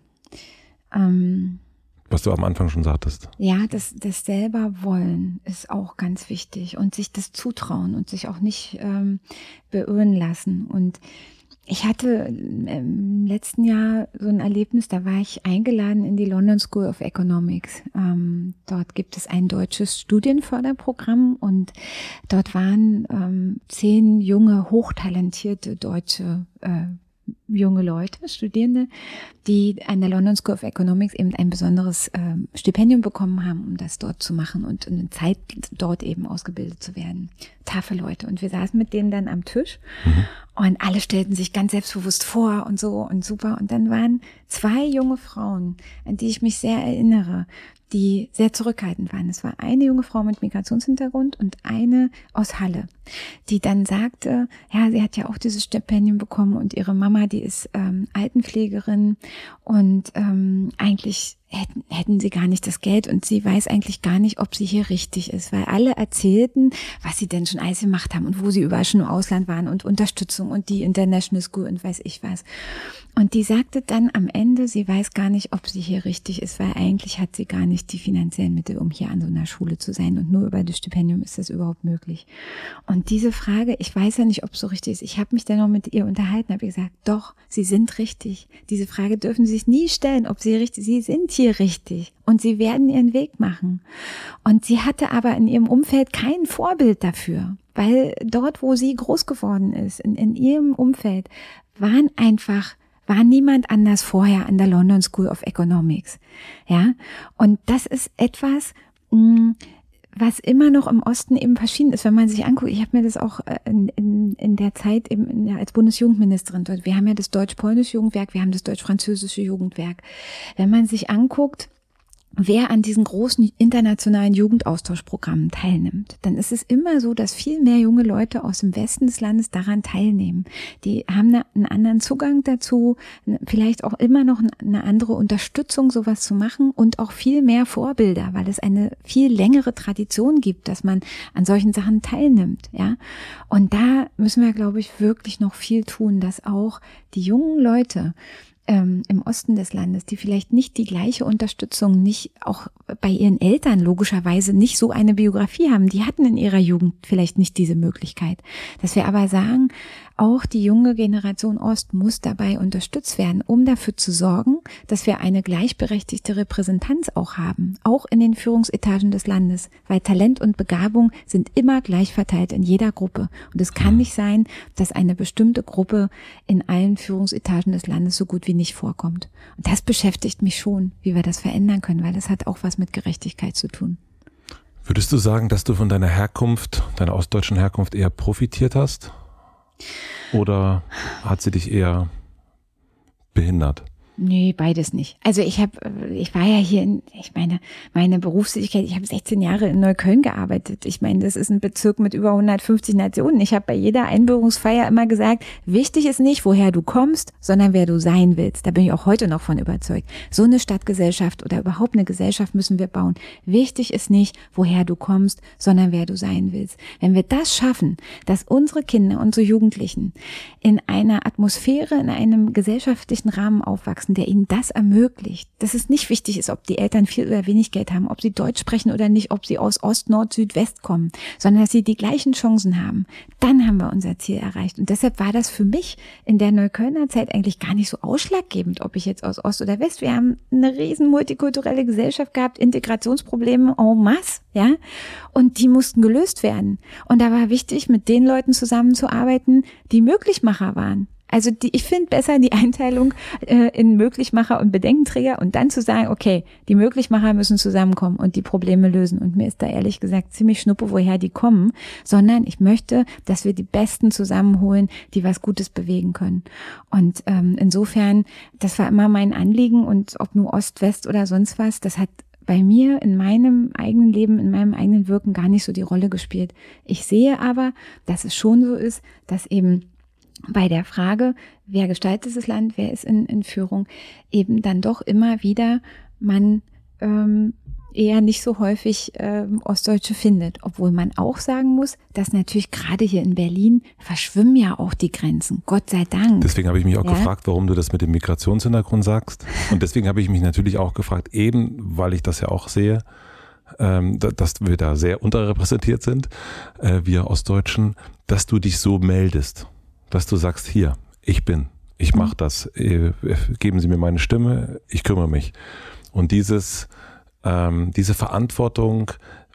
Ähm, Was du am Anfang schon sagtest. Ja, das, das selber wollen ist auch ganz wichtig und sich das zutrauen und sich auch nicht ähm, beirren lassen. Und ich hatte im letzten Jahr so ein Erlebnis, da war ich eingeladen in die London School of Economics. Ähm, dort gibt es ein deutsches Studienförderprogramm und dort waren ähm, zehn junge, hochtalentierte deutsche äh, junge Leute, Studierende, die an der London School of Economics eben ein besonderes äh, Stipendium bekommen haben, um das dort zu machen und eine Zeit dort eben ausgebildet zu werden. Taffe Leute. Und wir saßen mit denen dann am Tisch mhm. und alle stellten sich ganz selbstbewusst vor und so und super. Und dann waren zwei junge Frauen, an die ich mich sehr erinnere, die sehr zurückhaltend waren. Es war eine junge Frau mit Migrationshintergrund und eine aus Halle, die dann sagte, ja, sie hat ja auch dieses Stipendium bekommen und ihre Mama, die ist ähm, Altenpflegerin und ähm, eigentlich hätten, hätten sie gar nicht das Geld und sie weiß eigentlich gar nicht, ob sie hier richtig ist, weil alle erzählten, was sie denn schon alles gemacht haben und wo sie überall schon im Ausland waren und Unterstützung und die International School und weiß ich was. Und die sagte dann am Ende, sie weiß gar nicht, ob sie hier richtig ist, weil eigentlich hat sie gar nicht die finanziellen Mittel, um hier an so einer Schule zu sein. Und nur über das Stipendium ist das überhaupt möglich. Und diese Frage, ich weiß ja nicht, ob es so richtig ist. Ich habe mich dann noch mit ihr unterhalten, habe gesagt, doch, Sie sind richtig. Diese Frage dürfen Sie sich nie stellen, ob Sie richtig, Sie sind hier richtig. Und Sie werden Ihren Weg machen. Und sie hatte aber in ihrem Umfeld kein Vorbild dafür. Weil dort, wo sie groß geworden ist, in, in ihrem Umfeld, waren einfach war niemand anders vorher an der London School of Economics, ja. Und das ist etwas, was immer noch im Osten eben verschieden ist, wenn man sich anguckt. Ich habe mir das auch in, in, in der Zeit eben als Bundesjugendministerin dort. Wir haben ja das deutsch-polnische Jugendwerk, wir haben das deutsch-französische Jugendwerk. Wenn man sich anguckt, wer an diesen großen internationalen Jugendaustauschprogrammen teilnimmt, dann ist es immer so, dass viel mehr junge Leute aus dem Westen des Landes daran teilnehmen. Die haben einen anderen Zugang dazu, vielleicht auch immer noch eine andere Unterstützung, sowas zu machen und auch viel mehr Vorbilder, weil es eine viel längere Tradition gibt, dass man an solchen Sachen teilnimmt, ja. Und da müssen wir, glaube ich, wirklich noch viel tun, dass auch die jungen Leute Ähm, im Osten des Landes, die vielleicht nicht die gleiche Unterstützung, nicht auch bei ihren Eltern logischerweise nicht so eine Biografie haben, die hatten in ihrer Jugend vielleicht nicht diese Möglichkeit. Dass wir aber sagen, auch die junge Generation Ost muss dabei unterstützt werden, um dafür zu sorgen, dass wir eine gleichberechtigte Repräsentanz auch haben, auch in den Führungsetagen des Landes, weil Talent und Begabung sind immer gleich verteilt in jeder Gruppe. Und es kann nicht sein, dass eine bestimmte Gruppe in allen Führungsetagen des Landes so gut wie nicht vorkommt. Und das beschäftigt mich schon, wie wir das verändern können, weil das hat auch was mit Gerechtigkeit zu tun. Würdest du sagen, dass du von deiner Herkunft, deiner ostdeutschen Herkunft eher profitiert hast? Oder hat sie dich eher behindert? Nee, beides nicht. Also ich habe, ich war ja hier in, ich meine, meine Berufstätigkeit, ich habe sechzehn Jahre in Neukölln gearbeitet. Ich meine, das ist ein Bezirk mit über hundertfünfzig Nationen. Ich habe bei jeder Einbürgerungsfeier immer gesagt, wichtig ist nicht, woher du kommst, sondern wer du sein willst. Da bin ich auch heute noch von überzeugt. So eine Stadtgesellschaft oder überhaupt eine Gesellschaft müssen wir bauen. Wichtig ist nicht, woher du kommst, sondern wer du sein willst. Wenn wir das schaffen, dass unsere Kinder, unsere Jugendlichen in einer Atmosphäre, in einem gesellschaftlichen Rahmen aufwachsen, der ihnen das ermöglicht, dass es nicht wichtig ist, ob die Eltern viel oder wenig Geld haben, ob sie Deutsch sprechen oder nicht, ob sie aus Ost, Nord, Süd, West kommen, sondern dass sie die gleichen Chancen haben, dann haben wir unser Ziel erreicht. Und deshalb war das für mich in der Neuköllner Zeit eigentlich gar nicht so ausschlaggebend, ob ich jetzt aus Ost oder West, wir haben eine riesen multikulturelle Gesellschaft gehabt, Integrationsprobleme en masse, ja, und die mussten gelöst werden. Und da war wichtig, mit den Leuten zusammenzuarbeiten, die Möglichmacher waren. Also die, ich finde besser die Einteilung äh, in Möglichmacher und Bedenkenträger und dann zu sagen, okay, die Möglichmacher müssen zusammenkommen und die Probleme lösen. Und mir ist da ehrlich gesagt ziemlich schnuppe, woher die kommen, sondern ich möchte, dass wir die Besten zusammenholen, die was Gutes bewegen können. Und ähm, insofern, das war immer mein Anliegen und ob nur Ost, West oder sonst was, das hat bei mir in meinem eigenen Leben, in meinem eigenen Wirken gar nicht so die Rolle gespielt. Ich sehe aber, dass es schon so ist, dass eben bei der Frage, wer gestaltet das Land, wer ist in, in Führung, eben dann doch immer wieder man ähm, eher nicht so häufig ähm, Ostdeutsche findet. Obwohl man auch sagen muss, dass natürlich gerade hier in Berlin verschwimmen ja auch die Grenzen. Gott sei Dank. Deswegen habe ich mich auch ja? gefragt, warum du das mit dem Migrationshintergrund sagst. Und deswegen habe ich mich natürlich auch gefragt, eben weil ich das ja auch sehe, ähm, dass wir da sehr unterrepräsentiert sind, äh, wir Ostdeutschen, dass du dich so meldest. Dass du sagst, hier, ich bin, ich mache das, geben Sie mir meine Stimme, ich kümmere mich. Und dieses, ähm, diese Verantwortung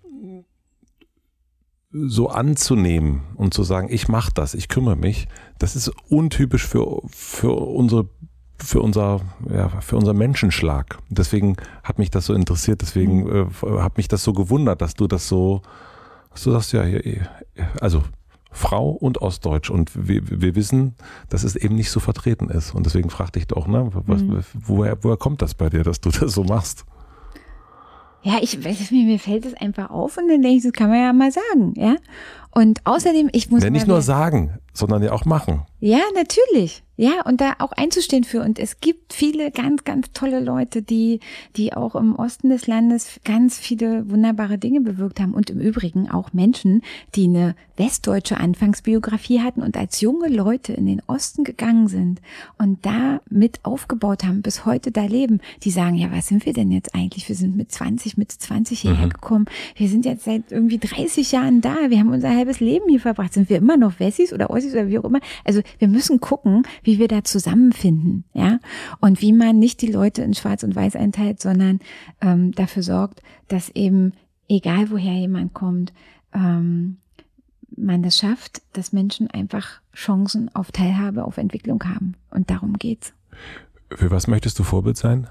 so anzunehmen und zu sagen, ich mache das, ich kümmere mich, das ist untypisch für, für unsere für unser, ja, für unser Menschenschlag. Deswegen hat mich das so interessiert, deswegen äh, hat mich das so gewundert, dass du das so, dass du sagst, ja, also Frau und Ostdeutsch und wir, wir wissen, dass es eben nicht so vertreten ist und deswegen fragte ich doch, ne, was, mhm. woher, woher kommt das bei dir, dass du das so machst? Ja, ich weiß, mir, mir fällt es einfach auf und dann denke ich, das kann man ja mal sagen, ja. Und außerdem, ich muss ja, nicht mal nur sagen, sondern ja auch machen. Ja, natürlich. Ja, und da auch einzustehen für. Und es gibt viele ganz, ganz tolle Leute, die, die auch im Osten des Landes ganz viele wunderbare Dinge bewirkt haben. Und im Übrigen auch Menschen, die eine westdeutsche Anfangsbiografie hatten und als junge Leute in den Osten gegangen sind und da mit aufgebaut haben, bis heute da leben. Die sagen, ja, was sind wir denn jetzt eigentlich? Wir sind mit zwanzig, Mitte zwanzig hierher mhm. gekommen. Wir sind jetzt seit irgendwie dreißig Jahren da. Wir haben unser halbes Leben hier verbracht. Sind wir immer noch Wessis oder Ossis oder wie auch immer? Also wir müssen gucken, wie wir da zusammenfinden, ja, und wie man nicht die Leute in Schwarz und Weiß einteilt, sondern ähm, dafür sorgt, dass eben, egal woher jemand kommt, ähm, man das schafft, dass Menschen einfach Chancen auf Teilhabe, auf Entwicklung haben. Und darum geht's. Für was möchtest du Vorbild sein?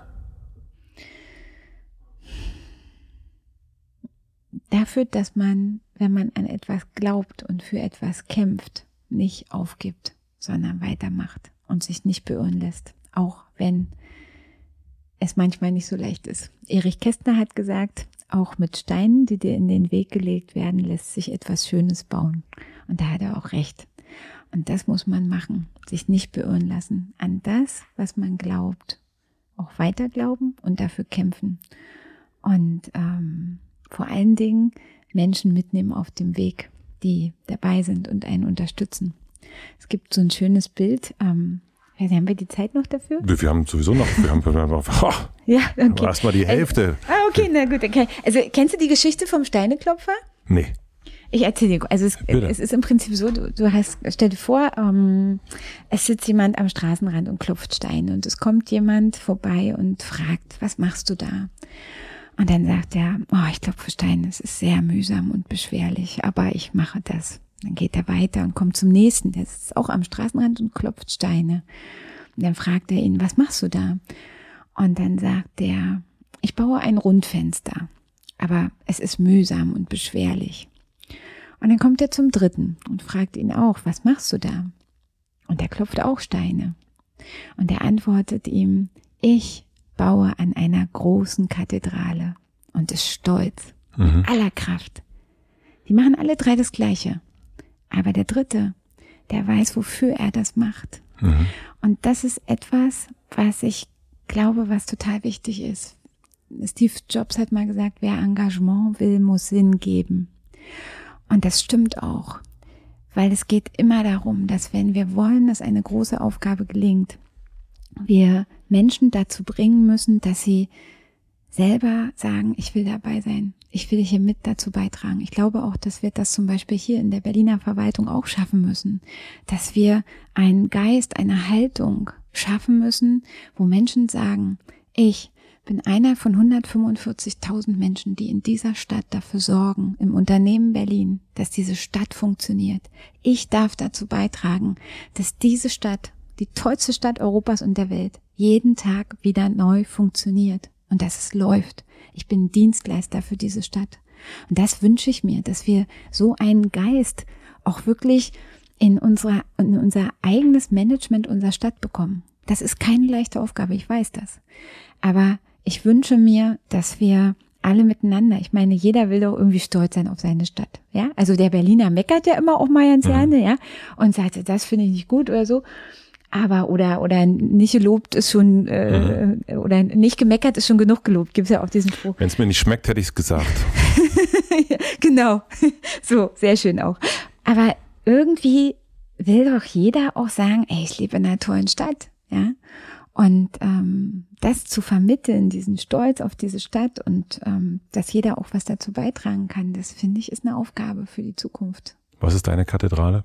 Dafür, dass man, wenn man an etwas glaubt und für etwas kämpft, nicht aufgibt, sondern weitermacht und sich nicht beirren lässt, auch wenn es manchmal nicht so leicht ist. Erich Kästner hat gesagt, auch mit Steinen, die dir in den Weg gelegt werden, lässt sich etwas Schönes bauen. Und da hat er auch recht. Und das muss man machen, sich nicht beirren lassen. An das, was man glaubt, auch weiter glauben und dafür kämpfen. Und ähm, vor allen Dingen Menschen mitnehmen auf dem Weg, die dabei sind und einen unterstützen. Es gibt so ein schönes Bild, ähm, haben wir die Zeit noch dafür? Wir, wir haben sowieso noch, wir haben noch oh, ja, okay. Erstmal die Hälfte. Also, ah, okay, na gut, okay. Also kennst du die Geschichte vom Steineklopfer? Nee. Ich erzähle dir, also es, es ist im Prinzip so, du, du hast, stell dir vor, ähm, es sitzt jemand am Straßenrand und klopft Steine und es kommt jemand vorbei und fragt, was machst du da? Und dann sagt er, oh, ich klopfe Steine, es ist sehr mühsam und beschwerlich, aber ich mache das. Dann geht er weiter und kommt zum nächsten, der sitzt auch am Straßenrand und klopft Steine. Und dann fragt er ihn, was machst du da? Und dann sagt er, ich baue ein Rundfenster, aber es ist mühsam und beschwerlich. Und dann kommt er zum dritten und fragt ihn auch, was machst du da? Und er klopft auch Steine. Und er antwortet ihm, ich baue an einer großen Kathedrale und ist stolz, mhm. mit aller Kraft. Die machen alle drei das Gleiche. Aber der dritte, der weiß, wofür er das macht. Mhm. Und das ist etwas, was ich glaube, was total wichtig ist. Steve Jobs hat mal gesagt, wer Engagement will, muss Sinn geben. Und das stimmt auch, weil es geht immer darum, dass wenn wir wollen, dass eine große Aufgabe gelingt, wir Menschen dazu bringen müssen, dass sie selber sagen, ich will dabei sein, ich will hier mit dazu beitragen. Ich glaube auch, dass wir das zum Beispiel hier in der Berliner Verwaltung auch schaffen müssen, dass wir einen Geist, eine Haltung schaffen müssen, wo Menschen sagen, ich bin einer von hundertfünfundvierzigtausend Menschen, die in dieser Stadt dafür sorgen, im Unternehmen Berlin, dass diese Stadt funktioniert. Ich darf dazu beitragen, dass diese Stadt, die tollste Stadt Europas und der Welt, jeden Tag wieder neu funktioniert. Und dass es läuft. Ich bin Dienstleister für diese Stadt. Und das wünsche ich mir, dass wir so einen Geist auch wirklich in unserer, in unser eigenes Management unserer Stadt bekommen. Das ist keine leichte Aufgabe, ich weiß das. Aber ich wünsche mir, dass wir alle miteinander, ich meine, jeder will doch irgendwie stolz sein auf seine Stadt. Ja, also der Berliner meckert ja immer auch mal ganz gerne, ja, und sagt, das finde ich nicht gut oder so. Aber oder oder nicht gelobt ist schon äh, mhm. oder nicht gemeckert ist schon genug gelobt. Gibt's ja auch diesen Spruch. Wenn es mir nicht schmeckt, hätte ich es gesagt. Genau, so sehr schön auch. Aber irgendwie will doch jeder auch sagen, ey, ich lebe in einer tollen Stadt, ja. Und ähm, das zu vermitteln, diesen Stolz auf diese Stadt und ähm, dass jeder auch was dazu beitragen kann, das finde ich ist eine Aufgabe für die Zukunft. Was ist deine Kathedrale?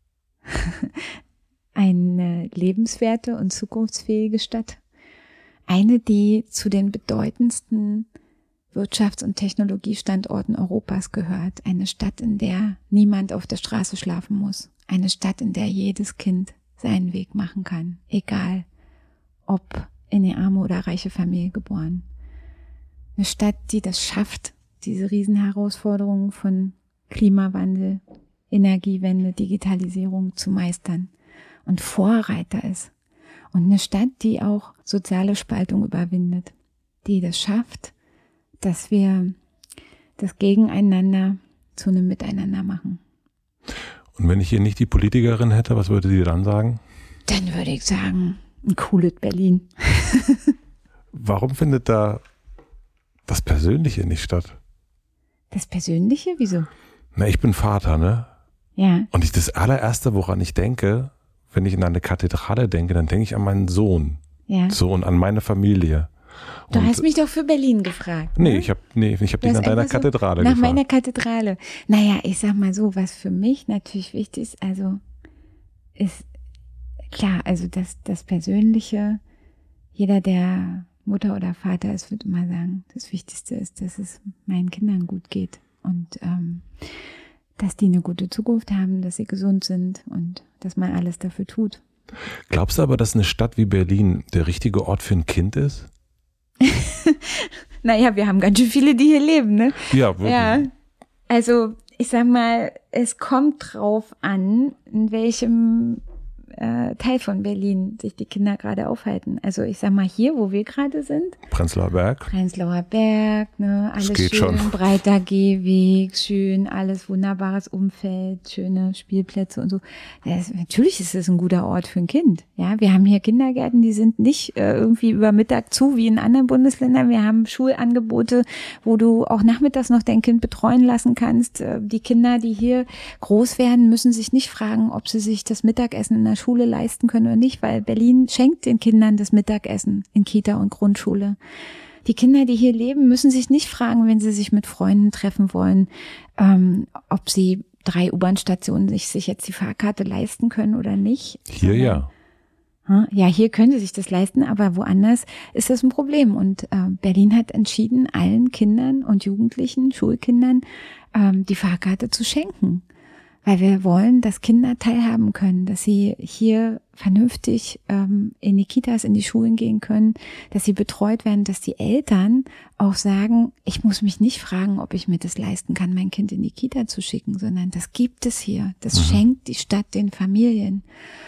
Eine lebenswerte und zukunftsfähige Stadt. Eine, die zu den bedeutendsten Wirtschafts- und Technologiestandorten Europas gehört. Eine Stadt, in der niemand auf der Straße schlafen muss. Eine Stadt, in der jedes Kind seinen Weg machen kann. Egal, ob in eine arme oder reiche Familie geboren. Eine Stadt, die das schafft, diese Riesenherausforderungen von Klimawandel, Energiewende, Digitalisierung zu meistern. Und Vorreiter ist. Und eine Stadt, die auch soziale Spaltung überwindet, die das schafft, dass wir das Gegeneinander zu einem Miteinander machen. Und wenn ich hier nicht die Politikerin hätte, was würde sie dann sagen? Dann würde ich sagen, ein cooles Berlin. Warum findet da das Persönliche nicht statt? Das Persönliche? Wieso? Na, ich bin Vater, ne? Ja. Und ich, das allererste, woran ich denke, wenn ich in eine Kathedrale denke, dann denke ich an meinen Sohn. Ja. So, und an meine Familie. Du und, hast mich doch für Berlin gefragt. Ne? Nee, ich habe nee, ich hab dich nach deiner so Kathedrale nach gefragt. Nach meiner Kathedrale. Naja, ich sag mal so, was für mich natürlich wichtig ist, also ist klar, also das, das Persönliche, jeder, der Mutter oder Vater ist, wird immer sagen, das Wichtigste ist, dass es meinen Kindern gut geht und ähm, dass die eine gute Zukunft haben, dass sie gesund sind und dass man alles dafür tut. Glaubst du aber, dass eine Stadt wie Berlin der richtige Ort für ein Kind ist? Naja, wir haben ganz schön viele, die hier leben, ne? Ja, wirklich. Ja, also ich sag mal, es kommt drauf an, in welchem äh, Teil von Berlin sich die Kinder gerade aufhalten. Also ich sag mal hier, wo wir gerade sind. Prenzlauer Berg. Prenzlauer Berg, ne, alles schön, schon. breiter Gehweg, schön, alles wunderbares Umfeld, schöne Spielplätze und so. Das, natürlich ist es ein guter Ort für ein Kind. Ja, wir haben hier Kindergärten, die sind nicht äh, irgendwie über Mittag zu wie in anderen Bundesländern. Wir haben Schulangebote, wo du auch nachmittags noch dein Kind betreuen lassen kannst. Äh, die Kinder, die hier groß werden, müssen sich nicht fragen, ob sie sich das Mittagessen in der Schule leisten können oder nicht, weil Berlin schenkt den Kindern das Mittagessen in Kita und Grundschule. Die Kinder, die hier leben, müssen sich nicht fragen, wenn sie sich mit Freunden treffen wollen, ähm, ob sie drei U-Bahn-Stationen sich, sich jetzt die Fahrkarte leisten können oder nicht. Hier ja. Ja, hier können sie sich das leisten, aber woanders ist das ein Problem. Und äh, Berlin hat entschieden, allen Kindern und Jugendlichen, Schulkindern, ähm, die Fahrkarte zu schenken. Weil wir wollen, dass Kinder teilhaben können, dass sie hier vernünftig ähm, in die Kitas, in die Schulen gehen können, dass sie betreut werden, dass die Eltern auch sagen, ich muss mich nicht fragen, ob ich mir das leisten kann, mein Kind in die Kita zu schicken, sondern das gibt es hier. Das mhm. schenkt die Stadt den Familien.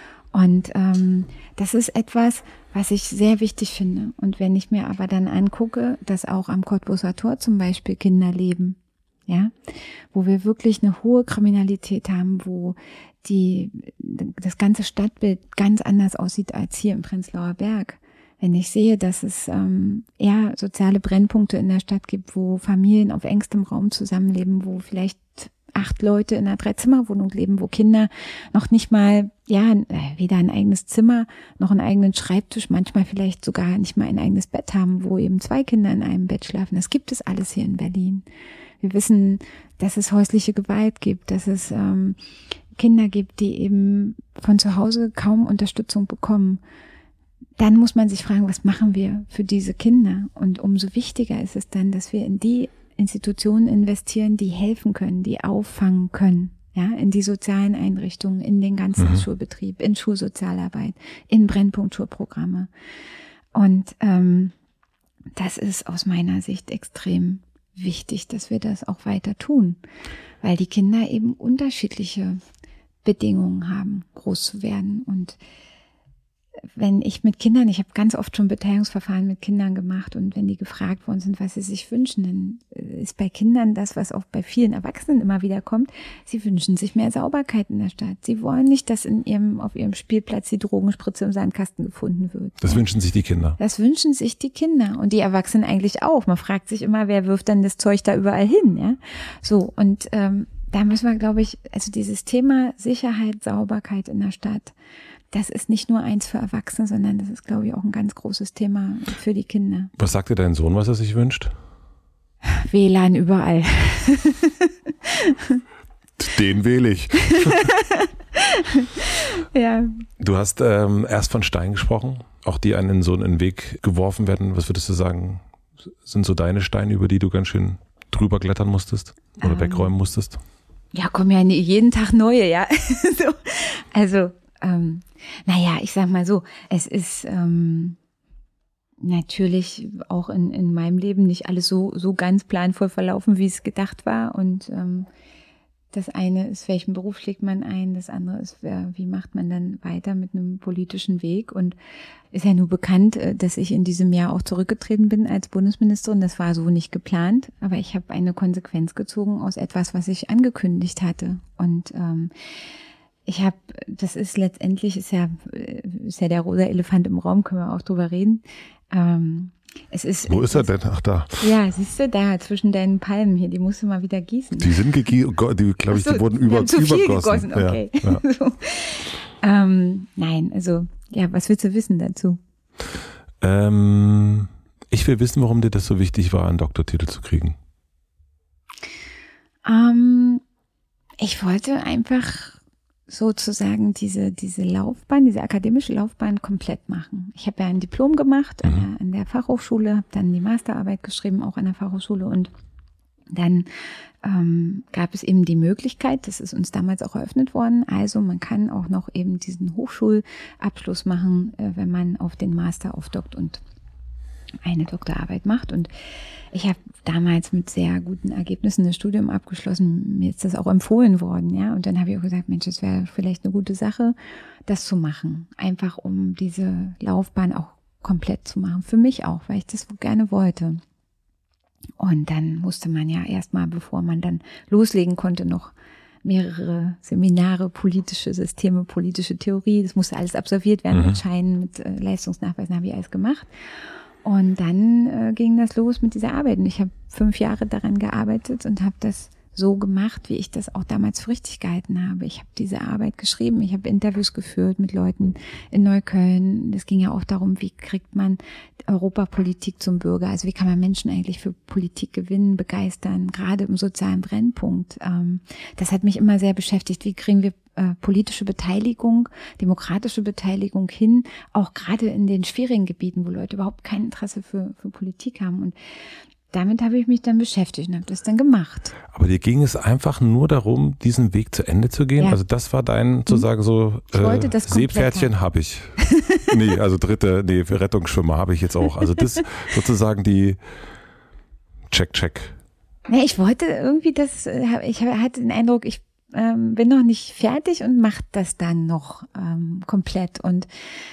Und ähm, das ist etwas, was ich sehr wichtig finde. Und wenn ich mir aber dann angucke, dass auch am Cottbuser Tor zum Beispiel Kinder leben, ja, wo wir wirklich eine hohe Kriminalität haben, wo die das ganze Stadtbild ganz anders aussieht als hier im Prenzlauer Berg. Wenn ich sehe, dass es ähm, eher soziale Brennpunkte in der Stadt gibt, wo Familien auf engstem Raum zusammenleben, wo vielleicht acht Leute in einer Dreizimmerwohnung leben, wo Kinder noch nicht mal, ja, weder ein eigenes Zimmer noch einen eigenen Schreibtisch, manchmal vielleicht sogar nicht mal ein eigenes Bett haben, wo eben zwei Kinder in einem Bett schlafen. Das gibt es alles hier in Berlin. Wir wissen, dass es häusliche Gewalt gibt, dass es ähm, Kinder gibt, die eben von zu Hause kaum Unterstützung bekommen. Dann muss man sich fragen, was machen wir für diese Kinder? Und umso wichtiger ist es dann, dass wir in die Institutionen investieren, die helfen können, die auffangen können, ja, in die sozialen Einrichtungen, in den ganzen mhm. Schulbetrieb, in Schulsozialarbeit, in Brennpunktschulprogramme. Und ähm, das ist aus meiner Sicht extrem wichtig, dass wir das auch weiter tun, weil die Kinder eben unterschiedliche Bedingungen haben, groß zu werden. Und wenn ich mit Kindern, ich habe ganz oft schon Beteiligungsverfahren mit Kindern gemacht und wenn die gefragt worden sind, was sie sich wünschen, dann ist bei Kindern das, was auch bei vielen Erwachsenen immer wieder kommt, sie wünschen sich mehr Sauberkeit in der Stadt. Sie wollen nicht, dass in ihrem, auf ihrem Spielplatz die Drogenspritze im Sandkasten gefunden wird. Das ja. wünschen sich die Kinder. Das wünschen sich die Kinder und die Erwachsenen eigentlich auch. Man fragt sich immer, wer wirft dann das Zeug da überall hin, ja? So, und ähm, da müssen wir, glaube ich, also dieses Thema Sicherheit, Sauberkeit in der Stadt, das ist nicht nur eins für Erwachsene, sondern das ist, glaube ich, auch ein ganz großes Thema für die Kinder. Was sagt dir dein Sohn, was er sich wünscht? W L A N überall. Den wähle ich. Ja. Du hast ähm, erst von Steinen gesprochen, auch die einen so in den Weg geworfen werden. Was würdest du sagen, sind so deine Steine, über die du ganz schön drüber klettern musstest oder um, wegräumen musstest? Ja, kommen ja jeden Tag neue, ja. so, also Ähm, naja, ich sag mal so, es ist ähm, natürlich auch in, in meinem Leben nicht alles so, so ganz planvoll verlaufen, wie es gedacht war. Und ähm, das eine ist, welchen Beruf schlägt man ein, das andere ist, wie macht man dann weiter mit einem politischen Weg. Und ist ja nur bekannt, dass ich in diesem Jahr auch zurückgetreten bin als Bundesministerin. Das war so nicht geplant, aber ich habe eine Konsequenz gezogen aus etwas, was ich angekündigt hatte. Und ähm, Ich habe, das ist letztendlich, ist ja, ist ja der rosa Elefant im Raum, können wir auch drüber reden. Ähm, es ist, Wo ist er denn? Ach, da. Ja, siehst du, da, zwischen deinen Palmen hier, die musst du mal wieder gießen. Die sind gegießen, die, glaube ich, so, die wurden über, haben zu viel übergossen. Gegossen, okay. Ja, ja. so. ähm, nein, also, ja, was willst du wissen dazu? Ähm, ich will wissen, warum dir das so wichtig war, einen Doktortitel zu kriegen. Ähm, ich wollte einfach sozusagen diese diese Laufbahn, diese akademische Laufbahn komplett machen. Ich habe ja ein Diplom gemacht an, der, an der Fachhochschule, habe dann die Masterarbeit geschrieben, auch an der Fachhochschule und dann ähm, gab es eben die Möglichkeit, das ist uns damals auch eröffnet worden, also man kann auch noch eben diesen Hochschulabschluss machen, äh, wenn man auf den Master aufdockt und eine Doktorarbeit macht. Und ich habe damals mit sehr guten Ergebnissen das Studium abgeschlossen. Mir ist das auch empfohlen worden, ja. Und dann habe ich auch gesagt, Mensch, das wäre vielleicht eine gute Sache, das zu machen. Einfach um diese Laufbahn auch komplett zu machen. Für mich auch, weil ich das gerne wollte. Und dann musste man ja erstmal, bevor man dann loslegen konnte, noch mehrere Seminare, politische Systeme, politische Theorie. Das musste alles absolviert werden, mhm. mit Scheinen, mit äh, Leistungsnachweisen, habe ich alles gemacht. Und dann äh, ging das los mit dieser Arbeit. Und ich habe fünf Jahre daran gearbeitet und habe das so gemacht, wie ich das auch damals für richtig gehalten habe. Ich habe diese Arbeit geschrieben, ich habe Interviews geführt mit Leuten in Neukölln. Es ging ja auch darum, wie kriegt man Europapolitik zum Bürger, also wie kann man Menschen eigentlich für Politik gewinnen, begeistern, gerade im sozialen Brennpunkt. Das hat mich immer sehr beschäftigt, wie kriegen wir politische Beteiligung, demokratische Beteiligung hin, auch gerade in den schwierigen Gebieten, wo Leute überhaupt kein Interesse für, für Politik haben. Und damit habe ich mich dann beschäftigt und habe das dann gemacht. Aber dir ging es einfach nur darum, diesen Weg zu Ende zu gehen? Ja. Also das war dein, sozusagen so, äh, Seepferdchen habe ich. Nee, also dritte, nee, für Rettungsschwimmer habe ich jetzt auch. Also das sozusagen die Check, Check. Nee, ich wollte irgendwie das, ich hatte den Eindruck, ich ähm, bin noch nicht fertig und mache das dann noch ähm, komplett. Und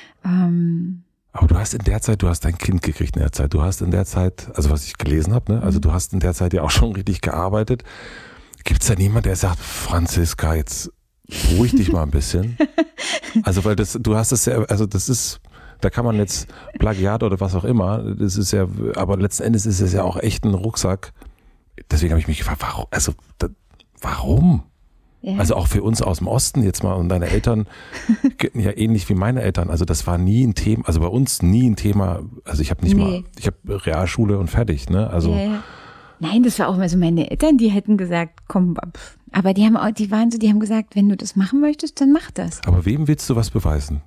ähm, aber du hast in der Zeit, du hast dein Kind gekriegt in der Zeit, du hast in der Zeit, also was ich gelesen habe, ne, also du hast in der Zeit ja auch schon richtig gearbeitet. Gibt es da niemand, der sagt, Franziska, jetzt ruhig dich mal ein bisschen? Also weil das, du hast es ja, also das ist, da kann man jetzt Plagiat oder was auch immer, das ist ja, aber letzten Endes ist es ja auch echt ein Rucksack. Deswegen habe ich mich gefragt, warum, also da, warum? Ja. Also auch für uns aus dem Osten jetzt mal und deine Eltern ja ähnlich wie meine Eltern. Also das war nie ein Thema, also bei uns nie ein Thema. Also ich habe nicht nee. mal, ich habe Realschule und fertig, ne? Also ja, ja. Nein, das war auch mal so meine Eltern, die hätten gesagt, komm, aber die haben auch, die waren so, die haben gesagt, wenn du das machen möchtest, dann mach das. Aber wem willst du was beweisen?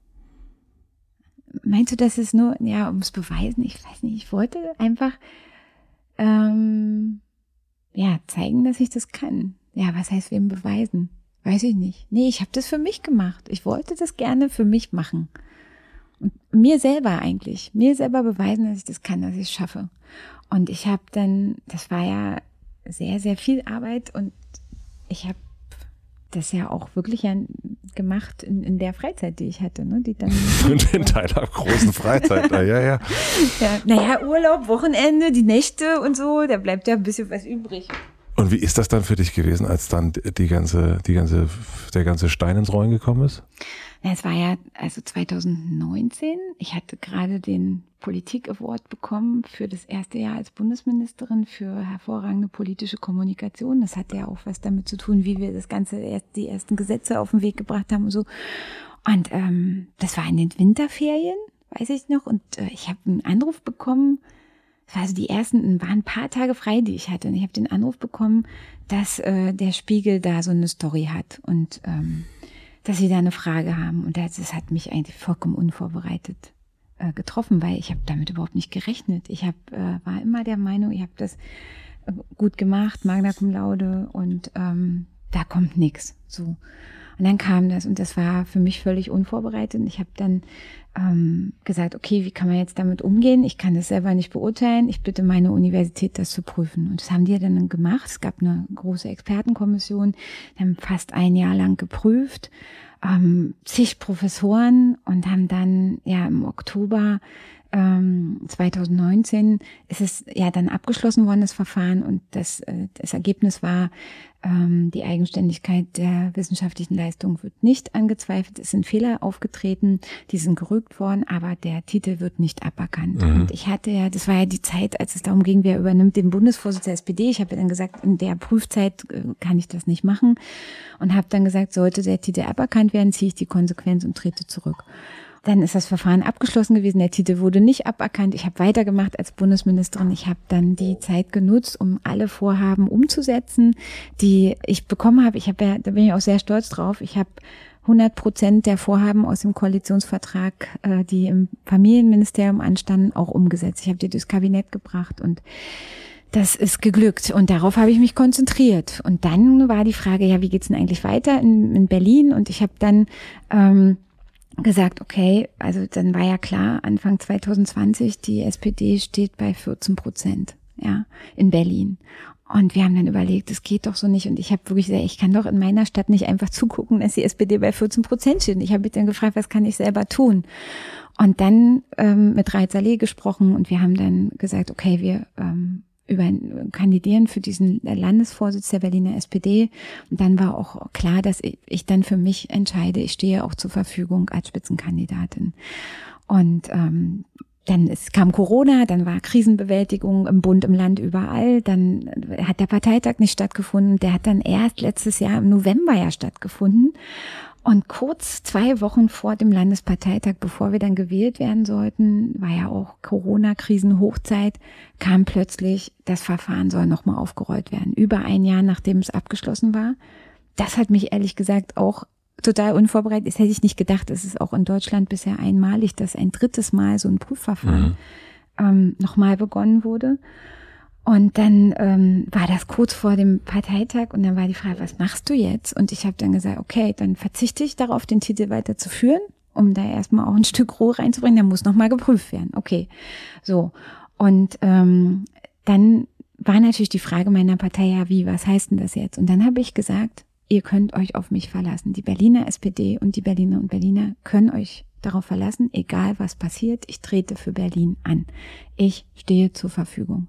Meinst du, dass es nur, ja, ums Beweisen? Ich weiß nicht. Ich wollte einfach ähm, ja zeigen, dass ich das kann. Ja, was heißt wem beweisen? Weiß ich nicht. Nee, ich habe das für mich gemacht. Ich wollte das gerne für mich machen. Und mir selber eigentlich. Mir selber beweisen, dass ich das kann, dass ich es schaffe. Und ich habe dann, das war ja sehr, sehr viel Arbeit und ich habe das ja auch wirklich ja gemacht in, in der Freizeit, die ich hatte. Ne? Die dann in deiner großen Freizeit, ja, ja. ja. Naja, Urlaub, Wochenende, die Nächte und so, da bleibt ja ein bisschen was übrig. Und wie ist das dann für dich gewesen, als dann die ganze, die ganze, der ganze Stein ins Rollen gekommen ist? Ja, es war ja also zwanzig neunzehn. Ich hatte gerade den Politik-Award bekommen für das erste Jahr als Bundesministerin für hervorragende politische Kommunikation. Das hatte ja auch was damit zu tun, wie wir das Ganze, erst die ersten Gesetze auf den Weg gebracht haben und so. Und ähm, das war in den Winterferien, weiß ich noch. Und äh, ich habe einen Anruf bekommen. Das war also die ersten, waren ein paar Tage frei, die ich hatte. Und ich habe den Anruf bekommen, dass äh, der Spiegel da so eine Story hat und ähm, dass sie da eine Frage haben. Und das, das hat mich eigentlich vollkommen unvorbereitet äh, getroffen, weil ich habe damit überhaupt nicht gerechnet. Ich hab, äh, war immer der Meinung, ich habe das äh, gut gemacht, Magna Cum Laude und ähm, da kommt nichts. So. Und dann kam das und das war für mich völlig unvorbereitet. Und ich habe dann ähm, gesagt, okay, wie kann man jetzt damit umgehen? Ich kann das selber nicht beurteilen. Ich bitte meine Universität, das zu prüfen. Und das haben die dann gemacht. Es gab eine große Expertenkommission, die haben fast ein Jahr lang geprüft, ähm, zig Professoren und haben dann ja im Oktober ähm, zwanzig neunzehn ist es ja dann abgeschlossen worden, das Verfahren, und das, äh, das Ergebnis war, ähm, die Eigenständigkeit der wissenschaftlichen Leistung wird nicht angezweifelt, es sind Fehler aufgetreten, die sind gerügt worden, aber der Titel wird nicht aberkannt. Mhm. Und ich hatte ja, das war ja die Zeit, als es darum ging, wer übernimmt den Bundesvorsitz der S P D. Ich habe ja dann gesagt, in der Prüfzeit äh, kann ich das nicht machen und habe dann gesagt, sollte der Titel aberkannt werden, ziehe ich die Konsequenz und trete zurück. Dann ist das Verfahren abgeschlossen gewesen, der Titel wurde nicht aberkannt. Ich habe weitergemacht als Bundesministerin. Ich habe dann die Zeit genutzt, um alle Vorhaben umzusetzen, die ich bekommen habe. Ich habe ja, da bin ich auch sehr stolz drauf. Ich habe hundert Prozent der Vorhaben aus dem Koalitionsvertrag, äh, die im Familienministerium anstanden, auch umgesetzt. Ich habe die durchs Kabinett gebracht und das ist geglückt und darauf habe ich mich konzentriert. Und dann war die Frage, ja, wie geht's denn eigentlich weiter in, in Berlin? Und ich habe dann ähm, gesagt, okay, also dann war ja klar, Anfang zwanzig zwanzig, die S P D steht bei vierzehn Prozent, ja, in Berlin. Und wir haben dann überlegt, das geht doch so nicht. Und ich habe wirklich gesagt, ich kann doch in meiner Stadt nicht einfach zugucken, dass die S P D bei vierzehn Prozent steht. Und ich habe mich dann gefragt, was kann ich selber tun? Und dann ähm, mit Raed Saleh gesprochen und wir haben dann gesagt, okay, wir ähm, über kandidieren für diesen Landesvorsitz der Berliner S P D. Und dann war auch klar, dass ich, ich dann für mich entscheide, ich stehe auch zur Verfügung als Spitzenkandidatin. Und ähm, dann es kam Corona, dann war Krisenbewältigung im Bund, im Land, überall. Dann hat der Parteitag nicht stattgefunden. Der hat dann erst letztes Jahr im November ja stattgefunden. Und kurz zwei Wochen vor dem Landesparteitag, bevor wir dann gewählt werden sollten, war ja auch Corona-Krisen-Hochzeit, kam plötzlich, das Verfahren soll nochmal aufgerollt werden. Über ein Jahr, nachdem es abgeschlossen war. Das hat mich ehrlich gesagt auch total unvorbereitet. Das hätte ich nicht gedacht. Es ist auch in Deutschland bisher einmalig, dass ein drittes Mal so ein Prüfverfahren mhm. ähm, nochmal begonnen wurde. Und dann ähm, war das kurz vor dem Parteitag und dann war die Frage, was machst du jetzt? Und ich habe dann gesagt, okay, dann verzichte ich darauf, den Titel weiterzuführen, um da erstmal auch ein Stück Ruhe reinzubringen. Der muss nochmal geprüft werden. Okay, so. Und ähm, dann war natürlich die Frage meiner Partei, ja wie, was heißt denn das jetzt? Und dann habe ich gesagt, ihr könnt euch auf mich verlassen. Die Berliner S P D und die Berliner und Berliner können euch darauf verlassen, egal was passiert, ich trete für Berlin an. Ich stehe zur Verfügung.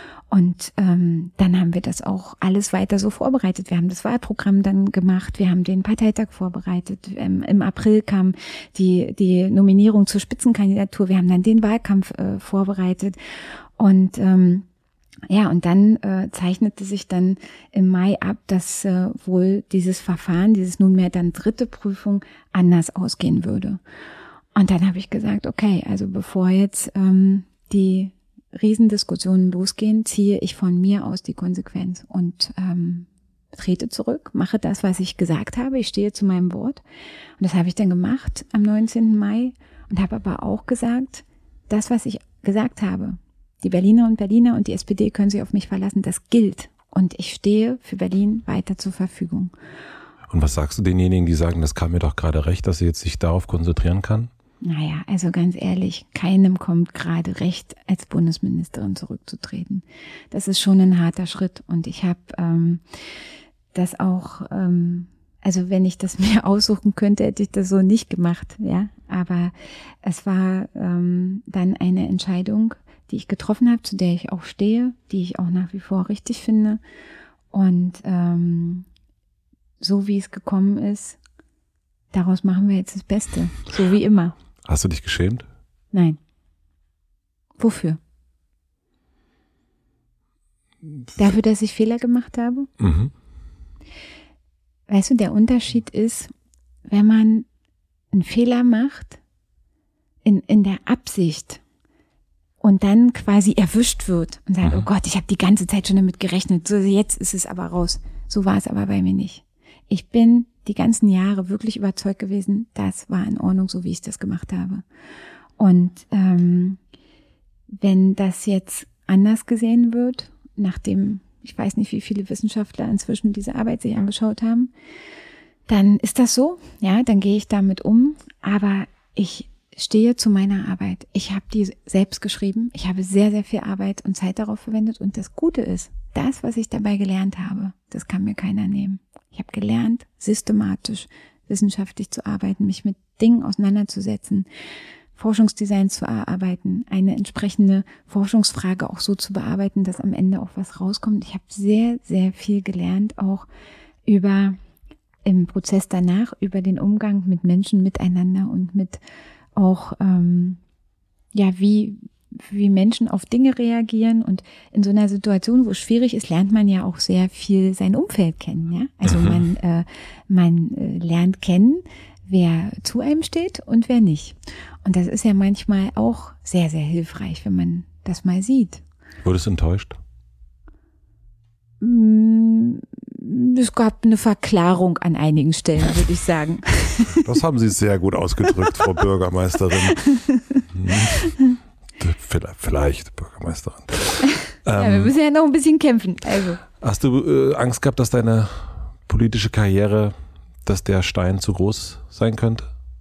Und ähm, dann haben wir das auch alles weiter so vorbereitet. Wir haben das Wahlprogramm dann gemacht, wir haben den Parteitag vorbereitet. Ähm, Im April kam die die Nominierung zur Spitzenkandidatur. Wir haben dann den Wahlkampf äh, vorbereitet. Und ähm, ja, und dann äh, zeichnete sich dann im Mai ab, dass äh, wohl dieses Verfahren, dieses nunmehr dann dritte Prüfung anders ausgehen würde. Und dann habe ich gesagt, okay, also bevor jetzt ähm, die Riesendiskussionen losgehen, ziehe ich von mir aus die Konsequenz und ähm, trete zurück, mache das, was ich gesagt habe. Ich stehe zu meinem Wort. Und das habe ich dann gemacht am neunzehnten Mai und habe aber auch gesagt, das, was ich gesagt habe, die Berliner und Berliner und die S P D können sich auf mich verlassen, das gilt. Und ich stehe für Berlin weiter zur Verfügung. Und was sagst du denjenigen, die sagen, das kam mir doch gerade recht, dass sie jetzt sich darauf konzentrieren kann? Naja, also ganz ehrlich, keinem kommt gerade recht, als Bundesministerin zurückzutreten. Das ist schon ein harter Schritt und ich habe ähm, das auch, ähm, also wenn ich das mir aussuchen könnte, hätte ich das so nicht gemacht, ja. Aber es war ähm, dann eine Entscheidung, die ich getroffen habe, zu der ich auch stehe, die ich auch nach wie vor richtig finde. Und ähm, so wie es gekommen ist, daraus machen wir jetzt das Beste, so wie immer. Hast du dich geschämt? Nein. Wofür? Dafür, dass ich Fehler gemacht habe? Mhm. Weißt du, der Unterschied ist, wenn man einen Fehler macht, in, in der Absicht und dann quasi erwischt wird und sagt, mhm. oh Gott, ich habe die ganze Zeit schon damit gerechnet, so jetzt ist es aber raus. So war es aber bei mir nicht. Ich bin die ganzen Jahre wirklich überzeugt gewesen, das war in Ordnung, so wie ich das gemacht habe. Und ähm, wenn das jetzt anders gesehen wird, nachdem, ich weiß nicht, wie viele Wissenschaftler inzwischen diese Arbeit sich angeschaut haben, dann ist das so, ja, dann gehe ich damit um, aber ich stehe zu meiner Arbeit. Ich habe die selbst geschrieben, ich habe sehr, sehr viel Arbeit und Zeit darauf verwendet und das Gute ist, das, was ich dabei gelernt habe, das kann mir keiner nehmen. Ich habe gelernt, systematisch, wissenschaftlich zu arbeiten, mich mit Dingen auseinanderzusetzen, Forschungsdesigns zu erarbeiten, eine entsprechende Forschungsfrage auch so zu bearbeiten, dass am Ende auch was rauskommt. Ich habe sehr, sehr viel gelernt, auch über im Prozess danach, über den Umgang mit Menschen miteinander und mit auch, ähm, ja, wie wie Menschen auf Dinge reagieren und in so einer Situation, wo es schwierig ist, lernt man ja auch sehr viel sein Umfeld kennen, ja. Also mhm. man äh, man äh, lernt kennen, wer zu einem steht und wer nicht. Und das ist ja manchmal auch sehr, sehr hilfreich, wenn man das mal sieht. Wurdest du enttäuscht? Es gab eine Verklarung an einigen Stellen, würde ich sagen. Das haben Sie sehr gut ausgedrückt, Frau Bürgermeisterin. Hm. Vielleicht Bürgermeisterin. Ja, ähm, wir müssen ja noch ein bisschen kämpfen. Also. Hast du äh, Angst gehabt, dass deine politische Karriere, dass der Stein zu groß sein könnte?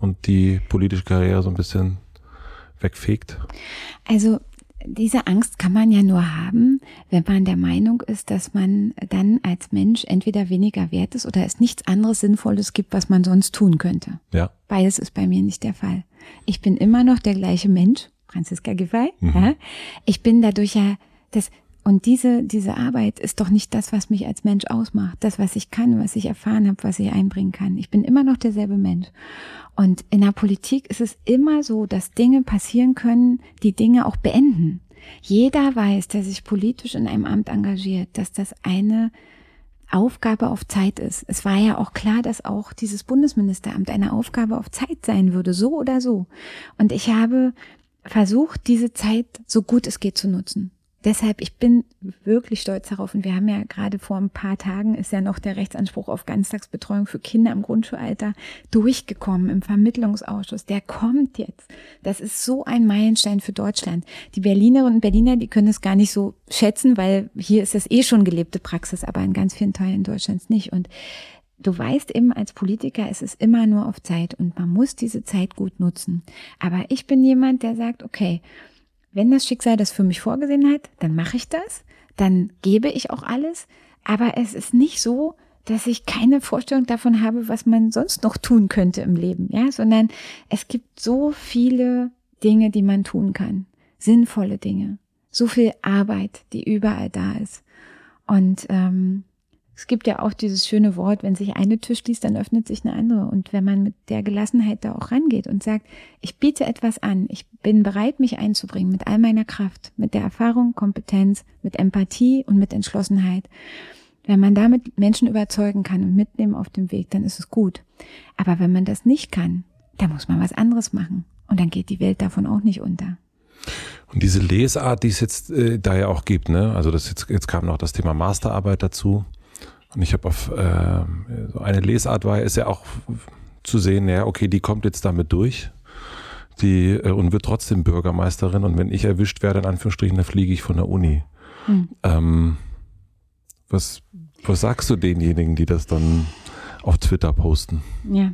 und die politische Karriere so ein bisschen wegfegt? Also diese Angst kann man ja nur haben, wenn man der Meinung ist, dass man dann als Mensch entweder weniger wert ist oder es nichts anderes Sinnvolles gibt, was man sonst tun könnte. Ja. Beides ist bei mir nicht der Fall. Ich bin immer noch der gleiche Mensch, Franziska Giffey. Mhm. Ja. Ich bin dadurch ja das, und diese, diese Arbeit ist doch nicht das, was mich als Mensch ausmacht. Das, was ich kann, was ich erfahren habe, was ich einbringen kann. Ich bin immer noch derselbe Mensch. Und in der Politik ist es immer so, dass Dinge passieren können, die Dinge auch beenden. Jeder weiß, der sich politisch in einem Amt engagiert, dass das eine Aufgabe auf Zeit ist. Es war ja auch klar, dass auch dieses Bundesministeramt eine Aufgabe auf Zeit sein würde, so oder so. Und ich habe versucht, diese Zeit so gut es geht zu nutzen. Deshalb, ich bin wirklich stolz darauf, und wir haben ja gerade vor ein paar Tagen ist ja noch der Rechtsanspruch auf Ganztagsbetreuung für Kinder im Grundschulalter durchgekommen im Vermittlungsausschuss. Der kommt jetzt. Das ist so ein Meilenstein für Deutschland. Die Berlinerinnen und Berliner, die können es gar nicht so schätzen, weil hier ist das eh schon gelebte Praxis, aber in ganz vielen Teilen Deutschlands nicht. Und du weißt eben als Politiker, es ist immer nur auf Zeit und man muss diese Zeit gut nutzen. Aber ich bin jemand, der sagt, okay, wenn das Schicksal das für mich vorgesehen hat, dann mache ich das, dann gebe ich auch alles. Aber es ist nicht so, dass ich keine Vorstellung davon habe, was man sonst noch tun könnte im Leben, ja, sondern es gibt so viele Dinge, die man tun kann, sinnvolle Dinge, so viel Arbeit, die überall da ist. Und ähm, es gibt ja auch dieses schöne Wort, wenn sich eine Tür schließt, dann öffnet sich eine andere. Und wenn man mit der Gelassenheit da auch rangeht und sagt, ich biete etwas an, ich bin bereit, mich einzubringen mit all meiner Kraft, mit der Erfahrung, Kompetenz, mit Empathie und mit Entschlossenheit. Wenn man damit Menschen überzeugen kann und mitnehmen auf dem Weg, dann ist es gut. Aber wenn man das nicht kann, dann muss man was anderes machen. Und dann geht die Welt davon auch nicht unter. Und diese Lesart, die es jetzt äh, da ja auch gibt, ne? Also das jetzt, jetzt kam noch das Thema Masterarbeit dazu. Und ich habe auf äh, so eine Lesart war, ist ja auch zu sehen, ja, okay, die kommt jetzt damit durch, die äh, und wird trotzdem Bürgermeisterin. Und wenn ich erwischt werde, in Anführungsstrichen, dann fliege ich von der Uni. Hm. Ähm, was, was sagst du denjenigen, die das dann auf Twitter posten? Ja,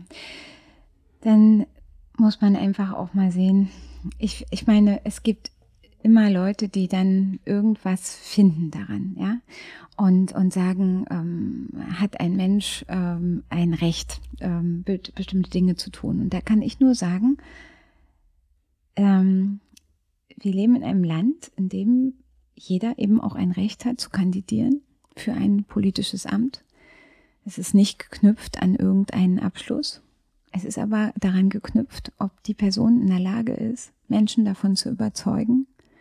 dann muss man einfach auch mal sehen. Ich, ich meine, es gibt immer Leute, die dann irgendwas finden daran, ja, und und sagen, ähm, hat ein Mensch ähm, ein Recht, ähm, be- bestimmte Dinge zu tun. Und da kann ich nur sagen, ähm, wir leben in einem Land, in dem jeder eben auch ein Recht hat zu kandidieren für ein politisches Amt. Es ist nicht geknüpft an irgendeinen Abschluss. Es ist aber daran geknüpft, ob die Person in der Lage ist, Menschen davon zu überzeugen,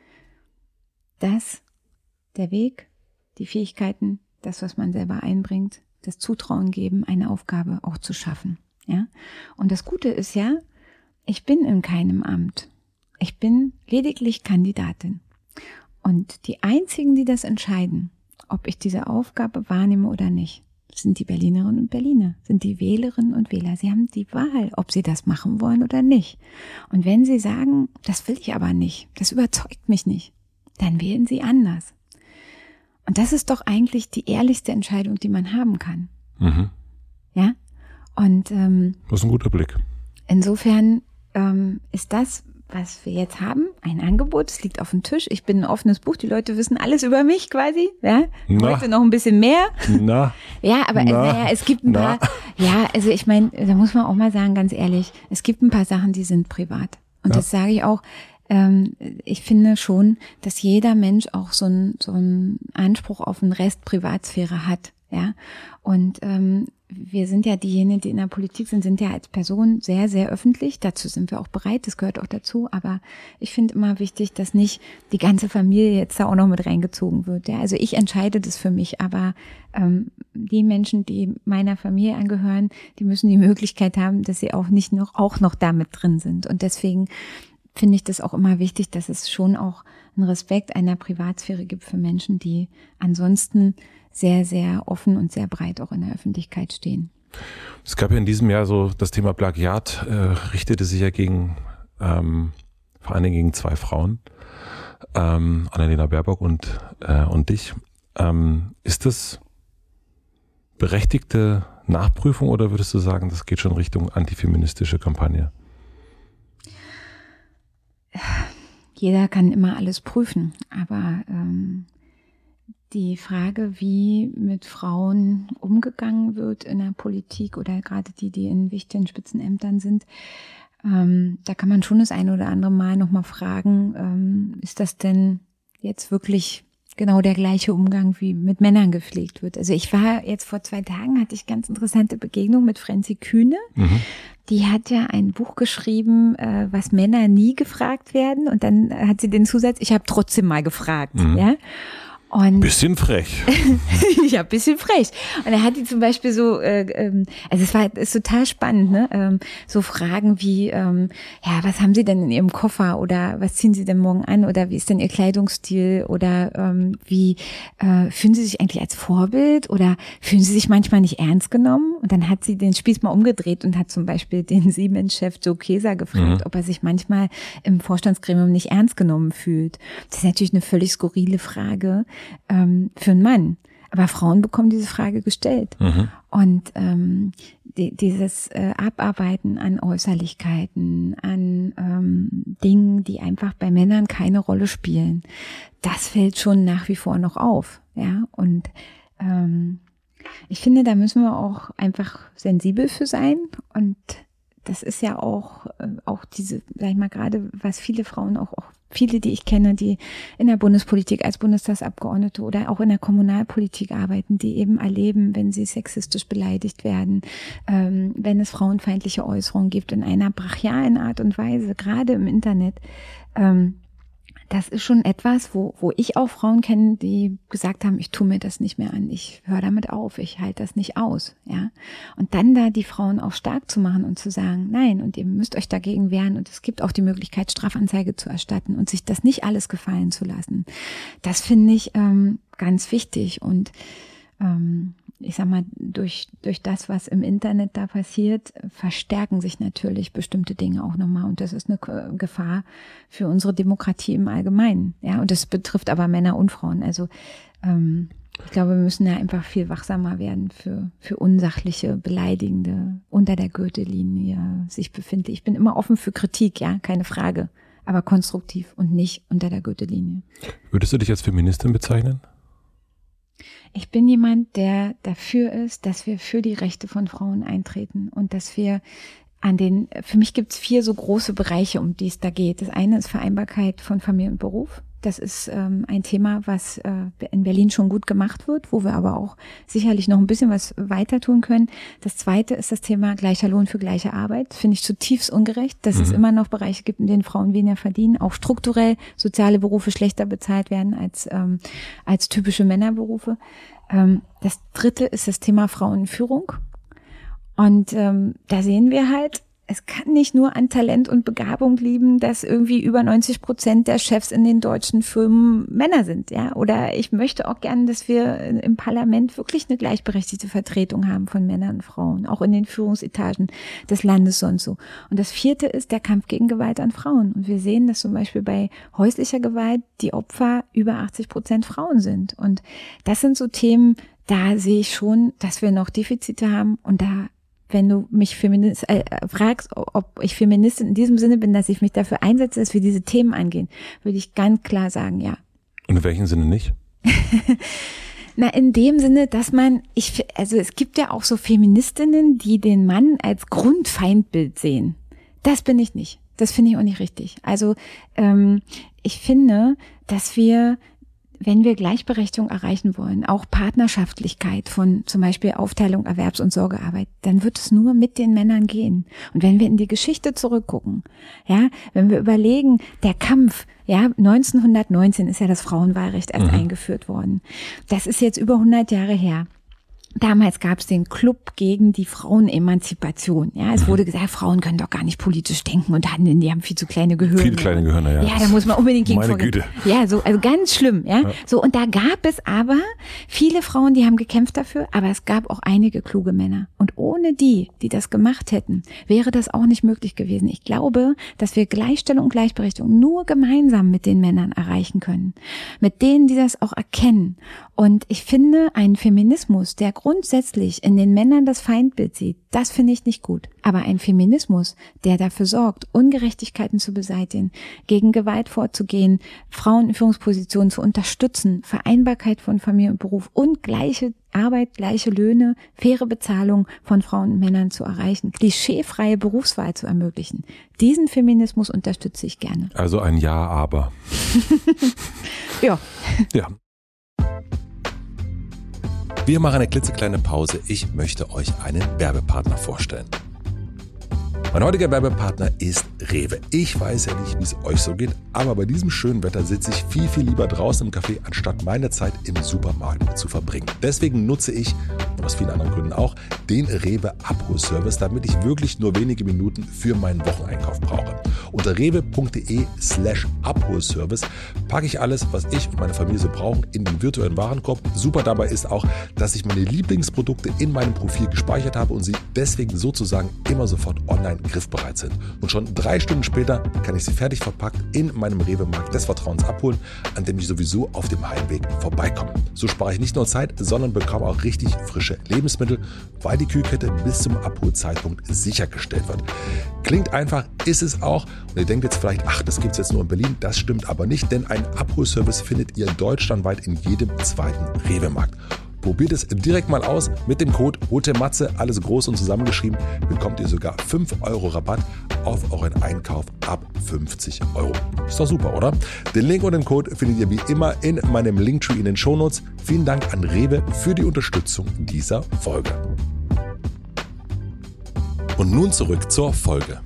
dass der Weg, die Fähigkeiten, das, was man selber einbringt, das Zutrauen geben, eine Aufgabe auch zu schaffen. Ja? Und das Gute ist ja, ich bin in keinem Amt. Ich bin lediglich Kandidatin. Und die einzigen, die das entscheiden, ob ich diese Aufgabe wahrnehme oder nicht, sind die Berlinerinnen und Berliner, sind die Wählerinnen und Wähler. Sie haben die Wahl, ob sie das machen wollen oder nicht. Und wenn sie sagen, das will ich aber nicht, das überzeugt mich nicht, dann wählen sie anders. Und das ist doch eigentlich die ehrlichste Entscheidung, die man haben kann. Mhm. Ja? Und ähm, das ist ein guter Blick. Insofern ähm, ist das, was wir jetzt haben, ein Angebot. Es liegt auf dem Tisch. Ich bin ein offenes Buch. Die Leute wissen alles über mich quasi. Ja? Heute noch ein bisschen mehr. Na. Ja, aber Na. naja, es gibt ein Na. paar. Ja, also ich meine, da muss man auch mal sagen, ganz ehrlich, es gibt ein paar Sachen, die sind privat. Und ja. Das sage ich auch. Ich finde schon, dass jeder Mensch auch so einen so einen Anspruch auf einen Rest Privatsphäre hat, ja. Und ähm, wir sind ja diejenigen, die in der Politik sind, sind ja als Person sehr, sehr öffentlich. Dazu sind wir auch bereit, das gehört auch dazu. Aber ich finde immer wichtig, dass nicht die ganze Familie jetzt da auch noch mit reingezogen wird. Ja? Also ich entscheide das für mich, aber ähm, die Menschen, die meiner Familie angehören, die müssen die Möglichkeit haben, dass sie auch nicht noch auch noch damit drin sind. Und deswegen finde ich das auch immer wichtig, dass es schon auch einen Respekt einer Privatsphäre gibt für Menschen, die ansonsten sehr, sehr offen und sehr breit auch in der Öffentlichkeit stehen. Es gab ja in diesem Jahr so, das Thema Plagiat äh, richtete sich ja gegen, ähm, vor allen Dingen gegen zwei Frauen, ähm, Annalena Baerbock und, äh, und dich. Ähm, ist das berechtigte Nachprüfung oder würdest du sagen, das geht schon Richtung antifeministische Kampagne? jeder kann immer alles prüfen, aber ähm, die Frage, wie mit Frauen umgegangen wird in der Politik oder gerade die, die in wichtigen Spitzenämtern sind, ähm, da kann man schon das eine oder andere Mal nochmal fragen, ähm, ist das denn jetzt wirklich genau der gleiche Umgang, wie mit Männern gepflegt wird? Also ich war jetzt vor zwei Tagen, hatte ich ganz interessante Begegnung mit Franzi Kühne. Mhm. Die hat ja ein Buch geschrieben, äh, was Männer nie gefragt werden. Und dann hat sie den Zusatz, ich habe trotzdem mal gefragt. Mhm. Ja. Und bisschen frech. Ja, bisschen frech. Und er hat die zum Beispiel so, äh, ähm, also es war ist total spannend, ne? Ähm, so Fragen wie, ähm, ja, was haben Sie denn in Ihrem Koffer oder was ziehen Sie denn morgen an oder wie ist denn Ihr Kleidungsstil oder ähm, wie äh, fühlen Sie sich eigentlich als Vorbild oder fühlen Sie sich manchmal nicht ernst genommen? Und dann hat sie den Spieß mal umgedreht und hat zum Beispiel den Siemens-Chef Joe Keser gefragt, mhm. ob er sich manchmal im Vorstandsgremium nicht ernst genommen fühlt. Das ist natürlich eine völlig skurrile Frage ähm, für einen Mann. Aber Frauen bekommen diese Frage gestellt. Mhm. Und ähm, die, dieses äh, Abarbeiten an Äußerlichkeiten, an ähm, Dingen, die einfach bei Männern keine Rolle spielen, das fällt schon nach wie vor noch auf. Ja, und ähm, ich finde, da müssen wir auch einfach sensibel für sein. Und das ist ja auch äh, auch diese, sag ich mal, gerade was viele Frauen auch, auch viele, die ich kenne, die in der Bundespolitik als Bundestagsabgeordnete oder auch in der Kommunalpolitik arbeiten, die eben erleben, wenn sie sexistisch beleidigt werden, ähm, wenn es frauenfeindliche Äußerungen gibt in einer brachialen Art und Weise, gerade im Internet. Ähm, das ist schon etwas, wo wo ich auch Frauen kenne, die gesagt haben, ich tue mir das nicht mehr an, ich höre damit auf, ich halte das nicht aus, ja. Und dann da die Frauen auch stark zu machen und zu sagen, nein, und ihr müsst euch dagegen wehren und es gibt auch die Möglichkeit, Strafanzeige zu erstatten und sich das nicht alles gefallen zu lassen. Das finde ich ähm, ganz wichtig und ähm, ich sag mal, durch durch das, was im Internet da passiert, verstärken sich natürlich bestimmte Dinge auch nochmal. Und das ist eine Gefahr für unsere Demokratie im Allgemeinen. Ja, und das betrifft aber Männer und Frauen. Also ähm, ich glaube, wir müssen ja einfach viel wachsamer werden für für unsachliche, beleidigende, unter der Gürtellinie sich befindliche. Ich bin immer offen für Kritik, ja, keine Frage, aber konstruktiv und nicht unter der Gürtellinie. Würdest du dich als Feministin bezeichnen? Ich bin jemand, der dafür ist, dass wir für die Rechte von Frauen eintreten und dass wir an den, für mich gibt es vier so große Bereiche, um die es da geht. Das eine ist Vereinbarkeit von Familie und Beruf. Das ist ähm, ein Thema, was äh, in Berlin schon gut gemacht wird, wo wir aber auch sicherlich noch ein bisschen was weiter tun können. Das zweite ist das Thema gleicher Lohn für gleiche Arbeit. Das finde ich zutiefst ungerecht, dass mhm. es immer noch Bereiche gibt, in denen Frauen weniger verdienen, auch strukturell soziale Berufe schlechter bezahlt werden als ähm, als typische Männerberufe. Ähm, das dritte ist das Thema Frauenführung. Und ähm, da sehen wir halt, es kann nicht nur an Talent und Begabung liegen, dass irgendwie über neunzig Prozent der Chefs in den deutschen Firmen Männer sind, ja. Oder ich möchte auch gerne, dass wir im Parlament wirklich eine gleichberechtigte Vertretung haben von Männern und Frauen, auch in den Führungsetagen des Landes und so. Und das vierte ist der Kampf gegen Gewalt an Frauen. Und wir sehen, dass zum Beispiel bei häuslicher Gewalt die Opfer über achtzig Prozent Frauen sind. Und das sind so Themen, da sehe ich schon, dass wir noch Defizite haben und da wenn du mich Feminist, äh, fragst, ob ich Feministin in diesem Sinne bin, dass ich mich dafür einsetze, dass wir diese Themen angehen, würde ich ganz klar sagen, ja. Und in welchem Sinne nicht? Na, in dem Sinne, dass man, ich, also es gibt ja auch so Feministinnen, die den Mann als Grundfeindbild sehen. Das bin ich nicht. Das finde ich auch nicht richtig. Also ähm, ich finde, dass wir wenn wir Gleichberechtigung erreichen wollen, auch Partnerschaftlichkeit von zum Beispiel Aufteilung Erwerbs- und Sorgearbeit, dann wird es nur mit den Männern gehen. Und wenn wir in die Geschichte zurückgucken, ja, wenn wir überlegen, der Kampf, ja, neunzehnhundertneunzehn ist ja das Frauenwahlrecht erst mhm. eingeführt worden. Das ist jetzt über hundert Jahre her. Damals gab es den Club gegen die Frauenemanzipation. Ja, es wurde gesagt, Frauen können doch gar nicht politisch denken und handeln, die haben viel zu kleine Gehirne. Viel kleine Gehirne, ja. Ja, da muss man unbedingt gegen Meine vorgehen. Güte. Ja, so, also ganz schlimm, ja? ja. So, und da gab es aber viele Frauen, die haben gekämpft dafür, aber es gab auch einige kluge Männer. Und ohne die, die das gemacht hätten, wäre das auch nicht möglich gewesen. Ich glaube, dass wir Gleichstellung und Gleichberechtigung nur gemeinsam mit den Männern erreichen können. Mit denen, die das auch erkennen. Und ich finde, ein Feminismus, der grundsätzlich in den Männern das Feindbild sieht, das finde ich nicht gut. Aber ein Feminismus, der dafür sorgt, Ungerechtigkeiten zu beseitigen, gegen Gewalt vorzugehen, Frauen in Führungspositionen zu unterstützen, Vereinbarkeit von Familie und Beruf und gleiche Arbeit, gleiche Löhne, faire Bezahlung von Frauen und Männern zu erreichen, klischeefreie Berufswahl zu ermöglichen. Diesen Feminismus unterstütze ich gerne. Also ein Ja, aber. Ja. Ja. Wir machen eine klitzekleine Pause. Ich möchte euch einen Werbepartner vorstellen. Mein heutiger Werbepartner ist Rewe. Ich weiß ja nicht, wie es euch so geht, aber bei diesem schönen Wetter sitze ich viel, viel lieber draußen im Café, anstatt meine Zeit im Supermarkt zu verbringen. Deswegen nutze ich, und aus vielen anderen Gründen auch, den Rewe Abholservice, damit ich wirklich nur wenige Minuten für meinen Wocheneinkauf brauche. Unter rewe.de slash Abholservice packe ich alles, was ich und meine Familie so brauchen, in den virtuellen Warenkorb. Super dabei ist auch, dass ich meine Lieblingsprodukte in meinem Profil gespeichert habe und sie deswegen sozusagen immer sofort online griffbereit sind. Und schon drei Stunden später kann ich sie fertig verpackt in meinem Rewe-Markt des Vertrauens abholen, an dem ich sowieso auf dem Heimweg vorbeikomme. So spare ich nicht nur Zeit, sondern bekomme auch richtig frische Lebensmittel, weil die Kühlkette bis zum Abholzeitpunkt sichergestellt wird. Klingt einfach, ist es auch. Und ihr denkt jetzt vielleicht, ach, das gibt es jetzt nur in Berlin. Das stimmt aber nicht, denn einen Abholservice findet ihr deutschlandweit in jedem zweiten Rewe-Markt. Probiert es direkt mal aus. Mit dem Code HOTELMATZE, alles groß und zusammengeschrieben, bekommt ihr sogar fünf Euro Rabatt auf euren Einkauf ab fünfzig Euro. Ist doch super, oder? Den Link und den Code findet ihr wie immer in meinem Linktree in den Shownotes. Vielen Dank an Rewe für die Unterstützung dieser Folge. Und nun zurück zur Folge.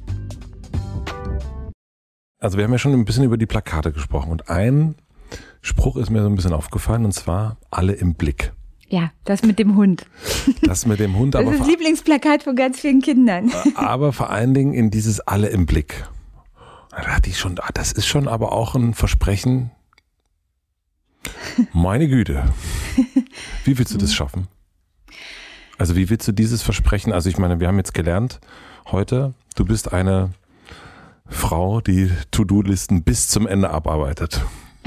Also wir haben ja schon ein bisschen über die Plakate gesprochen und ein Spruch ist mir so ein bisschen aufgefallen und zwar alle im Blick. Ja, das mit dem Hund. Das mit dem Hund. Das aber ist das Lieblingsplakat von ganz vielen Kindern. Aber vor allen Dingen in dieses alle im Blick. Da dachte ich schon, das ist schon aber auch ein Versprechen. Meine Güte. Wie willst du das schaffen? Also wie willst du dieses Versprechen, also ich meine, wir haben jetzt gelernt heute, du bist eine Frau, die To-Do-Listen bis zum Ende abarbeitet.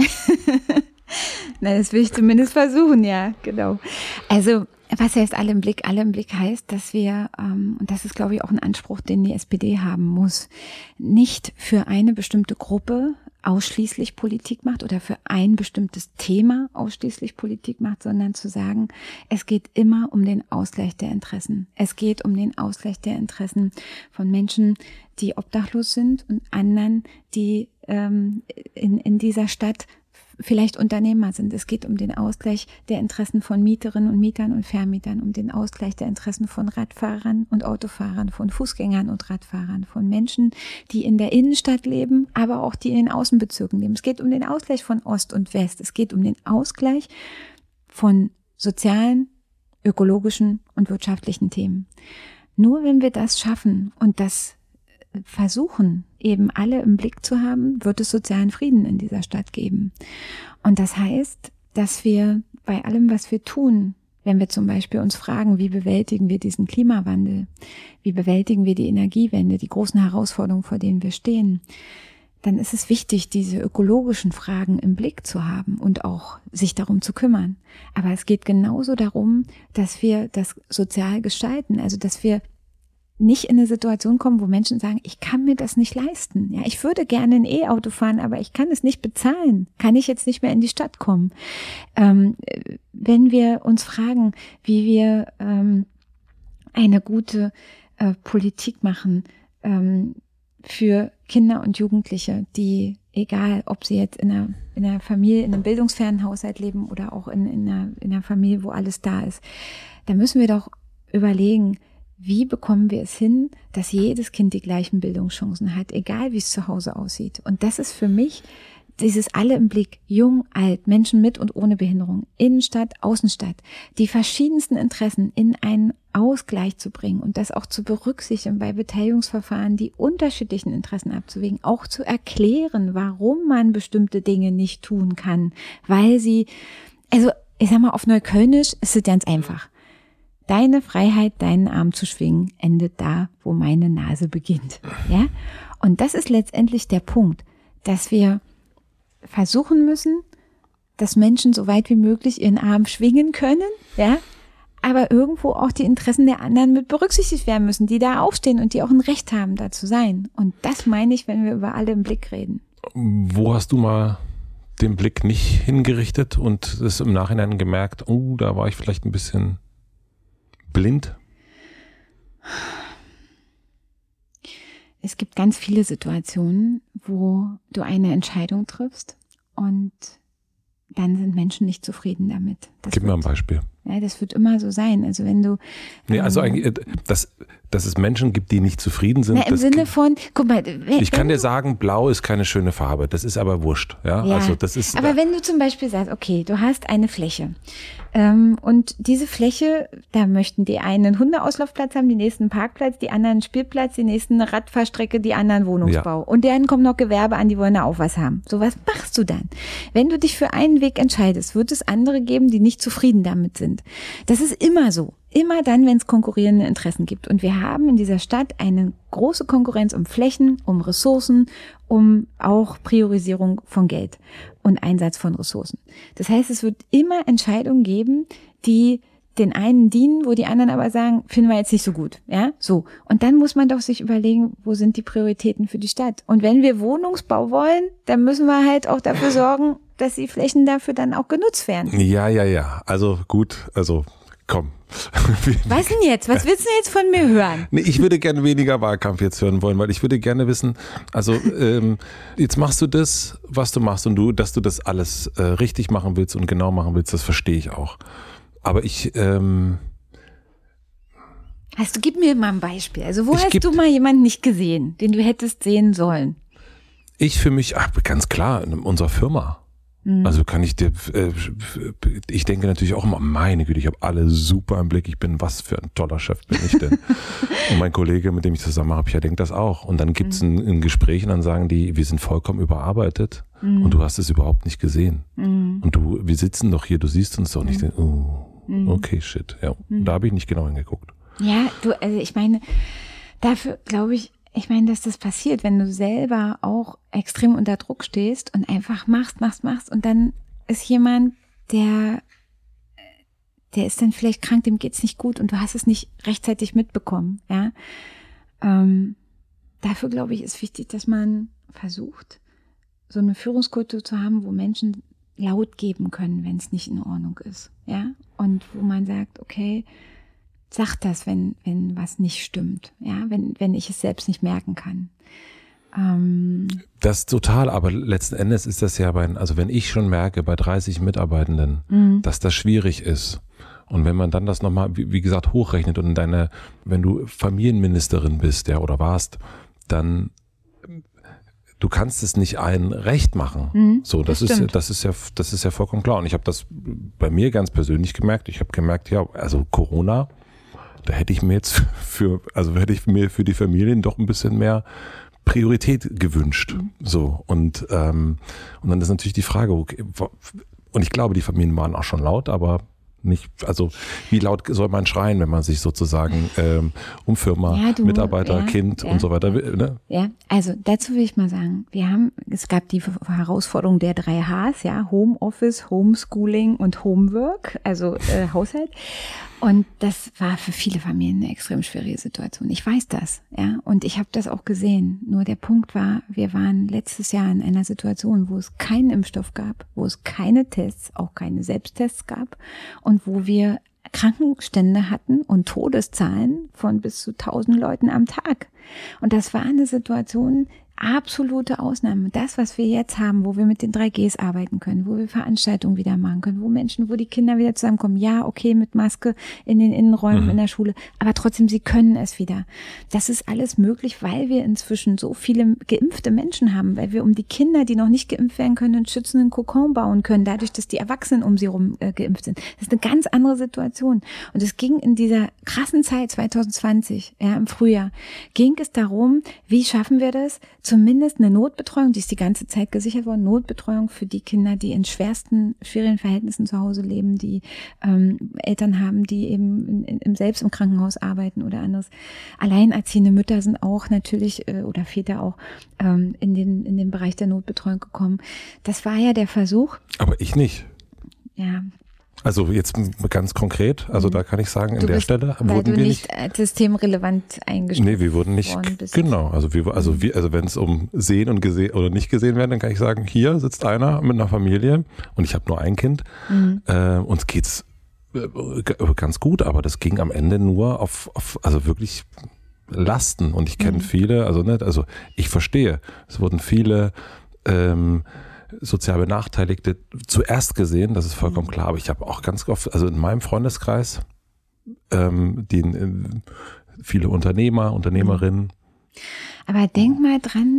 Na, das will ich zumindest versuchen, ja, genau. Also, was heißt alle im Blick? Alle im Blick heißt, dass wir, ähm, und das ist, glaube ich, auch ein Anspruch, den die S P D haben muss, nicht für eine bestimmte Gruppe ausschließlich Politik macht oder für ein bestimmtes Thema ausschließlich Politik macht, sondern zu sagen, es geht immer um den Ausgleich der Interessen. Es geht um den Ausgleich der Interessen von Menschen, die obdachlos sind und anderen, die ähm, in, in dieser Stadt vielleicht Unternehmer sind. Es geht um den Ausgleich der Interessen von Mieterinnen und Mietern und Vermietern, um den Ausgleich der Interessen von Radfahrern und Autofahrern, von Fußgängern und Radfahrern, von Menschen, die in der Innenstadt leben, aber auch die in den Außenbezirken leben. Es geht um den Ausgleich von Ost und West. Es geht um den Ausgleich von sozialen, ökologischen und wirtschaftlichen Themen. Nur wenn wir das schaffen und das versuchen, eben alle im Blick zu haben, wird es sozialen Frieden in dieser Stadt geben. Und das heißt, dass wir bei allem, was wir tun, wenn wir zum Beispiel uns fragen, wie bewältigen wir diesen Klimawandel, wie bewältigen wir die Energiewende, die großen Herausforderungen, vor denen wir stehen, dann ist es wichtig, diese ökologischen Fragen im Blick zu haben und auch sich darum zu kümmern. Aber es geht genauso darum, dass wir das sozial gestalten, also dass wir nicht in eine Situation kommen, wo Menschen sagen, ich kann mir das nicht leisten. Ja, ich würde gerne ein E-Auto fahren, aber ich kann es nicht bezahlen. Kann ich jetzt nicht mehr in die Stadt kommen? Ähm, wenn wir uns fragen, wie wir ähm, eine gute äh, Politik machen ähm, für Kinder und Jugendliche, die, egal ob sie jetzt in einer, in einer Familie, in einem bildungsfernen Haushalt leben oder auch in, in, einer, in einer Familie, wo alles da ist, da müssen wir doch überlegen, wie bekommen wir es hin, dass jedes Kind die gleichen Bildungschancen hat, egal wie es zu Hause aussieht. Und das ist für mich dieses alle im Blick, jung, alt, Menschen mit und ohne Behinderung, Innenstadt, Außenstadt, die verschiedensten Interessen in einen Ausgleich zu bringen und das auch zu berücksichtigen bei Beteiligungsverfahren, die unterschiedlichen Interessen abzuwägen, auch zu erklären, warum man bestimmte Dinge nicht tun kann, weil sie, also ich sag mal auf Neuköllnisch ist es ganz einfach. Deine Freiheit, deinen Arm zu schwingen, endet da, wo meine Nase beginnt. Ja? Und das ist letztendlich der Punkt, dass wir versuchen müssen, dass Menschen so weit wie möglich ihren Arm schwingen können, ja, aber irgendwo auch die Interessen der anderen mit berücksichtigt werden müssen, die da aufstehen und die auch ein Recht haben, da zu sein. Und das meine ich, wenn wir über alle im Blick reden. Wo hast du mal den Blick nicht hingerichtet und es im Nachhinein gemerkt, oh, da war ich vielleicht ein bisschen blind? Es gibt ganz viele Situationen, wo du eine Entscheidung triffst und dann sind Menschen nicht zufrieden damit. Das Gib wird, mir ein Beispiel. Ja, das wird immer so sein. Also wenn du... Nee, also ähm, eigentlich, dass, dass es Menschen gibt, die nicht zufrieden sind. Na, im Sinne von, guck mal... Wenn, ich kann wenn dir sagen, blau ist keine schöne Farbe. Das ist aber wurscht. Ja, ja, also das ist... aber wenn du zum Beispiel sagst, okay, du hast eine Fläche ähm, und diese Fläche, da möchten die einen einen Hundeauslaufplatz haben, die nächsten einen Parkplatz, die anderen einen Spielplatz, die nächsten eine Radfahrstrecke, die anderen Wohnungsbau. Ja. Und dann kommt noch Gewerbe an, die wollen da auch was haben. So, was machst du dann? Wenn du dich für einen Weg entscheidest, wird es andere geben, die nicht zufrieden damit sind. Das ist immer so. Immer dann, wenn es konkurrierende Interessen gibt. Und wir haben in dieser Stadt eine große Konkurrenz um Flächen, um Ressourcen, um auch Priorisierung von Geld und Einsatz von Ressourcen. Das heißt, es wird immer Entscheidungen geben, die den einen dienen, wo die anderen aber sagen, finden wir jetzt nicht so gut. Ja, so. Und dann muss man doch sich überlegen, wo sind die Prioritäten für die Stadt? Und wenn wir Wohnungsbau wollen, dann müssen wir halt auch dafür sorgen, dass die Flächen dafür dann auch genutzt werden. Ja, ja, ja. Also gut, also komm. Was denn jetzt? Was willst du jetzt von mir hören? Nee, ich würde gerne weniger Wahlkampf jetzt hören wollen, weil ich würde gerne wissen, also ähm, jetzt machst du das, was du machst und du, dass du das alles äh, richtig machen willst und genau machen willst, das verstehe ich auch. Aber ich, ähm, Hast du, gib mir mal ein Beispiel. Also wo Ich hast geb- du mal jemanden nicht gesehen, den du hättest sehen sollen? ich für mich, ach, ganz klar, in unserer Firma. Mhm. Also kann ich dir, äh, ich denke natürlich auch immer, meine Güte, ich habe alle super im Blick, ich bin, was für ein toller Chef bin ich denn? Und mein Kollege, mit dem ich zusammen habe, ja, denkt das auch. Und dann gibt's ein, ein Gespräch und dann sagen die, wir sind vollkommen überarbeitet Mhm. und du hast es überhaupt nicht gesehen. Mhm. Und du, wir sitzen doch hier, du siehst uns doch nicht. Mhm. Oh, Mhm. okay, shit. Ja, Mhm. da habe ich nicht genau hingeguckt. Ja, du, also ich meine, dafür glaube ich, ich meine, dass das passiert, wenn du selber auch extrem unter Druck stehst und einfach machst, machst, machst und dann ist jemand, der, der ist dann vielleicht krank, dem geht's nicht gut und du hast es nicht rechtzeitig mitbekommen, ja. Ähm, dafür glaube ich, ist wichtig, dass man versucht, so eine Führungskultur zu haben, wo Menschen laut geben können, wenn es nicht in Ordnung ist, ja. Und wo man sagt, okay, sag das, wenn, wenn was nicht stimmt, ja, wenn, wenn ich es selbst nicht merken kann. Ähm, Das total, aber letzten Endes ist das ja bei, also wenn ich schon merke bei dreißig Mitarbeitenden, Mhm. dass das schwierig ist und wenn man dann das nochmal, wie, wie gesagt, hochrechnet und deine, wenn du Familienministerin bist, ja, oder warst, dann du kannst es nicht allen recht machen. Mhm, so, das, das ist, stimmt. das ist ja, das ist ja vollkommen klar. Und ich habe das bei mir ganz persönlich gemerkt. Ich habe gemerkt, ja, also Corona, da hätte ich mir jetzt für, also hätte ich mir für die Familien doch ein bisschen mehr Priorität gewünscht. Mhm. So, und, ähm, und dann ist natürlich die Frage, okay, wo- und ich glaube, die Familien waren auch schon laut, aber nicht, also wie laut soll man schreien, wenn man sich sozusagen ähm, um Firma, Ja, du, Mitarbeiter, ja, Kind ja, und so weiter, ja. will, ne? Ja, also dazu will ich mal sagen, wir haben, es gab die Herausforderung der drei H's, ja, Homeoffice, Homeschooling und Homework, also äh, Haushalt. Und das war für viele Familien eine extrem schwierige Situation. Ich weiß das, ja, und ich habe das auch gesehen. Nur der Punkt war, wir waren letztes Jahr in einer Situation, wo es keinen Impfstoff gab, wo es keine Tests, auch keine Selbsttests gab und wo wir Krankenstände hatten und Todeszahlen von bis zu tausend Leuten am Tag. Und das war eine Situation, absolute Ausnahme. Das, was wir jetzt haben, wo wir mit den drei Gs arbeiten können, wo wir Veranstaltungen wieder machen können, wo Menschen, wo die Kinder wieder zusammenkommen, ja, okay, mit Maske in den Innenräumen Mhm. in der Schule, aber trotzdem, sie können es wieder. Das ist alles möglich, weil wir inzwischen so viele geimpfte Menschen haben, weil wir um die Kinder, die noch nicht geimpft werden können, einen schützenden Kokon bauen können, dadurch, dass die Erwachsenen um sie herum äh, geimpft sind. Das ist eine ganz andere Situation. Und es ging in dieser krassen Zeit zwanzig zwanzig, ja, im Frühjahr, ging es darum, wie schaffen wir das, zumindest eine Notbetreuung, die ist die ganze Zeit gesichert worden, Notbetreuung für die Kinder, die in schwersten, schwierigen Verhältnissen zu Hause leben, die ähm, Eltern haben, die eben in, in, im, selbst im Krankenhaus arbeiten oder anderes. Alleinerziehende Mütter sind auch natürlich, äh, oder Väter auch, ähm, in den, in den Bereich der Notbetreuung gekommen. Das war ja der Versuch. Aber ich nicht. Ja, Also jetzt ganz konkret, also da kann ich sagen, an du der bist, Stelle weil wurden du wir nicht nicht systemrelevant eingestuft. Nee, wir wurden nicht, genau, also wir, also wir, also wenn es um sehen und gesehen oder nicht gesehen werden, dann kann ich sagen, hier sitzt einer mit einer Familie und ich habe nur ein Kind, mhm. äh, uns geht's ganz gut, aber das ging am Ende nur auf, auf also wirklich Lasten und ich kenne mhm. viele, also nicht, also ich verstehe, es wurden viele ähm, sozial Benachteiligte zuerst gesehen, das ist vollkommen klar, aber ich habe auch ganz oft, also in meinem Freundeskreis, ähm, die äh, viele Unternehmer, Unternehmerinnen. Aber denk mal dran,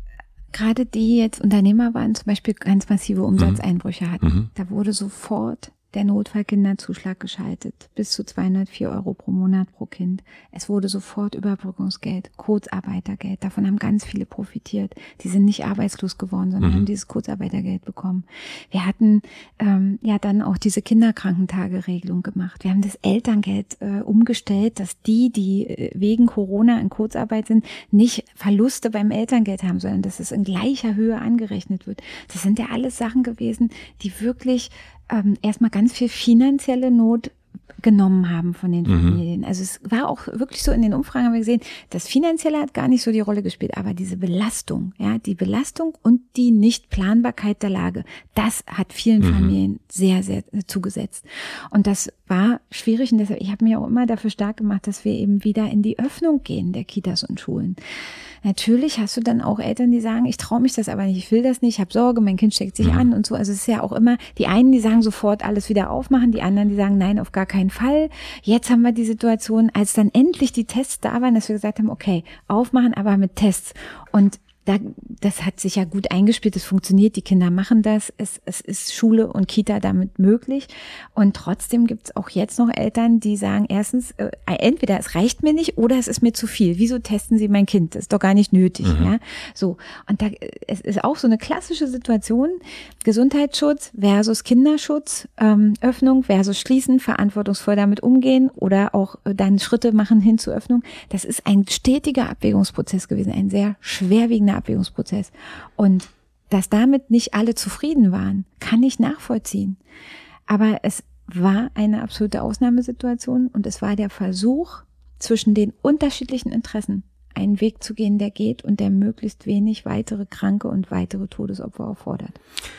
gerade die jetzt Unternehmer waren, zum Beispiel ganz massive Umsatzeinbrüche hatten, mhm. da wurde sofort der Notfallkinderzuschlag geschaltet, bis zu zweihundertvier Euro pro Monat pro Kind. Es wurde sofort Überbrückungsgeld, Kurzarbeitergeld, davon haben ganz viele profitiert. Die sind nicht arbeitslos geworden, sondern mhm. haben dieses Kurzarbeitergeld bekommen. Wir hatten ähm, ja dann auch diese Kinderkrankentageregelung gemacht. Wir haben das Elterngeld äh, umgestellt, dass die, die äh, wegen Corona in Kurzarbeit sind, nicht Verluste beim Elterngeld haben, sondern dass es in gleicher Höhe angerechnet wird. Das sind ja alles Sachen gewesen, die wirklich ähm, erstmal ganz viel finanzielle Not genommen haben von den Familien. Mhm. Also es war auch wirklich so, in den Umfragen haben wir gesehen, das Finanzielle hat gar nicht so die Rolle gespielt, aber diese Belastung, ja, die Belastung und die Nichtplanbarkeit der Lage, das hat vielen mhm. Familien sehr, sehr zugesetzt. Und das war schwierig und deshalb, ich habe mir auch immer dafür stark gemacht, dass wir eben wieder in die Öffnung gehen der Kitas und Schulen. Natürlich hast du dann auch Eltern, die sagen, ich traue mich das aber nicht, ich will das nicht, ich habe Sorge, mein Kind steckt sich mhm. an und so. Also es ist ja auch immer, die einen, die sagen sofort alles wieder aufmachen, die anderen, die sagen, nein, auf gar keinen Fall. Jetzt haben wir die Situation, als dann endlich die Tests da waren, dass wir gesagt haben, okay, aufmachen, aber mit Tests. Und Da, das hat sich ja gut eingespielt, es funktioniert, die Kinder machen das, es, es ist Schule und Kita damit möglich und trotzdem gibt es auch jetzt noch Eltern, die sagen, erstens, äh, entweder es reicht mir nicht oder es ist mir zu viel. Wieso testen Sie mein Kind? Das ist doch gar nicht nötig. Mhm. Ja, so. Und da, es ist auch so eine klassische Situation, Gesundheitsschutz versus Kinderschutz, ähm, Öffnung versus Schließen, verantwortungsvoll damit umgehen oder auch äh, dann Schritte machen hin zur Öffnung. Das ist ein stetiger Abwägungsprozess gewesen, ein sehr schwerwiegender Abwägungsprozess. Und dass damit nicht alle zufrieden waren, kann ich nachvollziehen. Aber es war eine absolute Ausnahmesituation und es war der Versuch, zwischen den unterschiedlichen Interessen einen Weg zu gehen, der geht und der möglichst wenig weitere Kranke und weitere Todesopfer erfordert.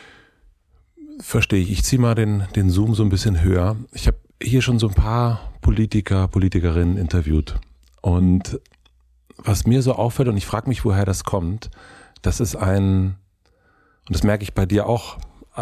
Verstehe ich. Ich ziehe mal den, den Zoom so ein bisschen höher. Ich habe hier schon so ein paar Politiker, Politikerinnen interviewt und was mir so auffällt, und ich frage mich, woher das kommt, das ist ein, und das merke ich bei dir auch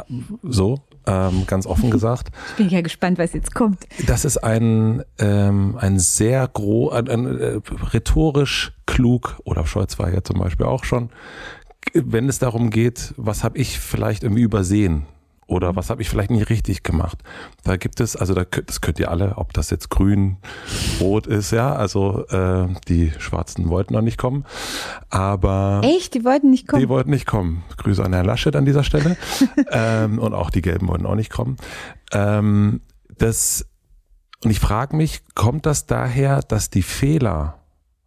so, ähm, ganz offen gesagt. Ich bin ja gespannt, was jetzt kommt. Das ist ein, ähm, ein sehr gro, ein, ein, äh, rhetorisch klug, Olaf Scholz war ja zum Beispiel auch schon, wenn es darum geht, was habe ich vielleicht irgendwie übersehen? Oder was habe ich vielleicht nicht richtig gemacht? Da gibt es, also da, das könnt ihr alle, ob das jetzt grün, rot ist, ja, also äh, die Schwarzen wollten noch nicht kommen, aber... Echt? Die wollten nicht kommen? Die wollten nicht kommen. Grüße an Herrn Laschet an dieser Stelle. ähm, und auch die Gelben wollten auch nicht kommen. Ähm, das, und ich frage mich, kommt das daher, dass die Fehler,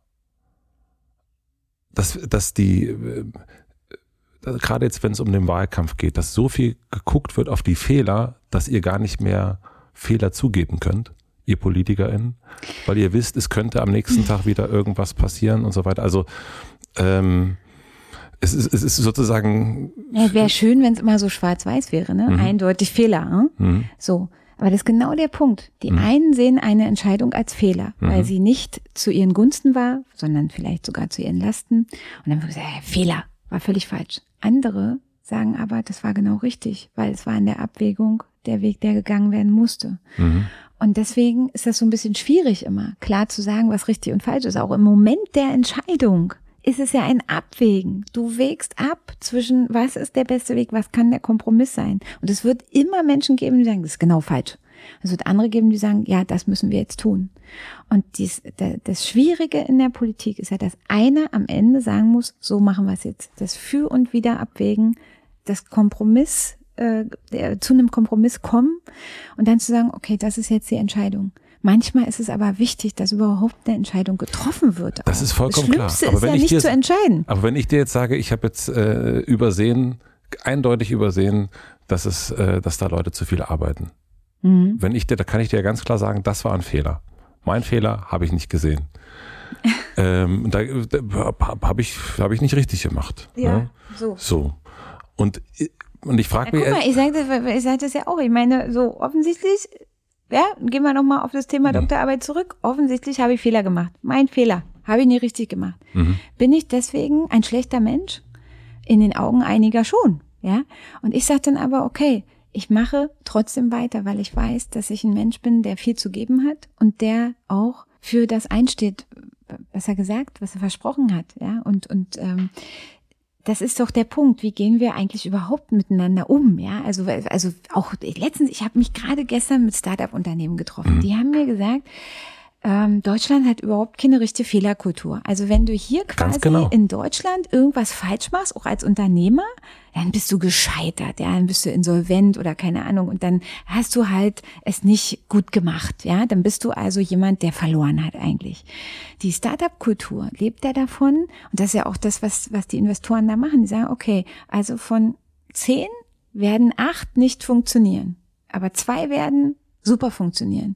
dass, dass die... Äh, gerade jetzt, wenn es um den Wahlkampf geht, dass so viel geguckt wird auf die Fehler, dass ihr gar nicht mehr Fehler zugeben könnt, ihr PolitikerInnen, weil ihr wisst, es könnte am nächsten Tag wieder irgendwas passieren und so weiter. Also ähm, es, ist, es ist sozusagen... Ja, wäre schön, wenn es immer so schwarz-weiß wäre, ne? Mhm. Eindeutig Fehler. Ne? Mhm. So. Aber das ist genau der Punkt. Die mhm. einen sehen eine Entscheidung als Fehler, mhm. weil sie nicht zu ihren Gunsten war, sondern vielleicht sogar zu ihren Lasten. Und dann wird gesagt, ja, Fehler, war völlig falsch. Andere sagen aber, das war genau richtig, weil es war in der Abwägung der Weg, der gegangen werden musste. Mhm. Und deswegen ist das so ein bisschen schwierig immer, klar zu sagen, was richtig und falsch ist. Auch im Moment der Entscheidung ist es ja ein Abwägen. Du wägst ab zwischen, was ist der beste Weg, was kann der Kompromiss sein. Und es wird immer Menschen geben, die sagen, das ist genau falsch. Es wird andere geben, die sagen, ja, das müssen wir jetzt tun. Und dies, das Schwierige in der Politik ist ja, dass einer am Ende sagen muss, so machen wir es jetzt. Das Für und Wider abwägen, das Kompromiss, äh, zu einem Kompromiss kommen und dann zu sagen, okay, das ist jetzt die Entscheidung. Manchmal ist es aber wichtig, dass überhaupt eine Entscheidung getroffen wird. Das auch. Ist vollkommen klar. Das Schlimmste ist ja nicht dir, zu entscheiden. Aber wenn ich dir jetzt sage, ich habe jetzt äh, übersehen, eindeutig übersehen, dass es, äh, dass da Leute zu viel arbeiten. Mhm. Wenn ich dir, da kann ich dir ganz klar sagen, das war ein Fehler. Mein Fehler habe ich nicht gesehen. ähm, da da habe ich, hab ich nicht richtig gemacht. Ja, ne? so. So. Und, und ich frage mich. Guck mal, ich sage das, ich sag das ja auch. Ich meine, so offensichtlich, ja, gehen wir nochmal auf das Thema mhm. Doktorarbeit zurück. Offensichtlich habe ich Fehler gemacht. Mein Fehler. Habe ich nicht richtig gemacht. Mhm. Bin ich deswegen ein schlechter Mensch? In den Augen einiger schon. Ja. Und ich sage dann aber, okay, ich mache trotzdem weiter, weil ich weiß, dass ich ein Mensch bin, der viel zu geben hat und der auch für das einsteht, was er gesagt, was er versprochen hat, ja, und und ähm, das ist doch der Punkt. Wie gehen wir eigentlich überhaupt miteinander um, ja? Also also auch letztens, ich habe mich gerade gestern mit Start-up-Unternehmen getroffen. Mhm. Die haben mir gesagt, ähm, Deutschland hat überhaupt keine richtige Fehlerkultur. Also wenn du hier quasi genau. in Deutschland irgendwas falsch machst, auch als Unternehmer, dann bist du gescheitert, ja, dann bist du insolvent oder keine Ahnung und dann hast du halt es nicht gut gemacht, ja, dann bist du also jemand, der verloren hat eigentlich. Die Startup-Kultur lebt ja davon und das ist ja auch das, was was die Investoren da machen. Die sagen, okay, also von zehn werden acht nicht funktionieren, aber zwei werden super funktionieren.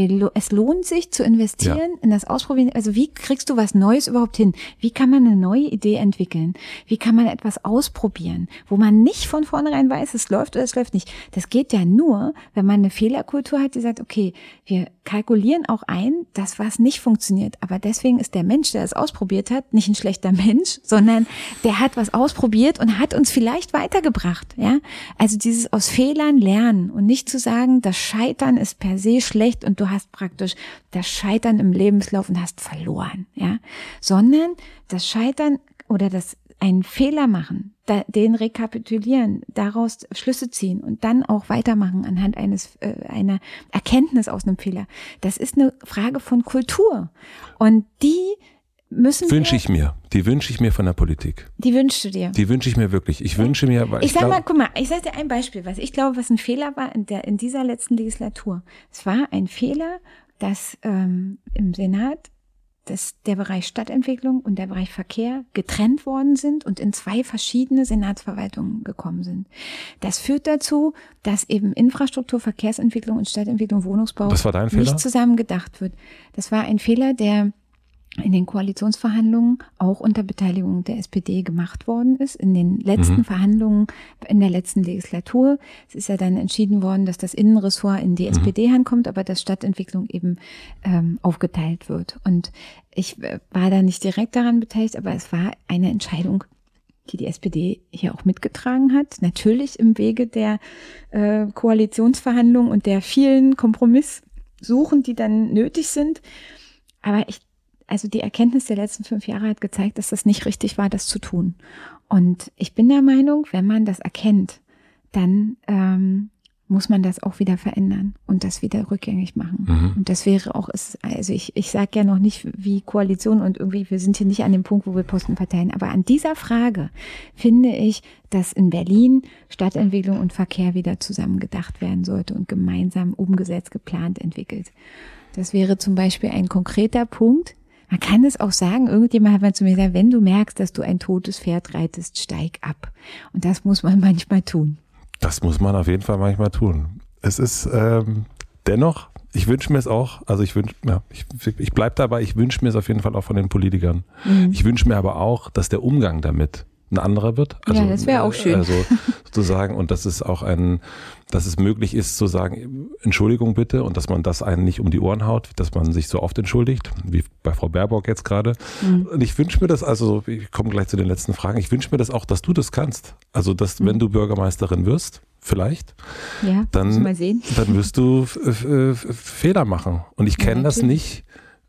Es lohnt sich zu investieren ja. in das Ausprobieren. Also wie kriegst du was Neues überhaupt hin? Wie kann man eine neue Idee entwickeln? Wie kann man etwas ausprobieren, wo man nicht von vornherein weiß, es läuft oder es läuft nicht? Das geht ja nur, wenn man eine Fehlerkultur hat, die sagt, okay, wir kalkulieren auch ein, dass was nicht funktioniert. Aber deswegen ist der Mensch, der es ausprobiert hat, nicht ein schlechter Mensch, sondern der hat was ausprobiert und hat uns vielleicht weitergebracht. Ja, also dieses aus Fehlern lernen und nicht zu sagen, das Scheitern ist per se schlecht und du hast praktisch das Scheitern im Lebenslauf und hast verloren, ja, sondern das Scheitern oder das einen Fehler machen, da, den rekapitulieren, daraus Schlüsse ziehen und dann auch weitermachen anhand eines äh, einer Erkenntnis aus einem Fehler. Das ist eine Frage von Kultur und die müssen wünsche ich mir. Die wünsche ich mir von der Politik. Die wünschst du dir? Die wünsche ich mir wirklich. Ich wünsche mir, weil ich, ich sag glaub, mal, guck mal, ich sage dir ein Beispiel, was ich glaube, was ein Fehler war in der in dieser letzten Legislatur. Es war ein Fehler, dass ähm, im Senat dass der Bereich Stadtentwicklung und der Bereich Verkehr getrennt worden sind und in zwei verschiedene Senatsverwaltungen gekommen sind. Das führt dazu, dass eben Infrastruktur, Verkehrsentwicklung und Stadtentwicklung, Wohnungsbau das war dein Fehler? nicht zusammen gedacht wird. Das war ein Fehler, der in den Koalitionsverhandlungen auch unter Beteiligung der S P D gemacht worden ist. In den letzten mhm. Verhandlungen in der letzten Legislatur. Es ist ja dann entschieden worden, dass das Innenressort in die mhm. S P D handkommt, aber dass Stadtentwicklung eben ähm, aufgeteilt wird. Und ich äh, war da nicht direkt daran beteiligt, aber es war eine Entscheidung, die die S P D hier auch mitgetragen hat. Natürlich im Wege der äh, Koalitionsverhandlungen und der vielen Kompromisssuchen, die dann nötig sind. Aber ich Also die Erkenntnis der letzten fünf Jahre hat gezeigt, dass das nicht richtig war, das zu tun. Und ich bin der Meinung, wenn man das erkennt, dann ähm, muss man das auch wieder verändern und das wieder rückgängig machen. Mhm. Und das wäre auch, also ich, ich sage ja noch nicht wie Koalition und irgendwie, wir sind hier nicht an dem Punkt, wo wir Posten verteilen. Aber an dieser Frage finde ich, dass in Berlin Stadtentwicklung und Verkehr wieder zusammen gedacht werden sollte und gemeinsam umgesetzt, geplant, entwickelt. Das wäre zum Beispiel ein konkreter Punkt. Man kann es auch sagen, irgendjemand hat mal zu mir gesagt, wenn du merkst, dass du ein totes Pferd reitest, steig ab. Und das muss man manchmal tun. Das muss man auf jeden Fall manchmal tun. Es ist ähm, dennoch, ich wünsche mir es auch, also ich wünsche, ja, ich, ich bleibe dabei, ich wünsche mir es auf jeden Fall auch von den Politikern. Mhm. Ich wünsche mir aber auch, dass der Umgang damit ein anderer wird. Also, ja, das wäre auch schön. Also sozusagen, und dass es auch ein, dass es möglich ist zu sagen, Entschuldigung bitte, und dass man das einen nicht um die Ohren haut, dass man sich so oft entschuldigt, wie bei Frau Baerbock jetzt gerade. Mhm. Und ich wünsche mir das, also ich komme gleich zu den letzten Fragen, ich wünsche mir das auch, dass du das kannst. Also dass, mhm. wenn du Bürgermeisterin wirst, vielleicht, ja, dann, mal sehen. dann wirst du äh, Fehler machen. Und ich kenne ja, das nicht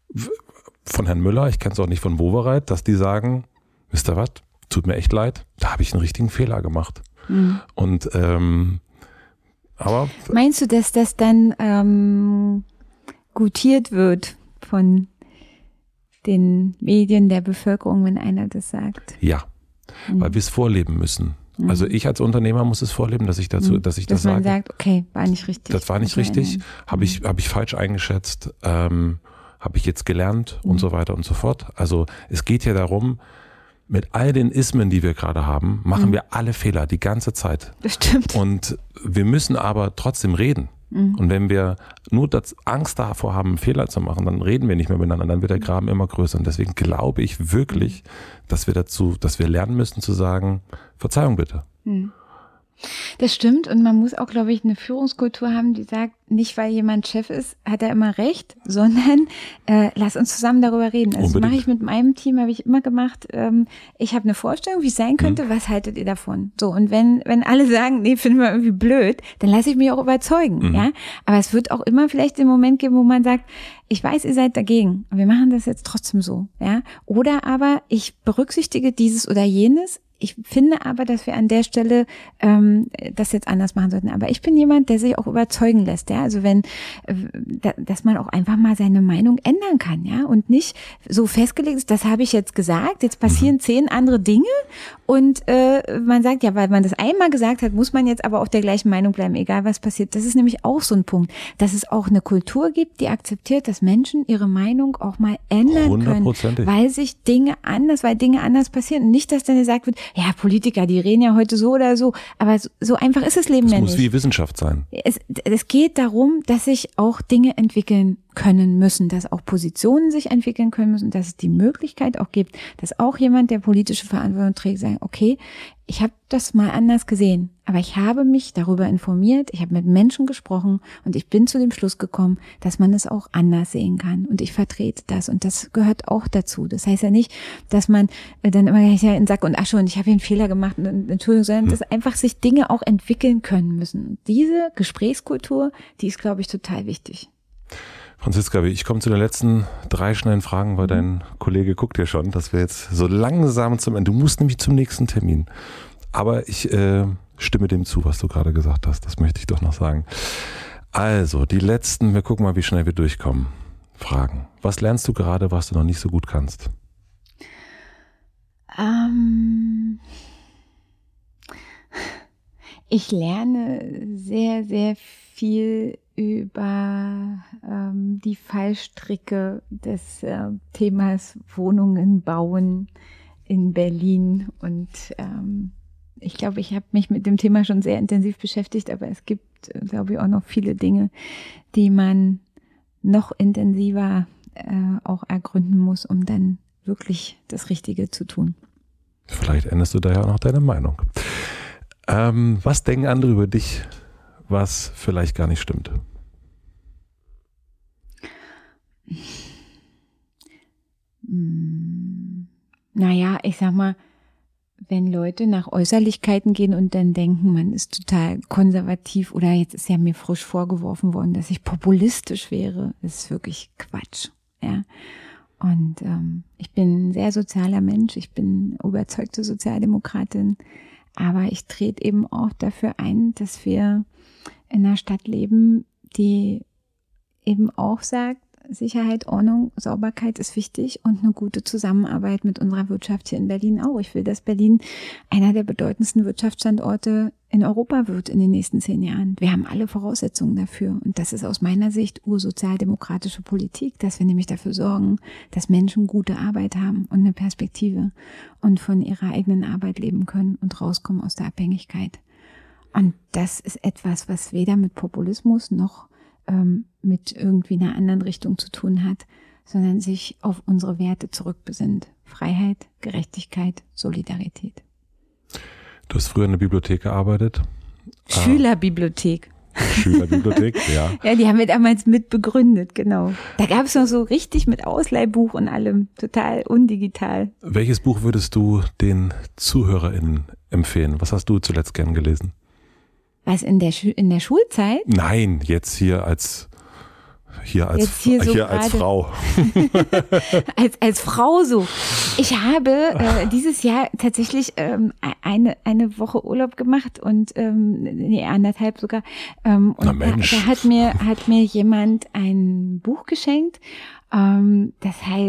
von Herrn Müller, ich kenne es auch nicht von Wowereit, dass die sagen, wisst ihr was? Tut mir echt leid, da habe ich einen richtigen Fehler gemacht. Mhm. Und ähm, aber meinst du, dass das dann ähm, gutiert wird von den Medien der Bevölkerung, wenn einer das sagt? Ja, mhm. weil wir es vorleben müssen. Mhm. Also ich als Unternehmer muss es vorleben, dass ich dazu, mhm. dass ich dass das sage. Dass man sagt, okay, war nicht richtig. Das war nicht richtig, habe ich, habe ich falsch eingeschätzt, ähm, habe ich jetzt gelernt mhm. und so weiter und so fort. Also es geht ja darum, mit all den Ismen, die wir gerade haben, machen mhm. wir alle Fehler die ganze Zeit. Das stimmt. Und wir müssen aber trotzdem reden. Mhm. Und wenn wir nur das Angst davor haben, Fehler zu machen, dann reden wir nicht mehr miteinander, dann wird der Graben immer größer. Und deswegen glaube ich wirklich, dass wir dazu, dass wir lernen müssen zu sagen, Verzeihung bitte. Mhm. Das stimmt, und man muss auch, glaube ich, eine Führungskultur haben, die sagt, nicht weil jemand Chef ist, hat er immer recht, sondern äh, lass uns zusammen darüber reden. Also das mache ich mit meinem Team, habe ich immer gemacht. Ähm, ich habe eine Vorstellung, wie es sein könnte, mhm. was haltet ihr davon? So, und wenn wenn alle sagen, nee, finden wir irgendwie blöd, dann lasse ich mich auch überzeugen. Mhm. Ja, aber es wird auch immer vielleicht den Moment geben, wo man sagt, ich weiß, ihr seid dagegen, wir machen das jetzt trotzdem so. Ja, oder aber ich berücksichtige dieses oder jenes. Ich finde aber, dass wir an der Stelle ähm, das jetzt anders machen sollten. Aber ich bin jemand, der sich auch überzeugen lässt, ja. Also wenn, äh, da, dass man auch einfach mal seine Meinung ändern kann, ja, und nicht so festgelegt ist, das habe ich jetzt gesagt, jetzt passieren zehn andere Dinge und äh, man sagt, ja, weil man das einmal gesagt hat, muss man jetzt aber auf der gleichen Meinung bleiben, egal was passiert. Das ist nämlich auch so ein Punkt, dass es auch eine Kultur gibt, die akzeptiert, dass Menschen ihre Meinung auch mal ändern können, weil sich Dinge anders, weil Dinge anders passieren. Und nicht, dass dann gesagt wird, ja, Politiker, die reden ja heute so oder so, aber so, so einfach ist das Leben ja nicht. Es muss wie Wissenschaft sein. Es, es geht darum, dass sich auch Dinge entwickeln können müssen, dass auch Positionen sich entwickeln können müssen, dass es die Möglichkeit auch gibt, dass auch jemand, der politische Verantwortung trägt, sagt, okay, ich habe das mal anders gesehen, aber ich habe mich darüber informiert, ich habe mit Menschen gesprochen und ich bin zu dem Schluss gekommen, dass man es auch anders sehen kann und ich vertrete das und das gehört auch dazu. Das heißt ja nicht, dass man dann immer ja in Sack und Asche und ich habe hier einen Fehler gemacht und Entschuldigung, sondern hm. dass einfach sich Dinge auch entwickeln können müssen. Diese Gesprächskultur, die ist, glaube ich, total wichtig. Franziska, ich komme zu den letzten drei schnellen Fragen, weil dein Kollege guckt ja schon, dass wir jetzt so langsam zum Ende, du musst nämlich zum nächsten Termin. Aber ich äh, stimme dem zu, was du gerade gesagt hast, das möchte ich doch noch sagen. Also, die letzten, wir gucken mal, wie schnell wir durchkommen. Fragen. Was lernst du gerade, was du noch nicht so gut kannst? Ähm, ich lerne sehr, sehr viel über ähm, die Fallstricke des äh, Themas Wohnungen bauen in Berlin. Und ähm, ich glaube, ich habe mich mit dem Thema schon sehr intensiv beschäftigt, aber es gibt, äh, glaube ich, auch noch viele Dinge, die man noch intensiver äh, auch ergründen muss, um dann wirklich das Richtige zu tun. Vielleicht änderst du da ja auch noch deine Meinung. Ähm, was denken andere über dich, was vielleicht gar nicht stimmt? Naja, ich sag mal, wenn Leute nach Äußerlichkeiten gehen und dann denken, man ist total konservativ oder jetzt ist ja mir frisch vorgeworfen worden, dass ich populistisch wäre, das ist wirklich Quatsch. Ja. Und ähm, ich bin ein sehr sozialer Mensch, ich bin überzeugte Sozialdemokratin, aber ich trete eben auch dafür ein, dass wir in einer Stadt leben, die eben auch sagt, Sicherheit, Ordnung, Sauberkeit ist wichtig und eine gute Zusammenarbeit mit unserer Wirtschaft hier in Berlin auch. Ich will, dass Berlin einer der bedeutendsten Wirtschaftsstandorte in Europa wird in den nächsten zehn Jahren. Wir haben alle Voraussetzungen dafür und das ist aus meiner Sicht ursozialdemokratische Politik, dass wir nämlich dafür sorgen, dass Menschen gute Arbeit haben und eine Perspektive und von ihrer eigenen Arbeit leben können und rauskommen aus der Abhängigkeit. Und das ist etwas, was weder mit Populismus noch ähm, mit irgendwie einer anderen Richtung zu tun hat, sondern sich auf unsere Werte zurückbesinnt. Freiheit, Gerechtigkeit, Solidarität. Du hast früher in der Bibliothek gearbeitet. Schülerbibliothek. Schülerbibliothek, ja. Ja, die haben wir damals mit begründet, genau. Da gab es noch so richtig mit Ausleihbuch und allem, total undigital. Welches Buch würdest du den ZuhörerInnen empfehlen? Was hast du zuletzt gern gelesen? Was, in der, Schu- in der Schulzeit? Nein, jetzt hier als hier als, hier so hier als Frau. als, als Frau so. Ich habe äh, dieses Jahr tatsächlich ähm, eine, eine Woche Urlaub gemacht und ähm, nee, anderthalb sogar. Ähm, und Na Mensch. Da, da hat mir, hat mir jemand ein Buch geschenkt. Ähm, das heißt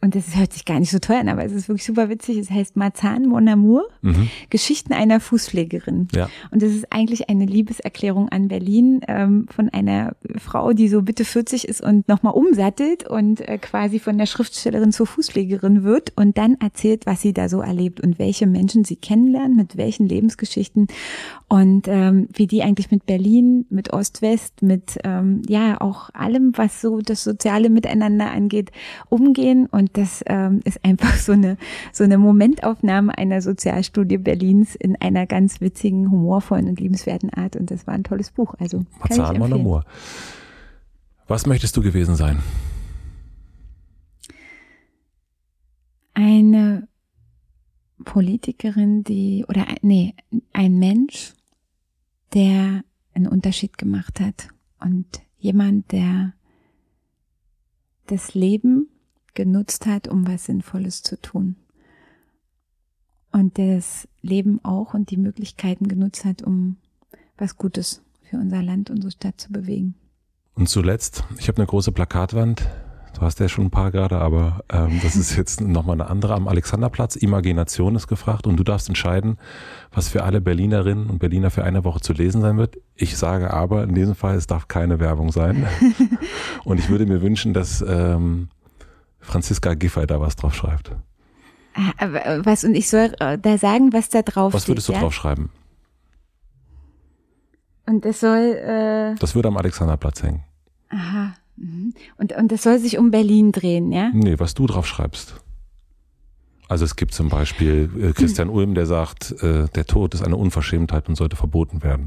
und das hört sich gar nicht so toll an, aber es ist wirklich super witzig. Es heißt Marzahn Mon Amour, mhm. Geschichten einer Fußpflegerin. Ja. Und das ist eigentlich eine Liebeserklärung an Berlin ähm, von einer Frau, die so Mitte vierzig ist und nochmal umsattelt und äh, quasi von der Schriftstellerin zur Fußpflegerin wird und dann erzählt, was sie da so erlebt und welche Menschen sie kennenlernt, mit welchen Lebensgeschichten und ähm, wie die eigentlich mit Berlin, mit Ost-West, mit ähm, ja auch allem, was so das soziale Miteinander angeht, umgehen. Und das ähm, ist einfach so eine so eine Momentaufnahme einer Sozialstudie Berlins in einer ganz witzigen, humorvollen und liebenswerten Art. Und das war ein tolles Buch. Also Marzahn Mon Amour. Was möchtest du gewesen sein? Eine Politikerin, die oder nee, ein Mensch, der einen Unterschied gemacht hat und jemand, der das Leben genutzt hat, um was Sinnvolles zu tun. Und der das Leben auch und die Möglichkeiten genutzt hat, um was Gutes für unser Land, unsere Stadt zu bewegen. Und zuletzt, ich habe eine große Plakatwand, du hast ja schon ein paar gerade, aber ähm, das ist jetzt nochmal eine andere am Alexanderplatz. Imagination ist gefragt und du darfst entscheiden, was für alle Berlinerinnen und Berliner für eine Woche zu lesen sein wird. Ich sage aber, in diesem Fall, es darf keine Werbung sein. Und ich würde mir wünschen, dass ähm, Franziska Giffey da was drauf schreibt. Was, und ich soll da sagen, was da drauf steht? Was würdest du ja? drauf schreiben? Und das soll... Äh das würde am Alexanderplatz hängen. Aha. Und, und das soll sich um Berlin drehen, ja? Nee, was du drauf schreibst. Also es gibt zum Beispiel äh, Christian Ulm, der sagt, äh, der Tod ist eine Unverschämtheit und sollte verboten werden.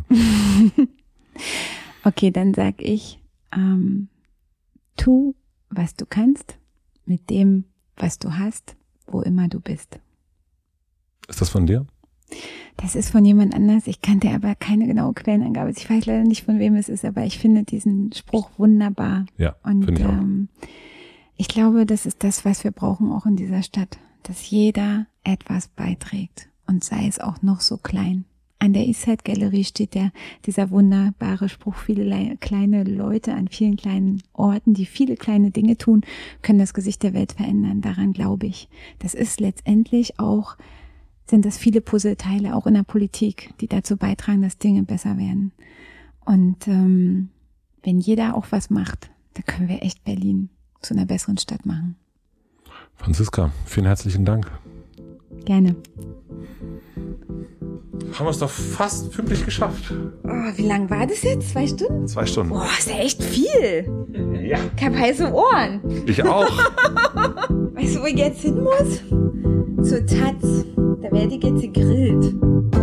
Okay, dann sag ich, ähm, tu, was du kannst, mit dem, was du hast, wo immer du bist. Ist das von dir? Das ist von jemand anders. Ich kannte aber keine genaue Quellenangabe. Ich weiß leider nicht, von wem es ist, aber ich finde diesen Spruch wunderbar. Ja, finde ich auch. Ähm, ich glaube, das ist das, was wir brauchen auch in dieser Stadt, dass jeder etwas beiträgt und sei es auch noch so klein. An der Eastside Gallery steht der, dieser wunderbare Spruch, viele le- kleine Leute an vielen kleinen Orten, die viele kleine Dinge tun, können das Gesicht der Welt verändern. Daran glaube ich. Das ist letztendlich auch, sind das viele Puzzleteile, auch in der Politik, die dazu beitragen, dass Dinge besser werden. Und ähm, wenn jeder auch was macht, dann können wir echt Berlin zu einer besseren Stadt machen. Franziska, vielen herzlichen Dank. Gerne. Haben wir es doch fast pünktlich geschafft. Oh, wie lang war das jetzt? Zwei Stunden? Zwei Stunden. Boah, ist ja echt viel. Ja. Ich hab heiße Ohren. Ich auch. Weißt du, wo ich jetzt hin muss? Zur Taz. Da werde ich jetzt gegrillt.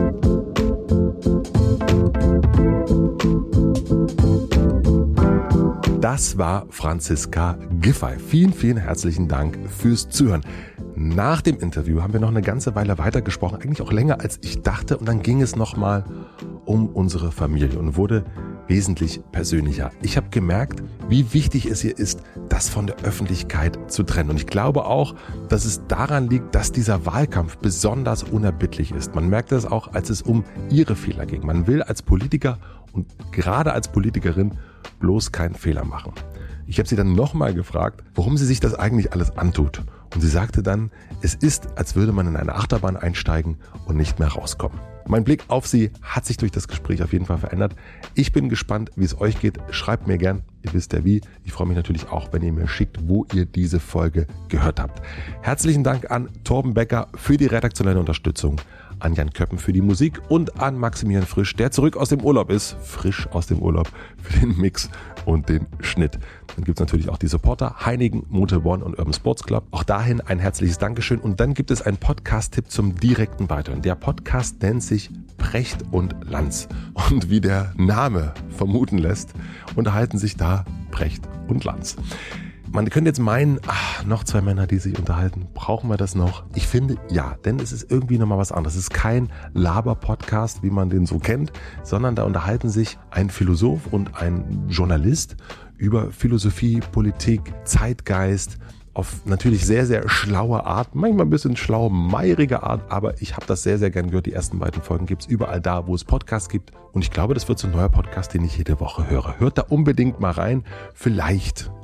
Das war Franziska Giffey. Vielen, vielen herzlichen Dank fürs Zuhören. Nach dem Interview haben wir noch eine ganze Weile weitergesprochen, eigentlich auch länger als ich dachte. Und dann ging es nochmal um unsere Familie und wurde wesentlich persönlicher. Ich habe gemerkt, wie wichtig es hier ist, das von der Öffentlichkeit zu trennen. Und ich glaube auch, dass es daran liegt, dass dieser Wahlkampf besonders unerbittlich ist. Man merkt das auch, als es um ihre Fehler ging. Man will als Politiker und gerade als Politikerin bloß keinen Fehler machen. Ich habe sie dann nochmal gefragt, warum sie sich das eigentlich alles antut. Und sie sagte dann, es ist, als würde man in eine Achterbahn einsteigen und nicht mehr rauskommen. Mein Blick auf sie hat sich durch das Gespräch auf jeden Fall verändert. Ich bin gespannt, wie es euch geht. Schreibt mir gern, ihr wisst ja wie. Ich freue mich natürlich auch, wenn ihr mir schickt, wo ihr diese Folge gehört habt. Herzlichen Dank an Torben Becker für die redaktionelle Unterstützung, an Jan Köppen für die Musik und an Maximilian Frisch, der zurück aus dem Urlaub ist, frisch aus dem Urlaub, für den Mix und den Schnitt. Dann gibt es natürlich auch die Supporter Heineken, Motel One und Urban Sports Club. Auch dahin ein herzliches Dankeschön. Und dann gibt es einen Podcast-Tipp zum direkten Weiterhören. Der Podcast nennt sich Precht und Lanz. Und wie der Name vermuten lässt, unterhalten sich da Precht und Lanz. Man könnte jetzt meinen, ach, noch zwei Männer, die sich unterhalten, brauchen wir das noch? Ich finde, ja, denn es ist irgendwie nochmal was anderes. Es ist kein Laber-Podcast, wie man den so kennt, sondern da unterhalten sich ein Philosoph und ein Journalist über Philosophie, Politik, Zeitgeist, auf natürlich sehr, sehr schlaue Art, manchmal ein bisschen schlau-meierige Art, aber ich habe das sehr, sehr gern gehört. Die ersten beiden Folgen gibt's überall da, wo es Podcasts gibt. Und ich glaube, das wird so ein neuer Podcast, den ich jede Woche höre. Hört da unbedingt mal rein. Vielleicht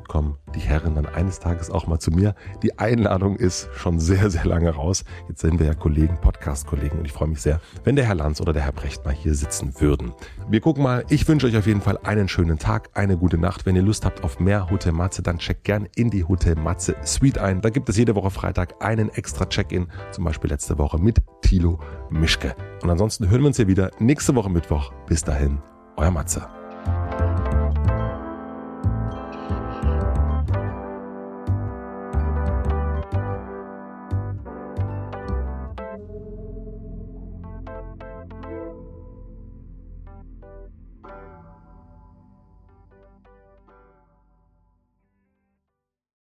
Vielleicht kommen die Herren dann eines Tages auch mal zu mir. Die Einladung ist schon sehr, sehr lange raus. Jetzt sind wir ja Kollegen, Podcast-Kollegen und ich freue mich sehr, wenn der Herr Lanz oder der Herr Brecht mal hier sitzen würden. Wir gucken mal. Ich wünsche euch auf jeden Fall einen schönen Tag, eine gute Nacht. Wenn ihr Lust habt auf mehr Hotel Matze, dann checkt gern in die Hotel Matze Suite ein. Da gibt es jede Woche Freitag einen extra Check-in, zum Beispiel letzte Woche mit Thilo Mischke. Und ansonsten hören wir uns hier wieder nächste Woche Mittwoch. Bis dahin, euer Matze.